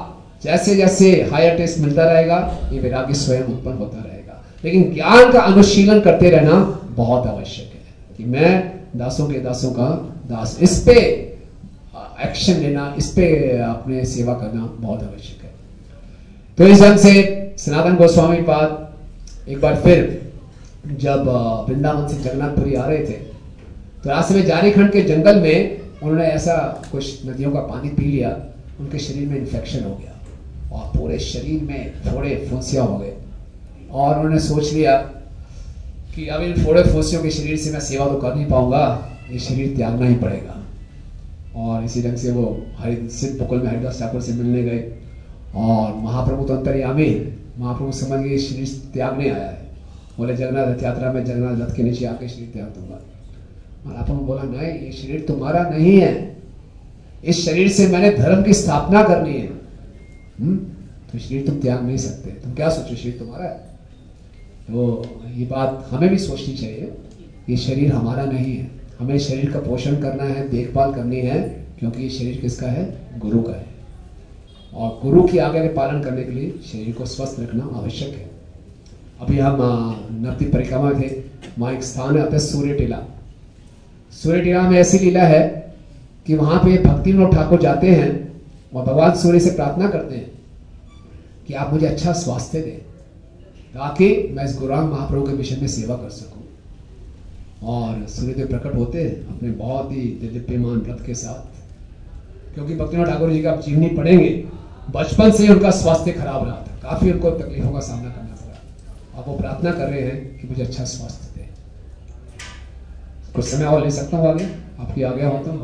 A: जैसे जैसे हायर टेस्ट मिलता रहेगा ये वैराग्य स्वयं उत्पन्न होता रहेगा। लेकिन ज्ञान का अनुशीलन करते रहना बहुत आवश्यक है कि मैं दासों के दासों का दास, इस पे एक्शन लेना, इस पे अपने सेवा करना बहुत आवश्यक है। तो इस ढंग से सनातन गोस्वामी पाद एक बार फिर जब वृंदावन से जगन्नाथपुरी आ रहे थे तो रास्ते में झारखंड के जंगल में उन्होंने ऐसा कुछ नदियों का पानी पी लिया, उनके शरीर में इन्फेक्शन हो गया और पूरे शरीर में फोड़े फुंसियां हो गए और उन्होंने सोच लिया कि अब इन फोड़े फुंसियों के शरीर से मैं सेवा तो कर नहीं पाऊंगा, ये शरीर त्यागना ही पड़ेगा। और इसी ढंग से वो सिद्ध बुकुल में हरिदास ठाकुर से मिलने गए और महाप्रभु तो अंतर्यामी, महाप्रभु समझ गए शरीर त्यागने आया है। बोले जगन्नाथ रथ यात्रा में जगन्नाथ रथ के नीचे आके शरीर त्याग दूंगा। महाप्रभु बोला नहीं, ये शरीर तुम्हारा नहीं है, इस शरीर से मैंने धर्म की स्थापना करनी है। तो शरीर तुम त्याग नहीं सकते, तुम क्या सोचो शरीर तुम्हारा है। तो ये बात हमें भी सोचनी चाहिए, ये शरीर हमारा नहीं है, हमें शरीर का पोषण करना है, देखभाल करनी है, क्योंकि ये शरीर किसका है, गुरु का है। और गुरु की आज्ञा के पालन करने के लिए शरीर को स्वस्थ रखना आवश्यक है। अभी हम नवद्वीप परिक्रमा थे, वहाँ एक स्थान है सूर्य टीला। सूर्य टीला में ऐसी लीला है कि वहां पे भक्ति विनोद ठाकुर जाते हैं और भगवान सूर्य से प्रार्थना करते हैं कि आप मुझे अच्छा स्वास्थ्य दें ताकि मैं इस गौरांग महाप्रभु के मिशन में सेवा कर सकूं। और सूर्यदेव प्रकट होते हैं अपने बहुत ही दिव्यमान व्रत के साथ, क्योंकि भक्ति विनोद ठाकुर जी का आप जीवनी पढ़ेंगे, बचपन से उनका स्वास्थ्य खराब रहा था, काफी उनको तकलीफों का सामना करना पड़ा। अब वो प्रार्थना कर रहे हैं कि मुझे अच्छा स्वास्थ्य दे। कुछ समय और ले सकता हूँ आगे, आपकी आ गया हो तो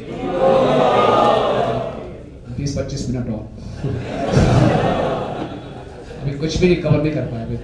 A: 20-25 मिनट और अभी कुछ भी कवर नहीं कर पाए।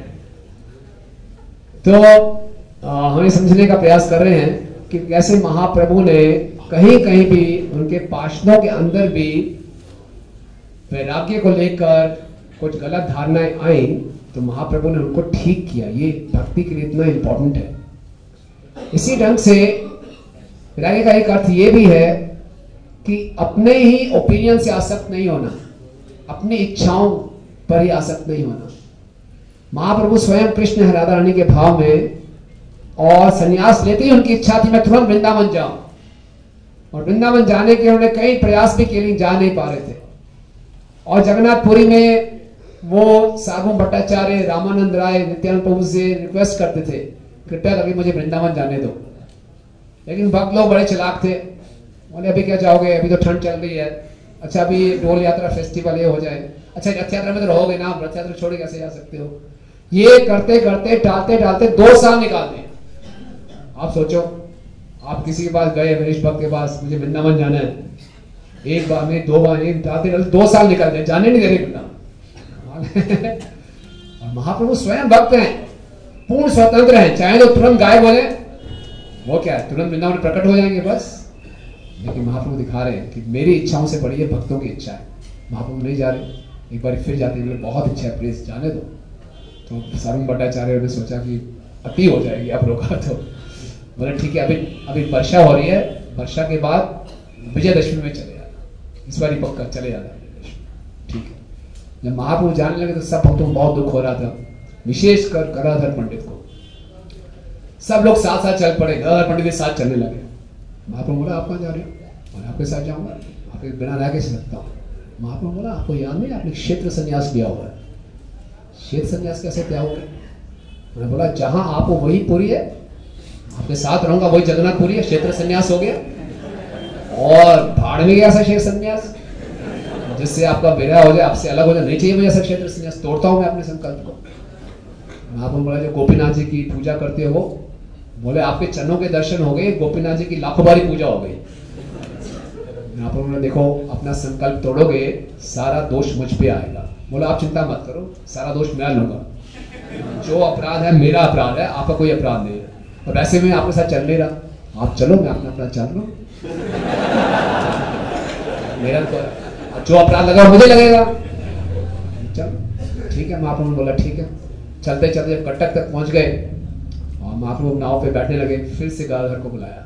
A: तो हम ये समझने का प्रयास कर रहे हैं कि कैसे महाप्रभु ने कहीं कहीं भी उनके पार्षदों के अंदर भी वैराग्य को लेकर कुछ गलत धारणाएं आई, तो महाप्रभु ने उनको ठीक किया। ये भक्ति के लिए इतना इंपॉर्टेंट है। इसी ढंग से वैराग्य का एक अर्थ ये भी है कि अपने ही ओपिनियन से आसक्त नहीं होना, अपनी इच्छाओं पर ही आसक्त नहीं होना। महाप्रभु स्वयं कृष्ण है राधा रानी के भाव में, और संन्यास लेते ही उनकी इच्छा थी मैं तुरंत वृंदावन जाऊं, और वृंदावन जाने के उन्होंने कई प्रयास भी किए, जा नहीं पा रहे थे। और जगन्नाथपुरी में वो सागु भट्टाचार्य, रामानंद राय, नित्यानंद प्रभु से रिक्वेस्ट करते थे कृपया करके मुझे वृंदावन जाने दो। लेकिन भक्त लोग बड़े चालाक थे, बोले अभी क्या जाओगे, अभी तो ठंड चल रही है, अच्छा अभी डोल यात्रा फेस्टिवल ये हो जाए, अच्छा रथ यात्रा में तो रहोगे ना, रथ यात्रा छोड़ कैसे जा सकते हो। ये करते करते टालते टालते 2 साल निकाल दिए। आप सोचो, आप किसी के पास गए, वरिष्ठ भक्त के पास, मुझे वृंदावन जाना है, एक बार नहीं 2 बार नहीं, टालते टालते 2 साल निकल गए, जाने नहीं दे रहे वृंदावन। और महाप्रभु स्वयं भक्त हैं, पूर्ण स्वतंत्र हैं, चाहे तो तुरंत गायब हो जाए, वो क्या है, तुरंत वृंदावन प्रकट हो जाएंगे बस। लेकिन महाप्रभु दिखा रहे हैं कि मेरी इच्छाओं से बड़ी है भक्तों की इच्छा है। महाप्रभु नहीं जा रहे, एक बार फिर जाते हैं, बहुत इच्छा है प्लीज जाने दो। तो सारूंग भट्टाचार्य ने सोचा कि अति हो जाएगी, अब रोका तो बोले ठीक है, अभी वर्षा हो रही है, वर्षा के बाद विजयदशमी में चले जाना, इस बार ही पक्का चले जाना। ठीक है, जब महाप्रभु जाने लगे तो सब भक्तों को बहुत दुख हो रहा था, विशेषकर गदाधर पंडित को। सब लोग साथ साथ चल पड़े, गदाधर पंडित के साथ चलने लगे। महाप्रभु बोला आप कहाँ जा रहे हो, और आपके साथ जाऊंगा, आपके बिना रह कैसे सकता हूँ। महाप्रभु बोला आपको याद नहीं आपने क्षेत्र संन्यास लिया हुआ है, क्षेत्र संन्यास कैसे त्यागोगे। उन्होंने बोला जहां आप हो वही पूरी है, आपके साथ रहूंगा वही जगन्नाथपुरी है, क्षेत्र संन्यास हो गया। और भाड़ में गया ऐसा क्षेत्र संन्यास जिससे आपका विरह हो जाए, आपसे अलग हो जाए, नहीं चाहिए मुझे ऐसा क्षेत्र संन्यास, तोड़ता हूं मैं अपने संकल्प को। महाप्रभु बोला जो गोपीनाथ जी की पूजा करते हो, बोले आपके चरणों के दर्शन हो गए, गोपीनाथ जी की लाखों बारी पूजा हो गई। महाप्रभु ने देखो अपना संकल्प तोड़ोगे सारा दोष मुझ पे आएगा। बोला आप चिंता मत करो, सारा दोष मैं लूंगा, जो अपराध है मेरा अपराध है, आपका कोई अपराध नहीं है। और वैसे मैं आपके साथ चल नहीं रहा, आप चलो मैं अपना अपना चल रहा हूं, मेरा तो जो अपराध लगा मुझे लगेगा। चल ठीक है, महाप्रभु ने बोला ठीक है। चलते चलते जब कटक तक पहुंच गए और महाप्रभु नाव पे बैठने लगे, फिर से गदाधर को बुलाया।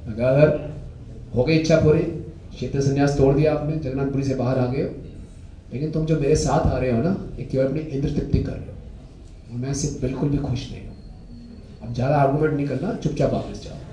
A: गदाधर हो गई इच्छा पूरी, क्षेत्र संन्यास तोड़ दिया आपने, जगन्नाथपुरी से बाहर आ गए, लेकिन तुम जो मेरे साथ आ रहे हो ना, ये केवल अपनी इंद्र तृप्ति कर रहे हो और मैं इससे बिल्कुल भी खुश नहीं हूँ। अब ज़्यादा आर्गूमेंट नहीं करना, चुपचाप वापस जाओ।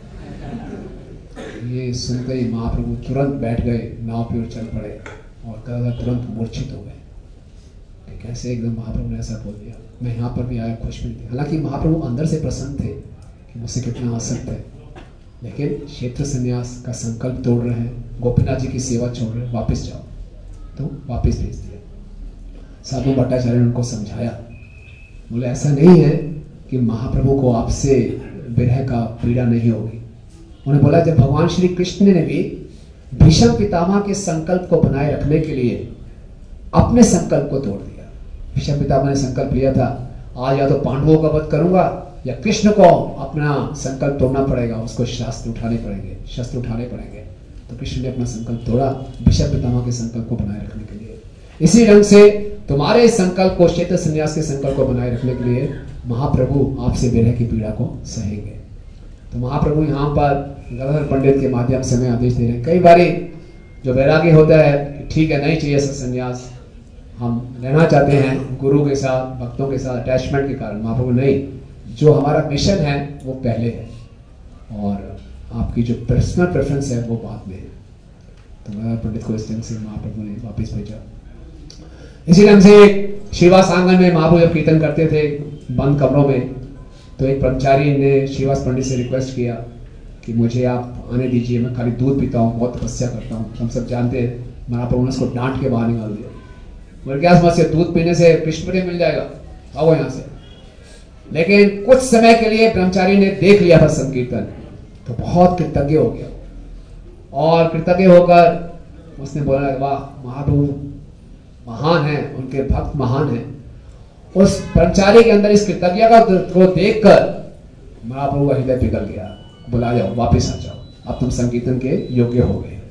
A: ये सुनते ही महाप्रभु तुरंत बैठ गए, नाव पे चल पड़े और गदाधर तुरंत मूर्छित हो गए। कैसे एकदम महाप्रभु ने ऐसा बोल दिया, मैं यहाँ पर भी आया खुश भी नहीं। हालांकि महाप्रभु अंदर से प्रसन्न थे कि मुझसे कितना आसक्त है, लेकिन क्षेत्र संन्यास का संकल्प तोड़ रहे हैं, गोपीनाथ जी की सेवा छोड़ रहे हैं, वापस जाओ। तो वापस भेज दिया। साधु भट्टाचार्य ने उनको समझाया, बोले ऐसा नहीं है कि महाप्रभु को आपसे विरह का पीड़ा नहीं होगी। उन्होंने बोला जब भगवान श्री कृष्ण ने भी भीष्म पितामह के संकल्प को बनाए रखने के लिए अपने संकल्प को तोड़ दिया। भीष्म पितामह ने संकल्प लिया था, आज या तो पांडवों का वध करूंगा या कृष्ण को अपना संकल्प तोड़ना पड़ेगा, उसको शस्त्र उठाने पड़ेंगे। तो कृष्ण ने अपना संकल्प तोड़ा भीष्म पितामह के संकल्प को बनाए रखने के लिए। इसी ढंग से तुम्हारे संकल्प को, क्षेत्र संन्यास के संकल्प को बनाए रखने के लिए महाप्रभु आपसे विरह की पीड़ा को सहेंगे। तो महाप्रभु यहाँ पर गदाधर पंडित के माध्यम से हमें आदेश दे रहे हैं। कई बार जो वैरागी होता है, ठीक है नहीं चाहिए संन्यास, हम रहना चाहते हैं गुरु के साथ, भक्तों के साथ अटैचमेंट के कारण। महाप्रभु नहीं, जो हमारा मिशन है वो पहले है और आपकी जो पर्सनल प्रेफरेंस है वो बाद में है। तो गदाधर पंडित को इस ढंग से महाप्रभु ने वापस भेजा। इसी ढंग से श्रीवास आंगन में महाप्रभु जब कीर्तन करते थे बंद कमरों में, तो एक कर्मचारी ने श्रीवास पंडित से रिक्वेस्ट किया कि मुझे आप आने दीजिए, मैं खाली दूध पीता हूँ, बहुत तपस्या करता हूँ। हम सब जानते हैं महाप्रभु ने उसको डांट के बाहर निकाल दिया। बोले क्या समस्या, दूध पीने से कृष्ण प्रेम मिल जाएगा, आओ यहाँ से। लेकिन कुछ समय के लिए ब्रह्मचारी ने देख लिया था संकीर्तन, तो बहुत कृतज्ञ हो गया और कृतज्ञ होकर उसने बोला वाह महाप्रभु महान है, उनके भक्त महान है। उस ब्रह्मचारी के अंदर इस कृतज्ञता को देखकर महाप्रभु का हृदय पिघल गया। बुला जाओ, वापस आ जाओ, अब तुम संकीर्तन के योग्य हो गए।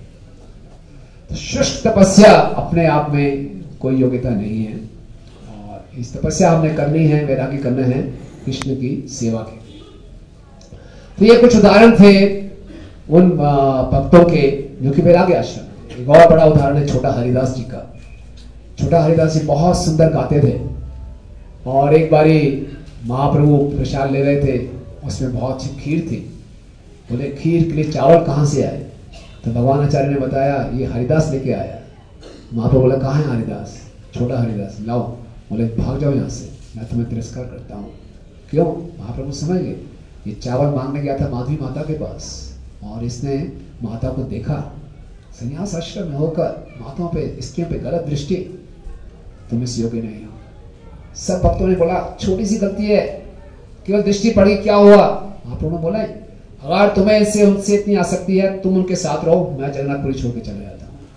A: तो शुष्क तपस्या अपने आप में कोई योग्यता नहीं है और इस तपस्या हमने करनी है, वैरागी करना है कृष्ण की सेवा के। तो ये कुछ उदाहरण थे उन भक्तों के जो कि वैराग्य आश्रम। एक और बड़ा उदाहरण है छोटा हरिदास जी का। छोटा हरिदास जी बहुत सुंदर गाते थे और एक बारी महाप्रभु प्रसाद ले रहे थे, उसमें बहुत सी खीर थी। बोले खीर के लिए चावल कहाँ से आए? तो भगवान आचार्य ने बताया ये हरिदास लेके आया। महाप्रभु बोला कहाँ है हरिदास? छोटा हरिदास लाओ। बोले भाग जाओ यहाँ से, मैं तुम्हें तिरस्कार करता हूँ। क्यों? महाप्रभु समझ गए ये चावल मांगने गया था माधवी माता के पास और इसने माता को देखा, संन्यास आश्रम में होकर माताओं पे, स्त्रियों पे गलत दृष्टि, तुम इस योग्य नहीं हो। सब भक्तों ने बोला छोटी सी गलती है, केवल दृष्टि पड़ी, क्या हुआ? महाप्रभु ने बोला अगर तुम्हें इससे उनसे इतनी आसक्ति है तुम उनके साथ रहो, मैं जगन्नाथपुरी छोड़ के चला जाता हूँ।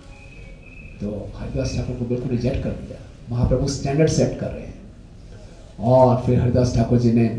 A: तो हरिदास ठाकुर को बिल्कुल रिजेक्ट कर दिया। महाप्रभु स्टैंडर्ड सेट कर रहे हैं और फिर हरिदास ठाकुर जी ने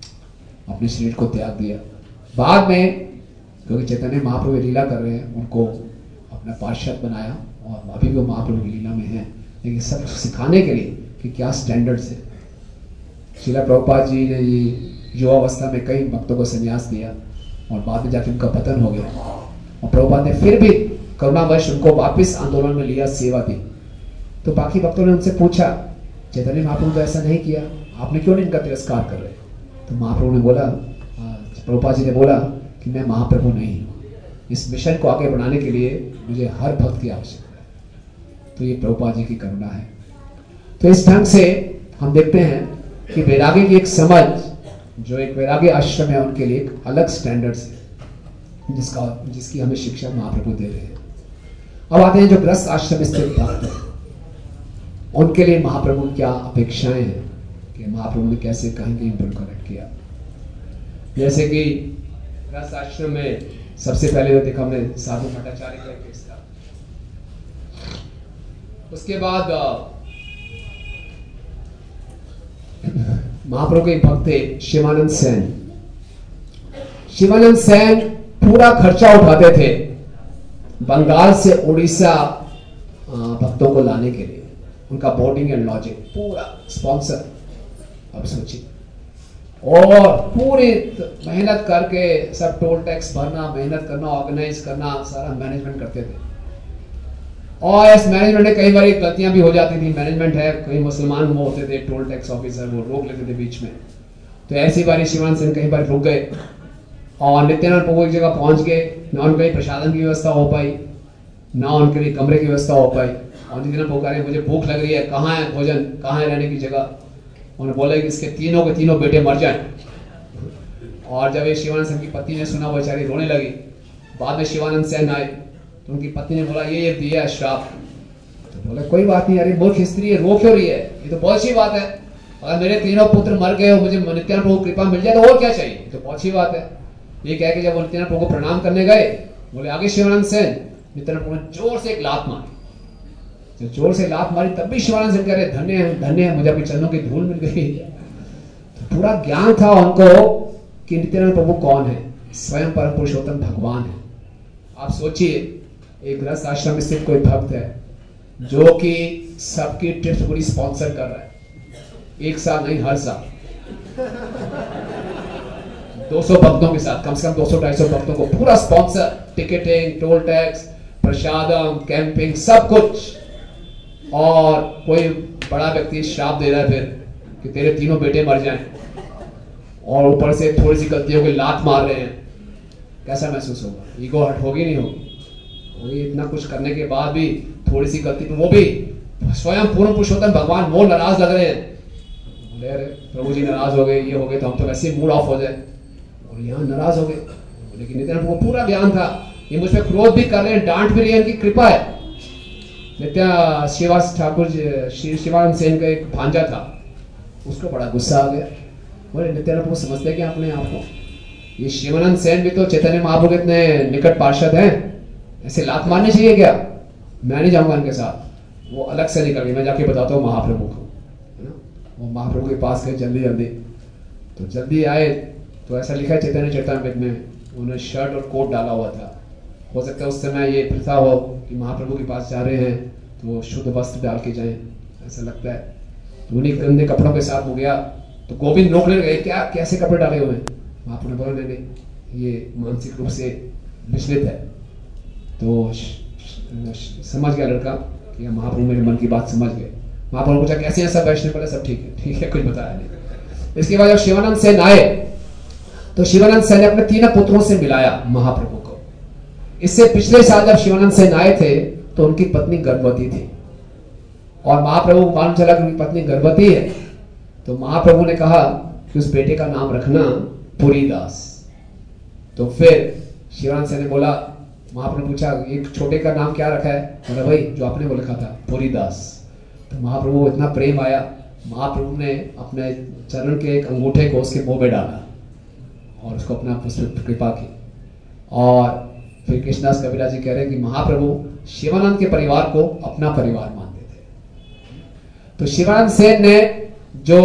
A: अपने शरीर को त्याग दिया। बाद में क्योंकि चैतन्य महाप्रभु लीला कर रहे हैं, उनको अपना पार्षद बनाया और अभी वो महाप्रभु की लीला में है, लेकिन सब सिखाने के लिए कि क्या स्टैंडर्ड्स है। श्रीला प्रभुपाद जी ने युवावस्था में कई भक्तों को संन्यास दिया और बाद में जाके उनका पतन हो गया और प्रभुपाद ने फिर भी करुणावश उनको वापस आंदोलन में लिया, सेवा दी। तो बाकी भक्तों ने उनसे पूछा चैतन्य महाप्रभु तो ऐसा नहीं किया, आपने क्यों नहीं इनका तिरस्कार कर रहे? तो महाप्रभु ने बोला, प्रभुपाद जी ने बोला कि मैं महाप्रभु नहीं हूँ, इस मिशन को आगे बढ़ाने के लिए मुझे हर भक्त की आवश्यकता है। तो ये प्रभुपाद जी की करुणा है। तो इस ढंग से हम देखते हैं कि वैराग्य की एक समझ, जो एक वैराग्य आश्रम है उनके लिए एक अलग स्टैंडर्ड्स है जिसकी हमें शिक्षा महाप्रभु दे रहे हैं। अब आते हैं जो गृहस्थ आश्रम स्थित भक्त हैं, उनके लिए महाप्रभु क्या अपेक्षाएं हैं कि महाप्रभु ने कैसे कहीं कहीं पर कनेक्ट किया। जैसे कि गृहस्थ आश्रम में सबसे पहले देखा हमने साधु भट्टाचार्य का केस था। उसके बाद महाप्रभु के भक्त थे शिवानंद सेन। शिवानंद सेन पूरा खर्चा उठाते थे बंगाल से उड़ीसा भक्तों को लाने के लिए, उनका बोर्डिंग एंड लॉजिंग पूरा स्पॉन्सर। अब सोचिए, और पूरी मेहनत करके सब टोल टैक्स भरना, मेहनत करना, ऑर्गेनाइज करना, सारा मैनेजमेंट करते थे। और इस मैनेजमेंट में कई बार गलतियां भी हो जाती थी। मैनेजमेंट है, कई मुसलमान वो होते थे टोल टैक्स ऑफिसर, वो रोक लेते थे बीच में। तो ऐसी बारी शिवानंद सेन कई बार रुक गए और नित्यानंद प्रभु एक जगह पहुंच गए, ना उनके लिए प्रसादन की व्यवस्था हो पाई, ना उनके लिए कमरे की व्यवस्था हो पाई। और नित्यानंद प्रभु कह रहे मुझे भूख लग रही है, कहाँ है भोजन, कहाँ है रहने की जगह। उन्होंने बोला कि इसके तीनों के तीनों बेटे मर जाएं। और जब ये शिवानंद सेन की पत्नी ने सुना, वो बेचारी रोने लगी। बाद में शिवानंद सेन आए तो उनकी पत्नी ने बोला ये दिया है श्राप। तो बोला कोई बात नहीं, अरे मूर्ख स्त्री है, रो क्यों रही है, ये तो बहुत अच्छी बात है। अगर मेरे तीनों पुत्र मर गए और मुझे नित्यानंद प्रभु कृपा मिल जाए तो और क्या चाहिए, ये तो बहुत अच्छी बात है। ये कह के जब वो नित्यानंद प्रभु को प्रणाम करने गए, बोले आगे शिवानंद सेन, नित्यानंद प्रभु ने जोर से एक लात मारी। जब जोर से लात मारी तब भी शिवानंद सेन कह रहे धन्य है, धन्य है, मुझे अपने चरणों की धूल मिल गई। तो पूरा ज्ञान था उनको कि नित्यानंद प्रभु कौन है, स्वयं परम पुरुषोत्तम भगवान है। आप सोचिए, एक गृहस्थ आश्रम में स्थित कोई भक्त है जो कि सबकी ट्रिप्स पूरी स्पॉन्सर कर रहा है, एक साल नहीं हर साल 200 भक्तों के साथ, कम से कम 200-250 भक्तों को पूरा स्पॉन्सर, टिकटिंग, टोल टैक्स, प्रसादम, कैंपिंग, सब कुछ। और कोई बड़ा व्यक्ति श्राप दे रहा है फिर कि तेरे तीनों बेटे मर जाएं, और ऊपर से थोड़ी सी गलतियों के लात मार रहे हैं। कैसा महसूस होगा, ईगो हट होगी नहीं होगी? वही इतना कुछ करने के बाद भी थोड़ी सी गलती, वो भी स्वयं पूर्ण पुरुषोत्तम भगवान वो नाराज लग रहे हैं। बोले अरे प्रभु जी नाराज हो गए, ये हो गए, तो हम तो वैसे ही मूड ऑफ हो जाए, और यहाँ नाराज हो गए। लेकिन नित्यानंद को पूरा ज्ञान था, ये मुझ पर क्रोध भी कर रहे हैं, डांट भी रही है, इनकी कृपा है। नित्या श्रीवास ठाकुर शिवानंद सेन का एक भांजा था, उसको बड़ा गुस्सा आ गया। बोले नित्यानंद प्रभु समझते क्या अपने आप को, ये शिवानंद सेन भी तो चैतन्य महाप्रभु के इतने निकट पार्षद हैं, ऐसे लात मारनी चाहिए क्या? मैं नहीं जाऊंगा इनके साथ। वो अलग से निकल गए, मैं जाके बताता हूँ महाप्रभु को, है ना। वो महाप्रभु के पास गए जल्दी जल्दी, तो जल्दी आए तो ऐसा लिखा है चैतन्य चरितामृत में, उन्होंने शर्ट और कोट डाला हुआ था। हो सकता है उस समय ये प्रथा हो कि महाप्रभु के पास जा रहे हैं तो शुद्ध वस्त्र डाल के जाएं, ऐसा लगता है। तो उन्हीं गंदे कपड़ों के साथ हो गया, तो गोविंद रोकने गए, क्या कैसे कपड़े डाले हुए हैं? महाप्रभु ने बोला नहीं, ये मानसिक रूप से विचलित है। तो समझ गया लड़का कि महाप्रभु मेरे मन की बात समझ गए। महाप्रभु पूछा कैसे हैं सब वैष्णव? बोले सब ठीक है, कुछ बताया नहीं। इसके बाद जब शिवानंद सेन आए तो शिवानंद सेन ने अपने तीनों पुत्रों से मिलाया महाप्रभु को। इससे पिछले साल जब शिवानंद सेन आए थे तो उनकी पत्नी गर्भवती थी, और महाप्रभु को मालूम चला कि उनकी पत्नी गर्भवती है। तो महाप्रभु ने कहा कि उस बेटे का नाम रखना पुरीदास। तो फिर शिवानंद सेन ने बोला, महाप्रभु पूछा एक छोटे का नाम क्या रखा है? बोला भाई जो आपने वो लिखा था पुरीदास। तो महाप्रभु इतना प्रेम आया, महाप्रभु ने अपने चरण के एक अंगूठे को उसके मुंह में डाला और उसको अपना पुष्प कृपा की। और फिर कृष्णदास कबीरा जी कह रहे हैं कि महाप्रभु शिवानंद के परिवार को अपना परिवार मानते थे। तो शिवानंद सेन ने जो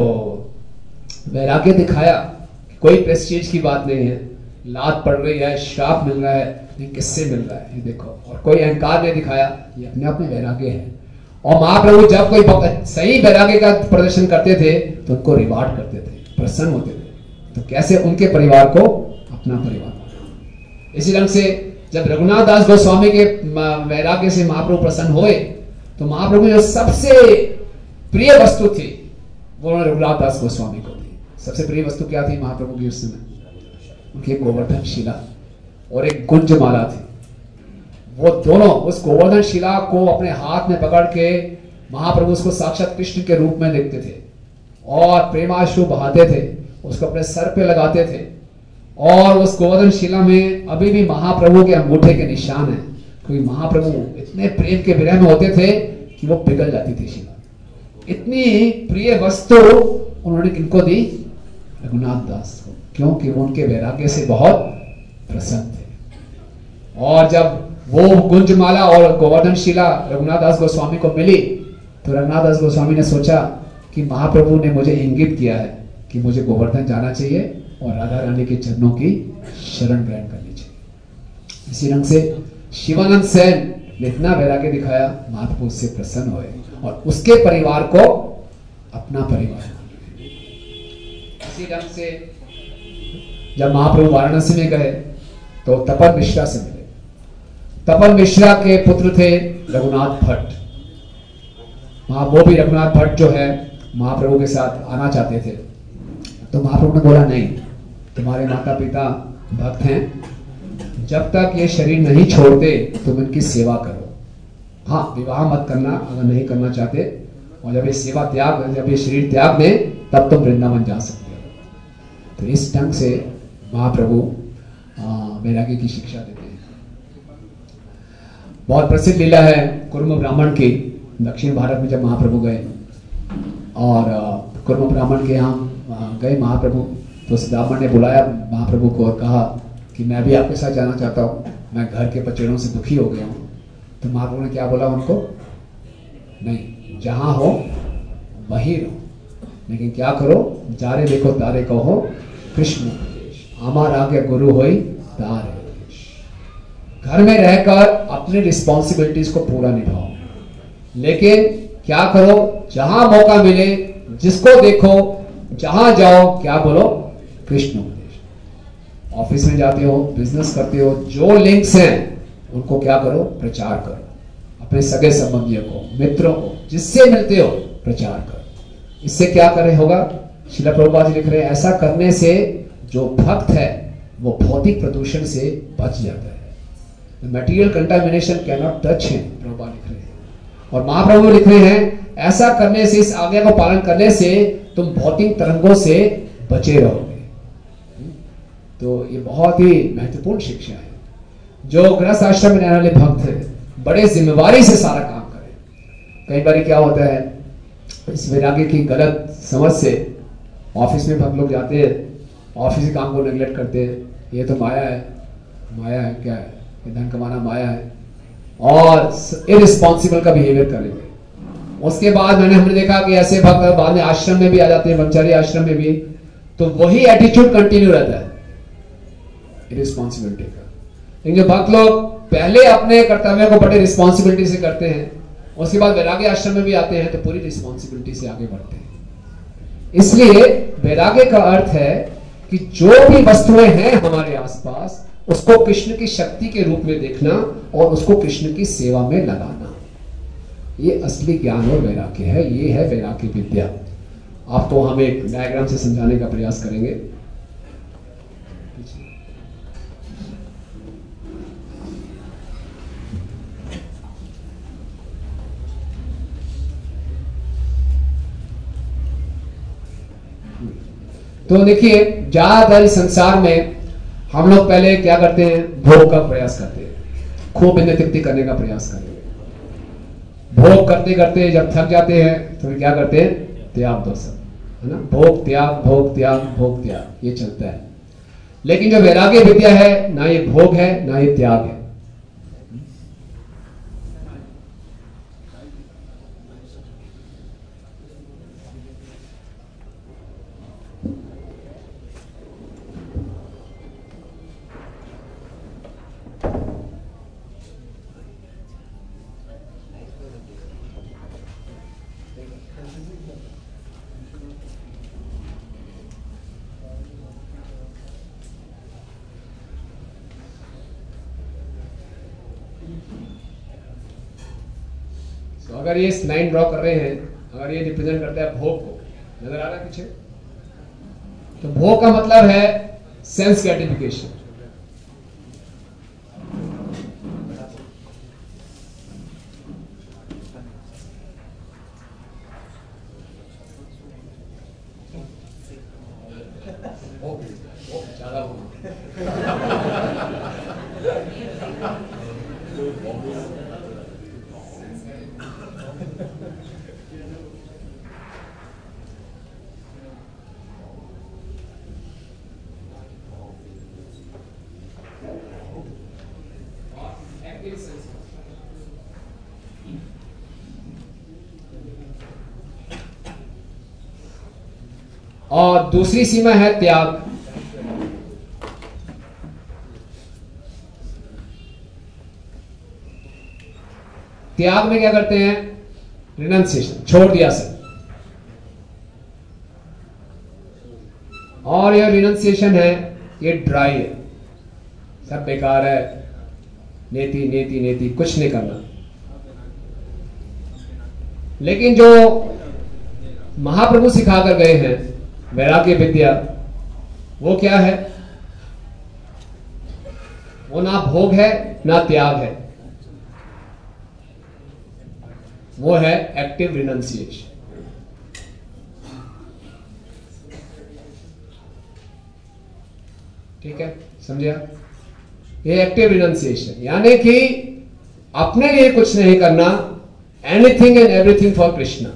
A: वैराग्य दिखाया, कोई प्रेस्टीज की बात नहीं है, लात पड़ रही है, श्राप मिल रहा है, लेकिन किससे मिल रहा है ये देखो, और कोई अहंकार नहीं दिखाया, ये अपने आप में वैराग्य है। और महाप्रभु जब कोई भक्त सही वैराग्य का प्रदर्शन करते थे तो उनको रिवार्ड करते थे, प्रसन्न होते थे। तो कैसे उनके परिवार को अपना परिवार माना। इसी ढंग से जब रघुनाथ दास गोस्वामी के वैराग्य से महाप्रभु प्रसन्न हुए तो महाप्रभु जो सबसे प्रिय वस्तु थी वो रघुनाथ दास गोस्वामी को थी। सबसे प्रिय वस्तु क्या थी महाप्रभु की उस समय? उनकी गोवर्धन शिला और एक गुंज माला थी। वो दोनों उस गोवर्धन शिला को अपने हाथ में पकड़ के महाप्रभु उसको साक्षात कृष्ण के रूप में देखते थे और प्रेमाश्रु बहाते थे, उसको अपने सर पे लगाते थे। और उस गोवर्धन शिला में अभी भी महाप्रभु के अंगूठे के निशान है, क्योंकि महाप्रभु इतने प्रेम के विरह में होते थे कि वो पिघल जाती थी शिला। इतनी प्रिय वस्तु उन्होंने किनको दी? रघुनाथ दास को, क्योंकि वो उनके वैराग्य से बहुत प्रसन्न थे। और जब वो गुंजमाला और गोवर्धन शिला रघुनाथ दास गोस्वामी को मिली तो रघुनाथ दास गोस्वामी ने सोचा कि महाप्रभु ने मुझे इंगित किया है कि मुझे गोवर्धन जाना चाहिए और राधा रानी के चरणों की शरण ग्रहण करनी चाहिए। इसी ढंग से शिवानंद सेन ने इतना वैराग्य दिखाया, महाप्रभु उससे प्रसन्न हुए और उसके परिवार को अपना परिवार। इसी ढंग से जब महाप्रभु वाराणसी में गए तो तपन मिश्रा से मिले। तपन मिश्रा के पुत्र थे रघुनाथ भट्ट। वो भी रघुनाथ भट्ट जो है महाप्रभु के साथ आना चाहते थे, तो महाप्रभु ने बोला नहीं, तुम्हारे माता पिता भक्त हैं, जब तक ये शरीर नहीं छोड़ते तुम इनकी सेवा करो। हाँ, विवाह मत करना अगर नहीं करना चाहते, और जब ये सेवा त्याग, जब ये शरीर त्याग दें तब तुम वृंदावन जा सकते हो। तो इस ढंग से महाप्रभु वैराग्य की शिक्षा देते हैं। बहुत प्रसिद्ध लीला है कुर्म ब्राह्मण की। दक्षिण भारत में जब महाप्रभु गए और कुर्म ब्राह्मण के यहाँ गए महाप्रभु, तो उस ब्राह्मण ने बुलाया महाप्रभु को और कहा कि मैं भी आपके साथ जाना चाहता हूँ, मैं घर के पचड़ों से दुखी हो गया हूँ। तो महाप्रभु ने क्या बोला उनको, नहीं, जहां हो वहीं रहो, लेकिन क्या करो, जारे देखो तारे कहो कृष्ण उपदेश, आमार आगे गुरु होई तारे। घर में रहकर अपनी रिस्पॉन्सिबिलिटीज को पूरा निभाओ, लेकिन क्या करो, जहां मौका मिले, जिसको देखो, जहां जाओ, क्या बोलो, कृष्ण उपदेश। ऑफिस में जाते हो, बिजनेस करते हो, जो लिंक्स हैं उनको क्या करो, प्रचार करो। अपने सगे संबंधियों को, मित्रों को, जिससे मिलते हो प्रचार करो। इससे क्या कर रहे होगा, श्रील प्रभुपाद जी लिख रहे हैं, ऐसा करने से जो भक्त है वो भौतिक प्रदूषण से बच जाता है। Material contamination can not touch him, Prabhupada लिख रहे हैं। और महाप्रभु लिख रहे हैं, ऐसा करने से, इस आज्ञा को पालन करने से तुम भौतिक तरंगों से बचे रहोगे। तो ये बहुत ही महत्वपूर्ण शिक्षा है। जो गृहस्थ आश्रम में रहने वाले भक्त है, बड़े जिम्मेवारी से सारा काम करें। कई बार क्या होता है, इस वैराग्य की गलत समझ से ऑफिस में भक्त लोग जाते हैं, ऑफिस के काम को नेग्लेक्ट करते हैं, ये तो माया है, माया है, क्या है, ये धन कमाना माया है, और इररिस्पॉन्सिबल का बिहेवियर करेंगे। उसके बाद हमने देखा कि ऐसे भक्त बाद में आश्रम में भी आ जाते हैं, ब्रह्मचारी आश्रम में भी, तो वही एटीट्यूड कंटिन्यू रहता है इररिस्पॉन्सिबिलिटी का। लेकिन जो भक्त लोग पहले अपने कर्तव्य को बड़े रिस्पॉन्सिबिलिटी से करते हैं, उसके बाद वैराग्य आश्रम में भी आते हैं, तो पूरी रिस्पॉन्सिबिलिटी से आगे बढ़ते हैं। इसलिए वैराग्य का अर्थ है कि जो भी वस्तुएं हैं हमारे आसपास, उसको कृष्ण की शक्ति के रूप में देखना और उसको कृष्ण की सेवा में लगाना, ये असली ज्ञान और वैराग्य है। ये है वैराग्य विद्या। आपको हम एक डायग्राम से समझाने का प्रयास करेंगे। तो देखिए, ज्यादातर संसार में हम लोग पहले क्या करते हैं, भोग का प्रयास करते हैं, खूब इंद्रिय तृप्ति करने का प्रयास करेंगे। भोग करते करते जब थक जाते हैं तो क्या करते हैं, त्याग दो सब, है ना, भोग त्याग, भोग त्याग, भोग त्याग, ये चलता है। लेकिन जो वैराग्य विद्या है, ना ये भोग है ना ये त्याग है। अगर ये लाइन ड्रॉ कर रहे हैं, अगर ये रिप्रेजेंट करता है भोग को, नजर आ रहा है पीछे, तो भोग का मतलब है सेंस ग्रेटिफिकेशन। ज्यादा और दूसरी सीमा है त्याग। त्याग में क्या करते हैं, रिनंसिएशन, छोड़ दिया सब। और ये रिनंसिएशन है, ये ड्राई है, सब बेकार है, नेति नेति नेति, कुछ नहीं करना। लेकिन जो महाप्रभु सिखाकर गए हैं वैराग्य विद्या, वो क्या है? वो ना भोग है ना त्याग है, वो है एक्टिव रिनंसिएशन। ठीक है, समझे आप? ये एक्टिव रिनंसिएशन यानी कि अपने लिए कुछ नहीं करना, anything and everything for Krishna.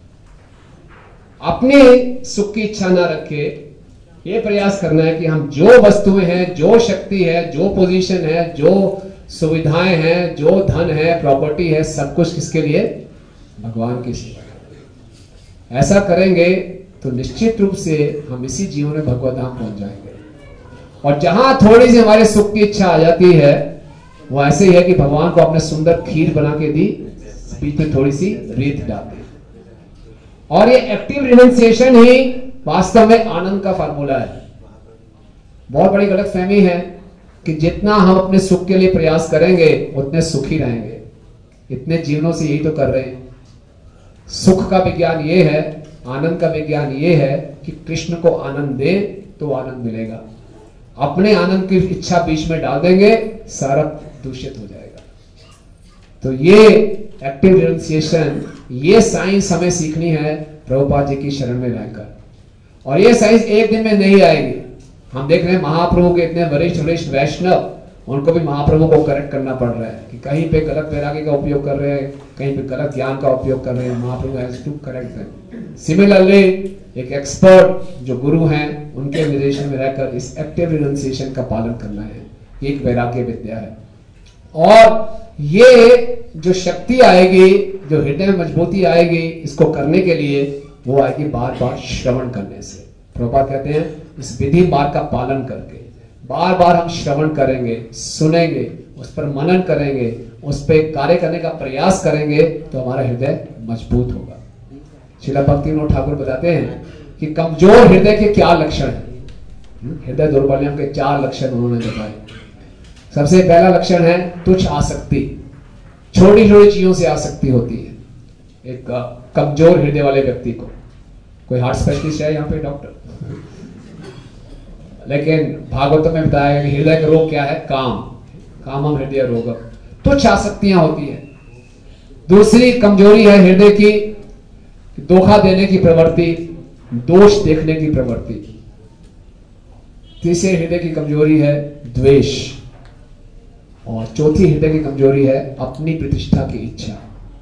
A: अपने सुख की इच्छा ना रखे, ये प्रयास करना है कि हम जो वस्तुएं हैं, जो शक्ति है, जो पोजीशन है, जो सुविधाएं हैं, जो धन है, प्रॉपर्टी है, सब कुछ किसके लिए? भगवान की सेवा। ऐसा करेंगे तो निश्चित रूप से हम इसी जीवन में भगवत धाम पहुंच जाएंगे। और जहां थोड़ी सी हमारे सुख की इच्छा आ जाती है, वो ऐसे ही है कि भगवान को अपने सुंदर खीर बना के दी, बीच में थोड़ी सी रेत डाल दी। और ये एक्टिव रिनंसिएशन ही वास्तव में आनंद का फार्मूला है। बहुत बड़ी गलतफहमी है कि जितना हम अपने सुख के लिए प्रयास करेंगे उतने सुखी रहेंगे। इतने जीवनों से यही तो कर रहे हैं। सुख का विज्ञान ये है, आनंद का विज्ञान ये है कि कृष्ण को आनंद दे तो आनंद मिलेगा। अपने आनंद की इच्छा बीच में डाल देंगे, सारा दूषित हो जाएगा। तो ये एक्टिव रिनंसिएशन, ये साइंस हमें सीखनी है प्रभुपाद जी की शरण में रहकर। और ये साइंस एक दिन में नहीं आएगी। हम देख रहे हैं महाप्रभु के इतने वरिष्ठ वैष्णव, उनको भी महाप्रभु को करेक्ट करना पड़ रहा है कि कहीं पे गलत वैराग्य का उपयोग कर रहे हैं, कहीं पे गलत ज्ञान का उपयोग कर रहे हैं। Mahaprabhu has to correct them. Similarly एक एक्सपर्ट जो गुरु हैं, उनके निर्देशन में रहकर इस एक्टिव रिनंसिएशन का पालन करना है। एक वैराग्य विद्या है। और ये जो शक्ति आएगी, जो हृदय में मजबूती आएगी, इसको करने के लिए वो आएगी बार बार श्रवण करने से। प्रभुपाद कहते हैं इस विधि मार्ग का पालन करके बार बार हम श्रवण करेंगे, सुनेंगे, उस पर मनन करेंगे, उस पर कार्य करने का प्रयास करेंगे तो हमारा हृदय मजबूत होगा। श्रील भक्तिविनोद ठाकुर बताते हैं कि कमजोर हृदय के क्या लक्षण है। हृदय दौर्बल्य के 4 लक्षण उन्होंने बताए। सबसे पहला लक्षण है तुच्छ आसक्ति। छोटी छोटी चीजों से आसक्ति होती है एक कमजोर हृदय वाले व्यक्ति को। कोई हार्ट स्पेशलिस्ट है यहाँ पे? डॉक्टर? लेकिन भागवत में बताया कि हृदय का रोग क्या है? कामम हृदय रोग। तुच्छ आसक्तियां होती है। दूसरी कमजोरी है हृदय की धोखा देने की प्रवृत्ति, दोष देखने की प्रवृत्ति। तीसरे हृदय की कमजोरी है द्वेष। और चौथी हृदय की कमजोरी है अपनी प्रतिष्ठा की इच्छा।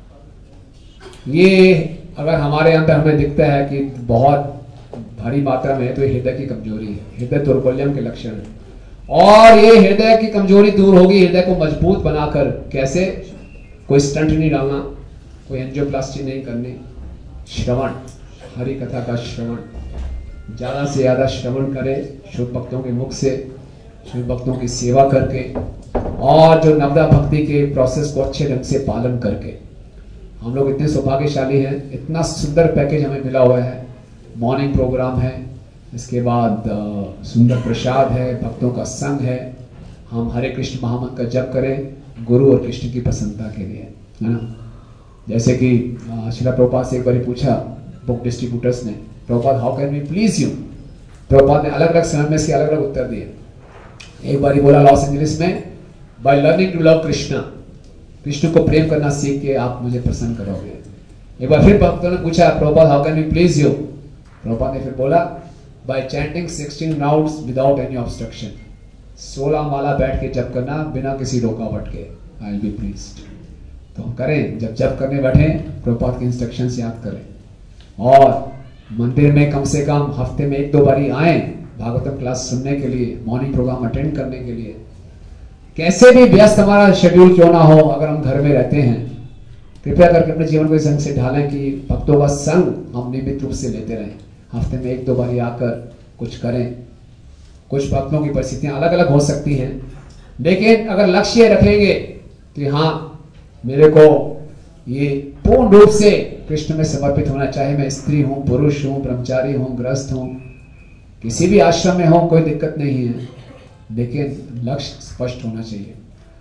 A: ये अगर हमारे अंदर हमें दिखता है कि बहुत भारी मात्रा में है तो ये हृदय की कमजोरी है, हृदय दौर्बल्यम के लक्षण है। और ये हृदय की कमजोरी दूर होगी हृदय को मजबूत बनाकर। कैसे? कोई स्टंट नहीं डालना, कोई एंजियोप्लास्टी नहीं करनी, श्रवण, हरि कथा का श्रवण, ज्यादा से ज्यादा श्रवण करें शुभ भक्तों के मुख से, शुभ भक्तों की सेवा करके, और जो नवदा भक्ति के प्रोसेस को अच्छे ढंग से पालन करके। हम लोग इतने सौभाग्यशाली हैं, इतना सुंदर पैकेज हमें मिला हुआ है। मॉर्निंग प्रोग्राम है, इसके बाद सुंदर प्रसाद है, भक्तों का संग है। हम हरे कृष्ण महामंत्र का जप करें गुरु और कृष्ण की प्रसन्नता के लिए, है ना। जैसे कि श्रील प्रभुपाद से एक बार पूछा बुक डिस्ट्रीब्यूटर्स ने, Prabhupada how can we please you? Prabhupada ने अलग अलग समय में इसके अलग अलग उत्तर दिए। एक बार बोला लॉस एंजलिस में, by learning to love Krishna, Krishna को प्रेम करना सीख के आप मुझे प्रसन्न करोगे। एक बार फिर भक्तों ने पूछा Prabhupada how can we please you? Prabhupada ने फिर बोला by chanting 16 rounds without any obstruction, 16 माला बैठ के जप करना बिना किसी रुकावट के, आई विल बी प्लीज्ड। तो हम करें, जब जप करने बैठे प्रभुपाद के इंस्ट्रक्शंस याद करें। और मंदिर में कम से कम हफ्ते में 1-2 बारी आए भागवतम क्लास सुनने के लिए, मॉर्निंग प्रोग्राम अटेंड करने के लिए। कैसे भी व्यस्त हमारा शेड्यूल क्यों ना हो, अगर हम घर में रहते हैं, कृपया करके अपने जीवन को इस ढंग से ढालें कि भक्तों का संग हम नियमित रूप से लेते रहें। हफ्ते में 1-2 बारी आकर कुछ करें। कुछ भक्तों की परिस्थितियां अलग अलग हो सकती हैं, लेकिन अगर लक्ष्य रखेंगे कि हाँ मेरे को ये पूर्ण रूप से कृष्ण में समर्पित होना चाहिए, मैं स्त्री हूं, पुरुष हूं, ब्रह्मचारी हूं, गृहस्थ हूं, किसी भी आश्रम में हो, कोई दिक्कत नहीं है, लेकिन लक्ष्य स्पष्ट होना चाहिए।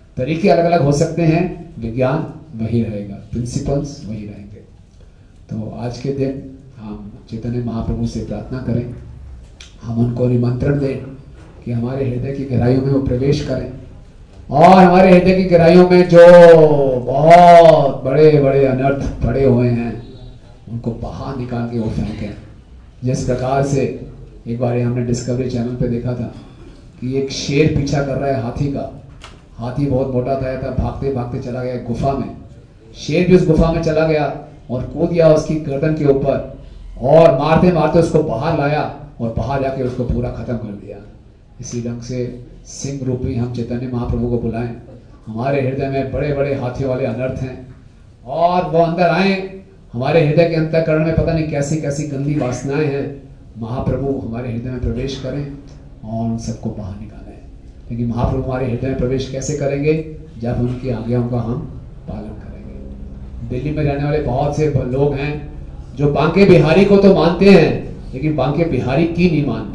A: तरीके अलग अलग हो सकते हैं, विज्ञान वही रहेगा, प्रिंसिपल्स वही रहेंगे। तो आज के दिन हम चैतन्य महाप्रभु से प्रार्थना करें, हम उनको निमंत्रण दें कि हमारे हृदय की गहराइयों में वो प्रवेश करें और हमारे हृदय की गहराइयों में जो बहुत बड़े बड़े अनर्थ पड़े हुए हैं उनको बाहर निकाल के वो फेंकें। जिस प्रकार से एक बार हमने डिस्कवरी चैनल पे देखा था कि एक शेर पीछा कर रहा है हाथी का, हाथी बहुत मोटा था, भागते भागते चला गया गुफा में, शेर भी उस गुफा में चला गया और कूद गया उसकी गर्दन के ऊपर और मारते मारते उसको बाहर लाया और बाहर जाके उसको पूरा खत्म कर दिया। इसी ढंग से सिंह रूपी हम चैतन्य महाप्रभु को बुलाएं। हमारे हृदय में बड़े बड़े हाथियों वाले अनर्थ हैं और वो अंदर आए, हमारे हृदय के अंतःकरण में पता नहीं कैसी कैसी गंदी वासनाएं हैं, महाप्रभु हमारे हृदय में प्रवेश करें और उन सबको बाहर निकालें। लेकिन महाप्रभु हमारे हृदय में प्रवेश कैसे करेंगे? जब उनकी आज्ञाओं का हम पालन करेंगे। दिल्ली में रहने वाले बहुत से लोग हैं जो बांके बिहारी को तो मानते हैं लेकिन बांके बिहारी की नहीं मानते।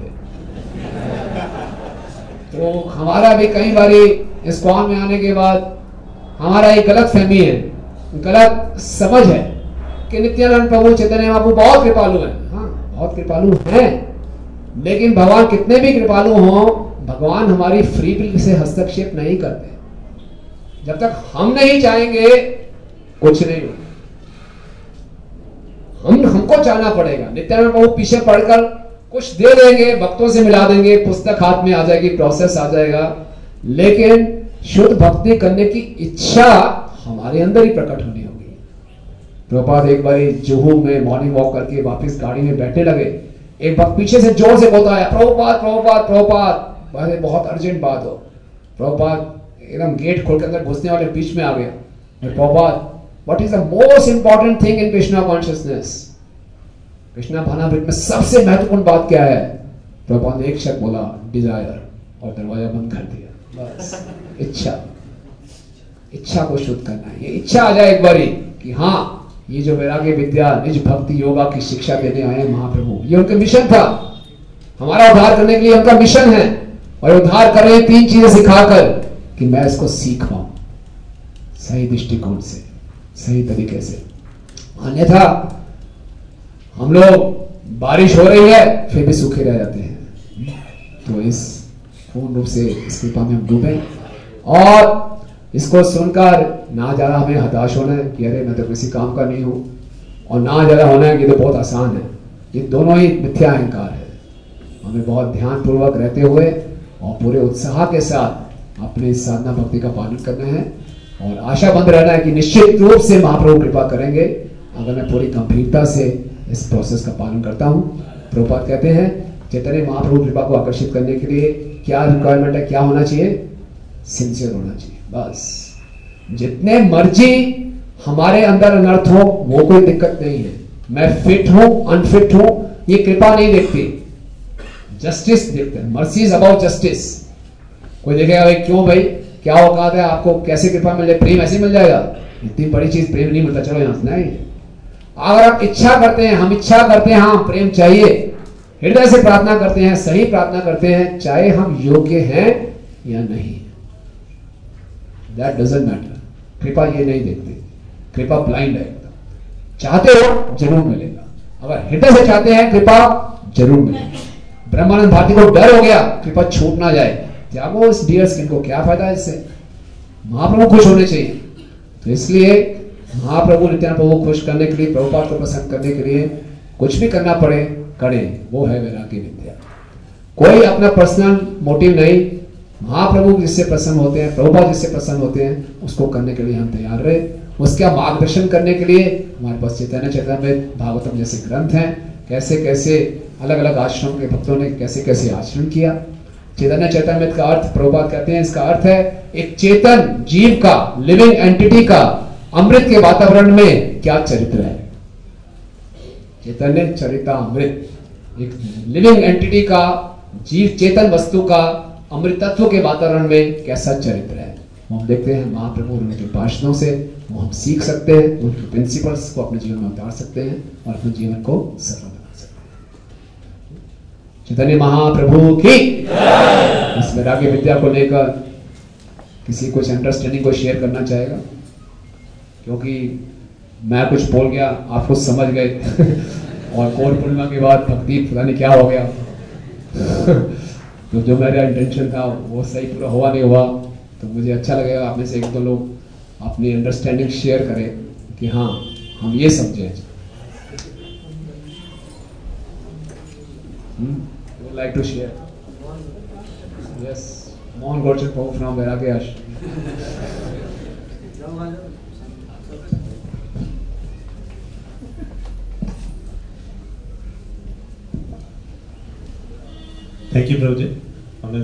A: तो हमारा भी कई बारी इस्कॉन में आने के बाद हमारा एक गलत फहमी है, गलत समझ है कि नित्यानंद प्रभु चैतन्य महाप्रभु बहुत कृपालु हैं। हाँ, बहुत कृपालु हैं, लेकिन भगवान कितने भी कृपालु हों, भगवान हमारी फ्री विल से हस्तक्षेप नहीं करते। जब तक हम नहीं चाहेंगे कुछ नहीं होगा, हमको चाहना पड़ेगा। नित्यानंद प्रभु पीछे पढ़कर कुछ दे देंगे, भक्तों से मिला देंगे, पुस्तक हाथ में आ जाएगी, प्रोसेस आ जाएगा, लेकिन शुद्ध भक्ति करने की इच्छा हमारे अंदर ही प्रकट होनी होगी। प्रभुपाद एक बार जुहू में मॉर्निंग वॉक करके वापस गाड़ी में बैठने लगे, एक भक्त पीछे से जोर से बोलता है, प्रभुपाद प्रभुपाद प्रभुपाद, बहुत अर्जेंट बात हो। प्रभुपाद एकदम गेट खोल के अंदर घुसने वाले बीच में आ गया, Prabhupada what is the most important thing in Krishna consciousness? Krishna भावनामृत में सबसे महत्वपूर्ण बात क्या है? प्रभुपाद ने एक शब्द बोला, डिजायर, और दरवाजा बंद कर दिया। बस इच्छा को शुद्ध करना है। ये इच्छा आ जाए एक बारी कि हाँ, ये जो वैराग्य विद्या निज भक्ति योगा की शिक्षा देने आए हैं महाप्रभु, ये उनका मिशन था, हमारा उद्धार करने के लिए उनका मिशन है। और उद्धार कर रहे 3 चीजें सिखाकर कि मैं इसको सीख पाऊं सही दृष्टिकोण से, सही तरीके से। अन्यथा हम लोग बारिश हो रही है फिर भी सूखे रह जाते हैं। तो इस पूर्ण रूप से इस कृपा में हम डूबे और इसको सुनकर ना ज्यादा हमें हताश होना है कि अरे मैं तो किसी काम का नहीं हूं, और ना ज्यादा होना है कि तो बहुत आसान है। ये दोनों ही मिथ्या अहंकार है। हमें बहुत ध्यान पूर्वक रहते हुए और पूरे उत्साह के साथ अपने साधना भक्ति का पालन करना है और आशाबंद रहना है कि निश्चित रूप से महाप्रभु कृपा करेंगे अगर मैं पूरी गंभीरता से इस प्रोसेस का पालन करता हूं। प्रभुपाद कहते हैं चैतन्य महाप्रभु कृपा को आकर्षित करने के लिए क्या रिक्वायरमेंट है, क्या होना चाहिए? सिंसियर होना चाहिए। बस जितने मर्जी हमारे अंदर अनर्थ हो वो कोई दिक्कत नहीं है। मैं फिट हूं अनफिट हूं ये कृपा नहीं देखती, जस्टिस देखते हैं। Mercy is about justice. कोई देखेगा भाई क्यों भाई क्या औकात है आपको, कैसे कृपा मिल जाए, प्रेम ऐसे मिल जाएगा? इतनी बड़ी चीज प्रेम नहीं मिलता, चलो यहां से नहीं। अगर आप इच्छा करते हैं, हम इच्छा करते हैं हाँ प्रेम चाहिए, हृदय से प्रार्थना करते हैं, सही प्रार्थना करते हैं, चाहे हम योग्य हैं या नहीं, दैट डजंट मैटर। कृपा ये नहीं देखती, कृपा ब्लाइंड है एकदम। चाहते हो जरूर मिलेगा, अगर हृदय से चाहते हैं कृपा जरूर मिलेगी। ब्रह्मानंद भारती को डर हो गया कृपा छूट ना जाए, त्यागो इस डियर स्किन को, क्या फायदा इससे? महाप्रभु खुश होने चाहिए। तो इसलिए महाप्रभु नित्यानंद प्रभु खुश करने के लिए, प्रभुपाद को प्रसन्न करने के लिए कुछ भी करना पड़े करें, वो है वैराग्य विद्या। कोई अपना पर्सनल मोटिव नहीं, महाप्रभु जिससे प्रसन्न होते हैं, प्रभुपाद जिससे प्रसन्न होते हैं, उसको करने के लिए हम तैयार रहे। उसका मार्गदर्शन करने के लिए हमारे पास चैतन्य चरितामृत, भागवतम जैसे ग्रंथ हैं, कैसे कैसे अलग अलग आश्रम के भक्तों ने कैसे कैसे आचरण किया। चैतन्य चरितामृत का अर्थ प्रभुपाद कहते हैं, इसका अर्थ है एक चेतन जीव का, लिविंग एंटिटी का अमृत के वातावरण में क्या चरित्र है। चैतन्य चरितामृत एक लिविंग एंटिटी का, जीव चेतन वस्तु का अमृत तत्व के वातावरण में कैसा चरित्र है। हम देखते हैं महाप्रभु और उनके पार्षदों से वो हम सीख सकते हैं, उनके प्रिंसिपल्स को अपने जीवन में उतार सकते हैं और अपने जीवन को सफल बना सकते हैं। चैतन्य महाप्रभु की इस वैराग्य विद्या को लेकर किसी कुछ अंडरस्टैंडिंग को शेयर करना चाहेगा? क्योंकि मैं कुछ बोल गया, आप कुछ समझ गए और गौर पूर्णिमा के बाद भक्ति पता नहीं क्या हो गया तो जो मेरा इंटेंशन था वो सही पूरा हुआ नहीं हुआ, तो मुझे अच्छा लगेगा आप में से एक दो लोग अपनी अंडरस्टैंडिंग शेयर करें कि हाँ हम ये समझे। Would like to share? Yes, Mohan Gorchak Prabhu from Vairagya Ashram.
B: Thank you Prabhu ji, हमने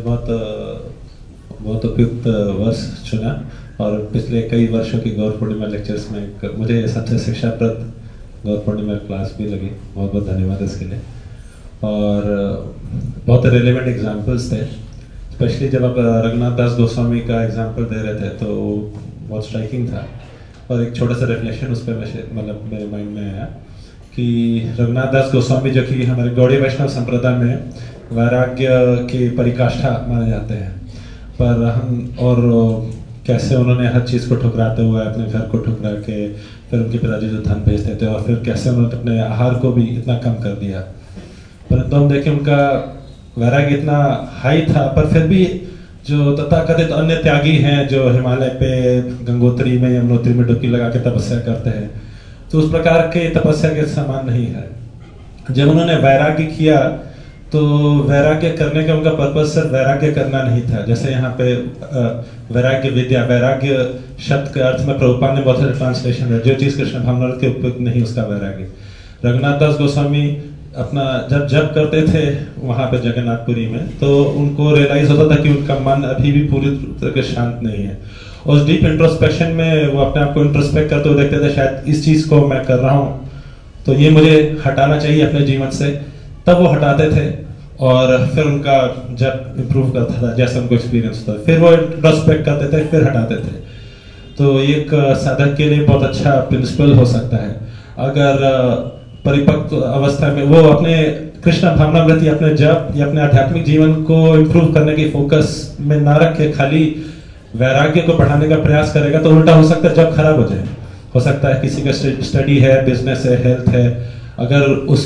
B: बहुत उपयुक्त वर्ष चुना और पिछले कई वर्षों की गौर पूर्णिमा लेक्चर्स में मुझे सबसे शिक्षाप्रद गौर पूर्णिमा क्लास भी लगी। बहुत बहुत धन्यवाद इसके लिए। और बहुत रिलेवेंट एग्जांपल्स थे, स्पेशली जब आप रघुनाथ दास गोस्वामी का एग्जांपल दे रहे थे तो बहुत स्ट्राइकिंग था। और एक छोटा सा रिफ्लेक्शन उस पर मतलब मेरे माइंड में आया कि रघुनाथ दास गोस्वामी जो कि हमारे गौड़ी वैष्णव संप्रदाय में वैराग्य की परिकाष्ठा माने जाते हैं, पर हम और कैसे उन्होंने हर चीज़ को ठुकराते हुए अपने घर को ठुकरा के फिर उनके पिताजी जो धन भेजते थे और फिर कैसे उन्होंने अपने आहार को भी इतना कम कर दिया। परंतु हम देखें उनका वैराग्य इतना हाई था, पर फिर भी जो तथाकथित अन्य त्यागी हैं जो हिमालय पे गंगोत्री में यमुनोत्री में डुबकी लगा के तपस्या करते हैं, तो उस प्रकार के तपस्या के समान नहीं है। जब उन्होंने वैराग्य किया तो वैराग्य करने का उनका पर्पस सिर्फ वैराग्य करना नहीं था। जैसे यहाँ पे वैराग्य विद्या, वैराग्य शब्द के अर्थ में प्रभुपाद ने बहुत सारे ट्रांसलेशन है, जो चीज कृष्ण भावनामृत के उपयुक्त नहीं उसका वैराग्य। रघुनाथ दास गोस्वामी अपना जब जप करते थे वहां पे जगन्नाथपुरी में, तो उनको रियलाइज होता था कि उनका मन अभी भी पूरी तरह से शांत नहीं है। उस डीप इंट्रोस्पेक्शन में वो अपने आप को इंट्रोस्पेक्ट करते हुए देखते थे शायद इस चीज को मैं कर रहा हूँ तो ये मुझे हटाना चाहिए अपने जीवन से, तब वो हटाते थे और फिर उनका जब इम्प्रूव करता था जैसा उनको एक्सपीरियंस होता, फिर वो इंट्रोस्पेक्ट करते थे फिर हटाते थे। तो एक साधक के लिए बहुत अच्छा प्रिंसिपल हो सकता है अगर परिपक्व अवस्था में वो अपने कृष्ण भावनामृत या अपने जप या अपने आध्यात्मिक जीवन को इम्प्रूव करने की फोकस में ना रखे खाली वैराग्य को बढ़ाने का प्रयास करेगा, तो उल्टा हो सकता है जब खराब हो जाए। हो सकता है किसी का स्टडी है, बिजनेस है, हेल्थ है, अगर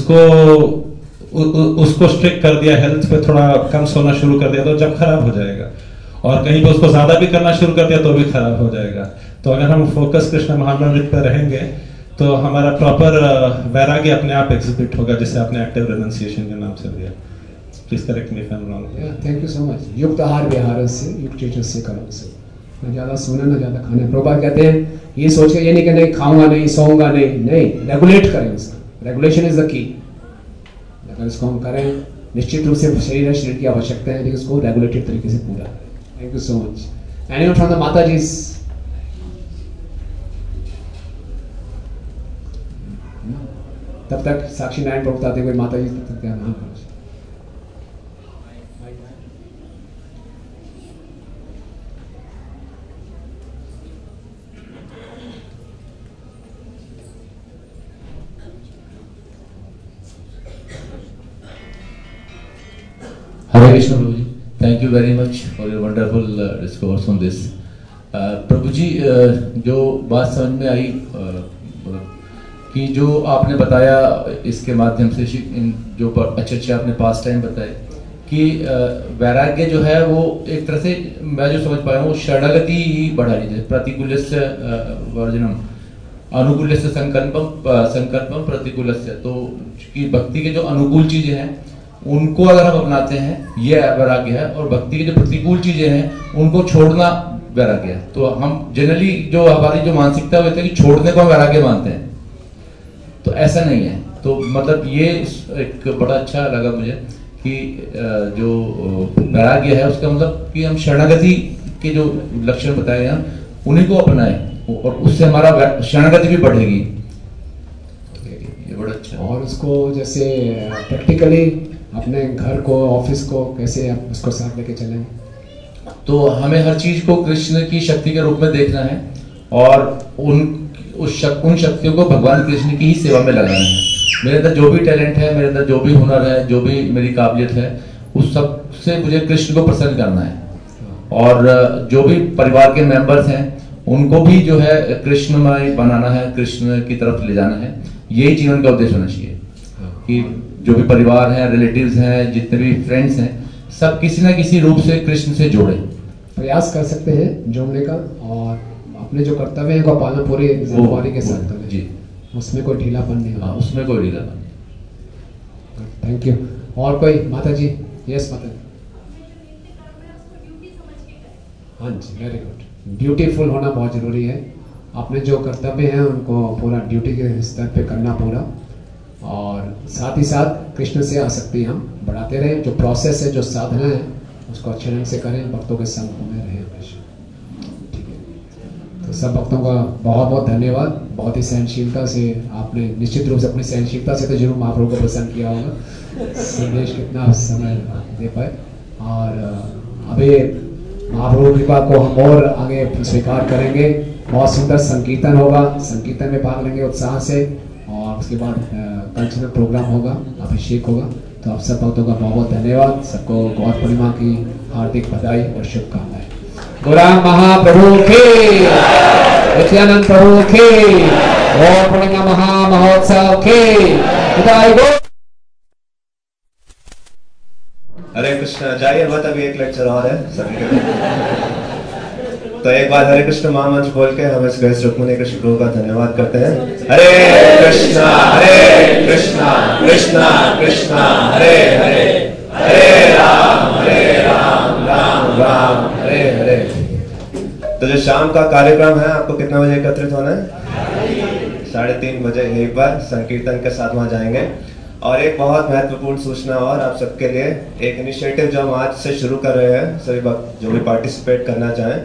B: उसको स्ट्रिक्ट कर दिया, हेल्थ पे थोड़ा कम सोना शुरू कर दिया तो जब खराब हो जाएगा, और कहीं पे उसको ज्यादा भी करना शुरू कर दिया तो भी खराब हो जाएगा। तो अगर हम फोकस कृष्ण भावनामृत पर रहेंगे तो हमारा प्रॉपर वैराग्य अपने आप एग्जिबिट होगा, जिसे आपने एक्टिव रेनंसिएशन के नाम से दिया। Please correct me if I am wrong.
A: Thank you so much. युक्त आहार विहार से, युक्त चेतस्य कर्म से, ना ज्यादा सोना ना ज्यादा खाना। प्रभुपाद कहते हैं ये सोच के ये नहीं कि नहीं खाऊंगा नहीं सोऊंगा नहीं, रेगुलेट करें उसका। Regulation is the key. अगर इसको हम करें, निश्चित रूप से शरीर है, शरीर की आवश्यकता है, लेकिन उसको रेगुलेटेड तरीके से पूरा करें। Thank you so much. Anyone from the माता जी? तब तक साक्षी नारायण प्रभु बताते हुए माता जी तब तक क्या नाम है?
C: Hare Krishna Prabhu ji, thank you very much for your wonderful discourse on this. प्रभु जी, जो बात समझ में आई कि जो आपने बताया इसके माध्यम से जो अच्छे आपने पास टाइम बताए कि वैराग्य जो है वो एक तरह से मैं जो समझ पाया हूँ शरणागति ही बढ़ा लीजिए। प्रतिकूलस्य वर्जनम अनुकूलस्य संकल्पम प्रतिकूलस्य। तो कि भक्ति के जो अनुकूल चीजें हैं उनको अगर हम अपनाते हैं ये वैराग्य है, और भक्ति की जो प्रतिकूल चीजें हैं उनको छोड़ना वैराग्य है। तो हम जनरली जो हमारी जो मानसिकता होती है कि छोड़ने को हम वैराग्य मानते हैं, तो ऐसा नहीं है। तो मतलब ये एक बड़ा अच्छा लगा मुझे कि जो वैराग्य है उसका मतलब कि हम शरणागति के जो लक्षण बताए हैं उन्हीं को अपनाएं और उससे हमारा शरणागति भी बढ़ेगी। ये बड़ा अच्छा।
A: और उसको जैसे प्रैक्टिकली अपने घर को, ऑफिस को कैसे आप उसको साथ लेके चलें?
C: तो हमें हर चीज को कृष्ण की शक्ति के रूप में देखना है और उन शक्तियों को भगवान कृष्ण की ही सेवा में लगाना है। मेरे अंदर जो भी टैलेंट है, मेरे अंदर जो भी हुनर है, जो भी मेरी काबिलियत है, उस सब से मुझे कृष्ण को प्रसन्न करना है। और जो भी परिवार के मेंबर्स हैं उनको भी जो है कृष्णमय बनाना है, कृष्ण की तरफ ले जाना है। यही जीवन का उद्देश्य होना चाहिए कि जो भी परिवार हैं, रिलेटिव्स हैं, जितने भी फ्रेंड्स हैं, सब किसी ना किसी रूप से कृष्ण से जोड़े।
A: प्रयास कर सकते हैं जोड़ने का, और अपने जो कर्तव्य है को पालन पूरी जिम्मेदारी के साथ करें जी, उसमें कोई ढीलापन नहीं होगा।
C: उसमें कोई ढीलापन।
A: Thank you. और कोई माता जी? यस माता जी। हाँ जी, वेरी गुड। ड्यूटीफुल होना बहुत जरूरी है। अपने जो कर्तव्य हैं उनको पूरा ड्यूटी के स्तर पे करना पूरा, और साथ ही साथ कृष्ण से आसक्ति हम बढ़ाते रहें। जो प्रोसेस है, जो साधना है, उसको अच्छे ढंग से करें, भक्तों के संग में रहें हमेशा। ठीक है, तो सब भक्तों का बहुत बहुत धन्यवाद। बहुत ही सहनशीलता से आपने, निश्चित रूप से अपनी सहनशीलता से तो जरूर महाप्रभु को प्रसन्न किया होगा। संदेश कितना समय दे पाए, और अभी महाप्रभु कृपा को हम और आगे स्वीकार करेंगे। बहुत सुंदर संकीर्तन होगा, संकीर्तन में भाग लेंगे उत्साह से, और उसके बाद कल्चरल प्रोग्राम होगा, अभिषेक होगा। तो आप सब भक्तों का बहुत बहुत धन्यवाद। सबको गौर पूर्णिमा की हार्दिक बधाई और शुभकामनाएं। गौरांग महाप्रभु के, नित्यानंद प्रभु के, गौर पूर्णिमा महा महोत्सव के बधाई हो।
D: हरे कृष्ण। जाइए मत, अभी एक लेक्चर और है सभी के लिए। तो एक बार हरे कृष्ण महामंत्र बोल के हम इस गैस रुक्मिणी कृष्ण प्रभु का धन्यवाद करते हैं। हरे कृष्णा कृष्णा कृष्णा हरे हरे, हरे राम राम राम हरे हरे। तो जो शाम का कार्यक्रम है, आपको कितना बजे एकत्रित होना है? 3:30 बजे एक बार संकीर्तन के साथ वहां जाएंगे। और एक बहुत महत्वपूर्ण सूचना और आप सबके लिए, एक इनिशिएटिव जो हम आज से शुरू कर रहे हैं, सभी भक्त जो भी पार्टिसिपेट करना चाहें,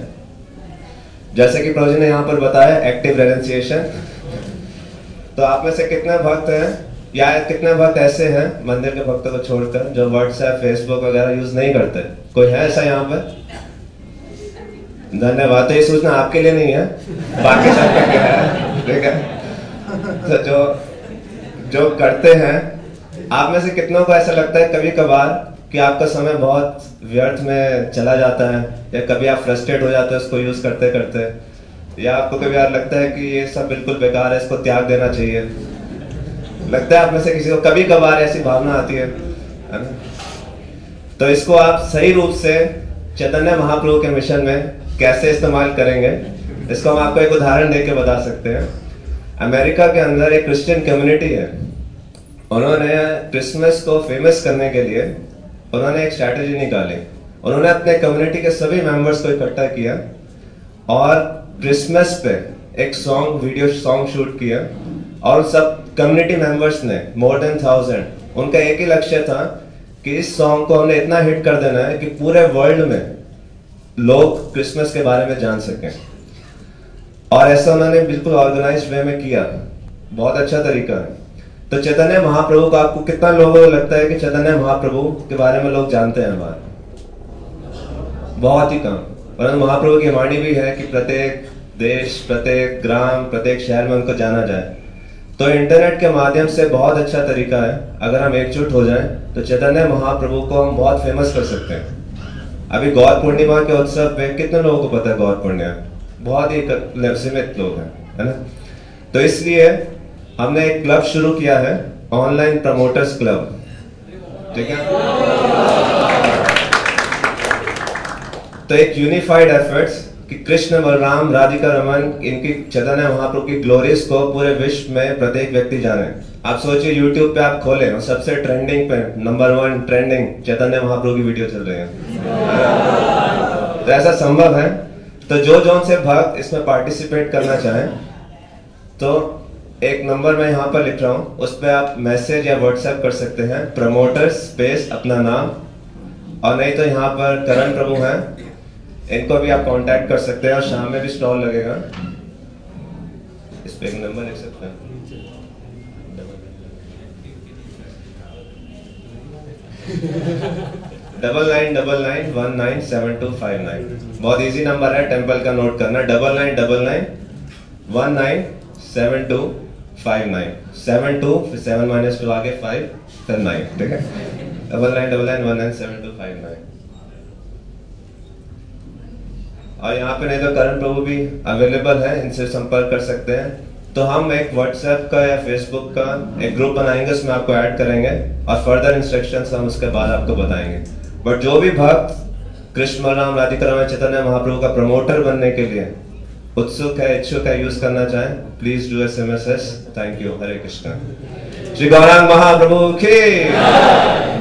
D: जैसे कि प्रभु जी ने यहाँ पर बताया एक्टिव रेनंसिएशन। तो आप में से कितने भक्त हैं, या कितने भक्त ऐसे हैं मंदिर के भक्तों को छोड़कर जो व्हाट्सएप, फेसबुक वगैरह यूज नहीं करते? कोई है ऐसा यहाँ पर? धन्यवाद। तो ये सूचना आपके लिए नहीं है, बाकी सबके लिए है, ठीक है। तो जो करते हैं, आप में से कितनों को ऐसा लगता है कभी कभार कि आपका समय बहुत व्यर्थ में चला जाता है, या कभी आप फ्रस्ट्रेट हो जाते हैं उसको यूज करते करते, या आपको कभी यार लगता है कि ये सब बिल्कुल बेकार है, इसको त्याग देना चाहिए? लगता है आप में से किसी को कभी कभार ऐसी भावना आती है ना? तो इसको आप सही रूप से चैतन्य महाप्रभु के मिशन में कैसे इस्तेमाल करेंगे, इसको हम आपको एक उदाहरण देके बता सकते हैं। अमेरिका के अंदर एक क्रिश्चियन कम्युनिटी है। उन्होंने क्रिसमस को फेमस करने के लिए उन्होंने एक स्ट्रैटेजी निकाली। उन्होंने अपने कम्युनिटी के सभी मेंबर्स को इकट्ठा किया और क्रिसमस पे एक वीडियो सॉन्ग शूट किया, और सब कम्युनिटी मेंबर्स ने मोर देन 1000, उनका एक ही लक्ष्य था कि इस सॉन्ग को हमने इतना हिट कर देना है कि पूरे वर्ल्ड में लोग क्रिसमस के बारे में जान सकें। और ऐसा उन्होंने बिल्कुल ऑर्गेनाइज्ड वे में किया। बहुत अच्छा तरीका है। तो चैतन्य महाप्रभु का आपको कितना लोगों को लगता है कि चैतन्य महाप्रभु के बारे में लोग जानते हैं? बात बहुत ही कम। परंतु महाप्रभु की वाणी भी है कि प्रत्येक देश, प्रत्येक ग्राम, प्रत्येक शहर में उनको जाना जाए। तो इंटरनेट के माध्यम से बहुत अच्छा तरीका है, अगर हम एकजुट हो जाएं तो चैतन्य महाप्रभु को हम बहुत फेमस कर सकते हैं। अभी गौर पूर्णिमा के उत्सव पे कितने लोगों को पता है गौर पूर्णिमा? बहुत ही सीमित लोग हैं, है ना? तो इसलिए हमने एक क्लब शुरू किया है, ऑनलाइन प्रमोटर्स क्लब, ठीक है? तो एक यूनिफाइड एफर्ट्स कि कृष्ण, बलराम, राधिका रमन, इनकी चैतन्य महाप्रभु की ग्लोरीज को पूरे विश्व में प्रत्येक व्यक्ति जाने। आप सोचिए यूट्यूब पे आप खोलें और सबसे ट्रेंडिंग पे नंबर 1 ट्रेंडिंग चैतन्य महाप्रभु की वीडियो चल रही है। तो ऐसा संभव है। तो जो से भक्त इसमें पार्टिसिपेट करना चाहें, तो एक नंबर मैं यहाँ पर लिख रहा हूँ, उस पर आप मैसेज या व्हाट्सएप कर सकते हैं, प्रमोटर्स स्पेस अपना नाम, और नहीं तो यहाँ पर करण प्रभु हैं, इनको भी आप कांटेक्ट कर सकते हैं। और शाम में भी स्टॉल लगेगा, इस पे एक नंबर लिख सकते हैं, 9999197259। बहुत इजी नंबर है, टेम्पल का नोट करना, 9999197259। 72 फिर 7 - 2 आगे 5 फिर 9, ठीक है? 9999197259। और यहाँ पे नहीं तो करण प्रभु भी अवेलेबल है, इनसे संपर्क कर सकते हैं। तो हम एक व्हाट्सएप का या फेसबुक का एक ग्रुप बनाएंगे, उसमें आपको ऐड करेंगे और फर्दर इंस्ट्रक्शंस हम उसके बाद आपको बताएंगे। बट जो भी भक्त कृष्ण बलराम राधिका रमण चैतन्य महाप्रभु का प्रमोटर बनने के लिए उत्सुक है, इच्छुक है, यूज करना चाहें, please do SMS। Thank you. Hare Krishna. Shri Gauranga Mahaprabhu की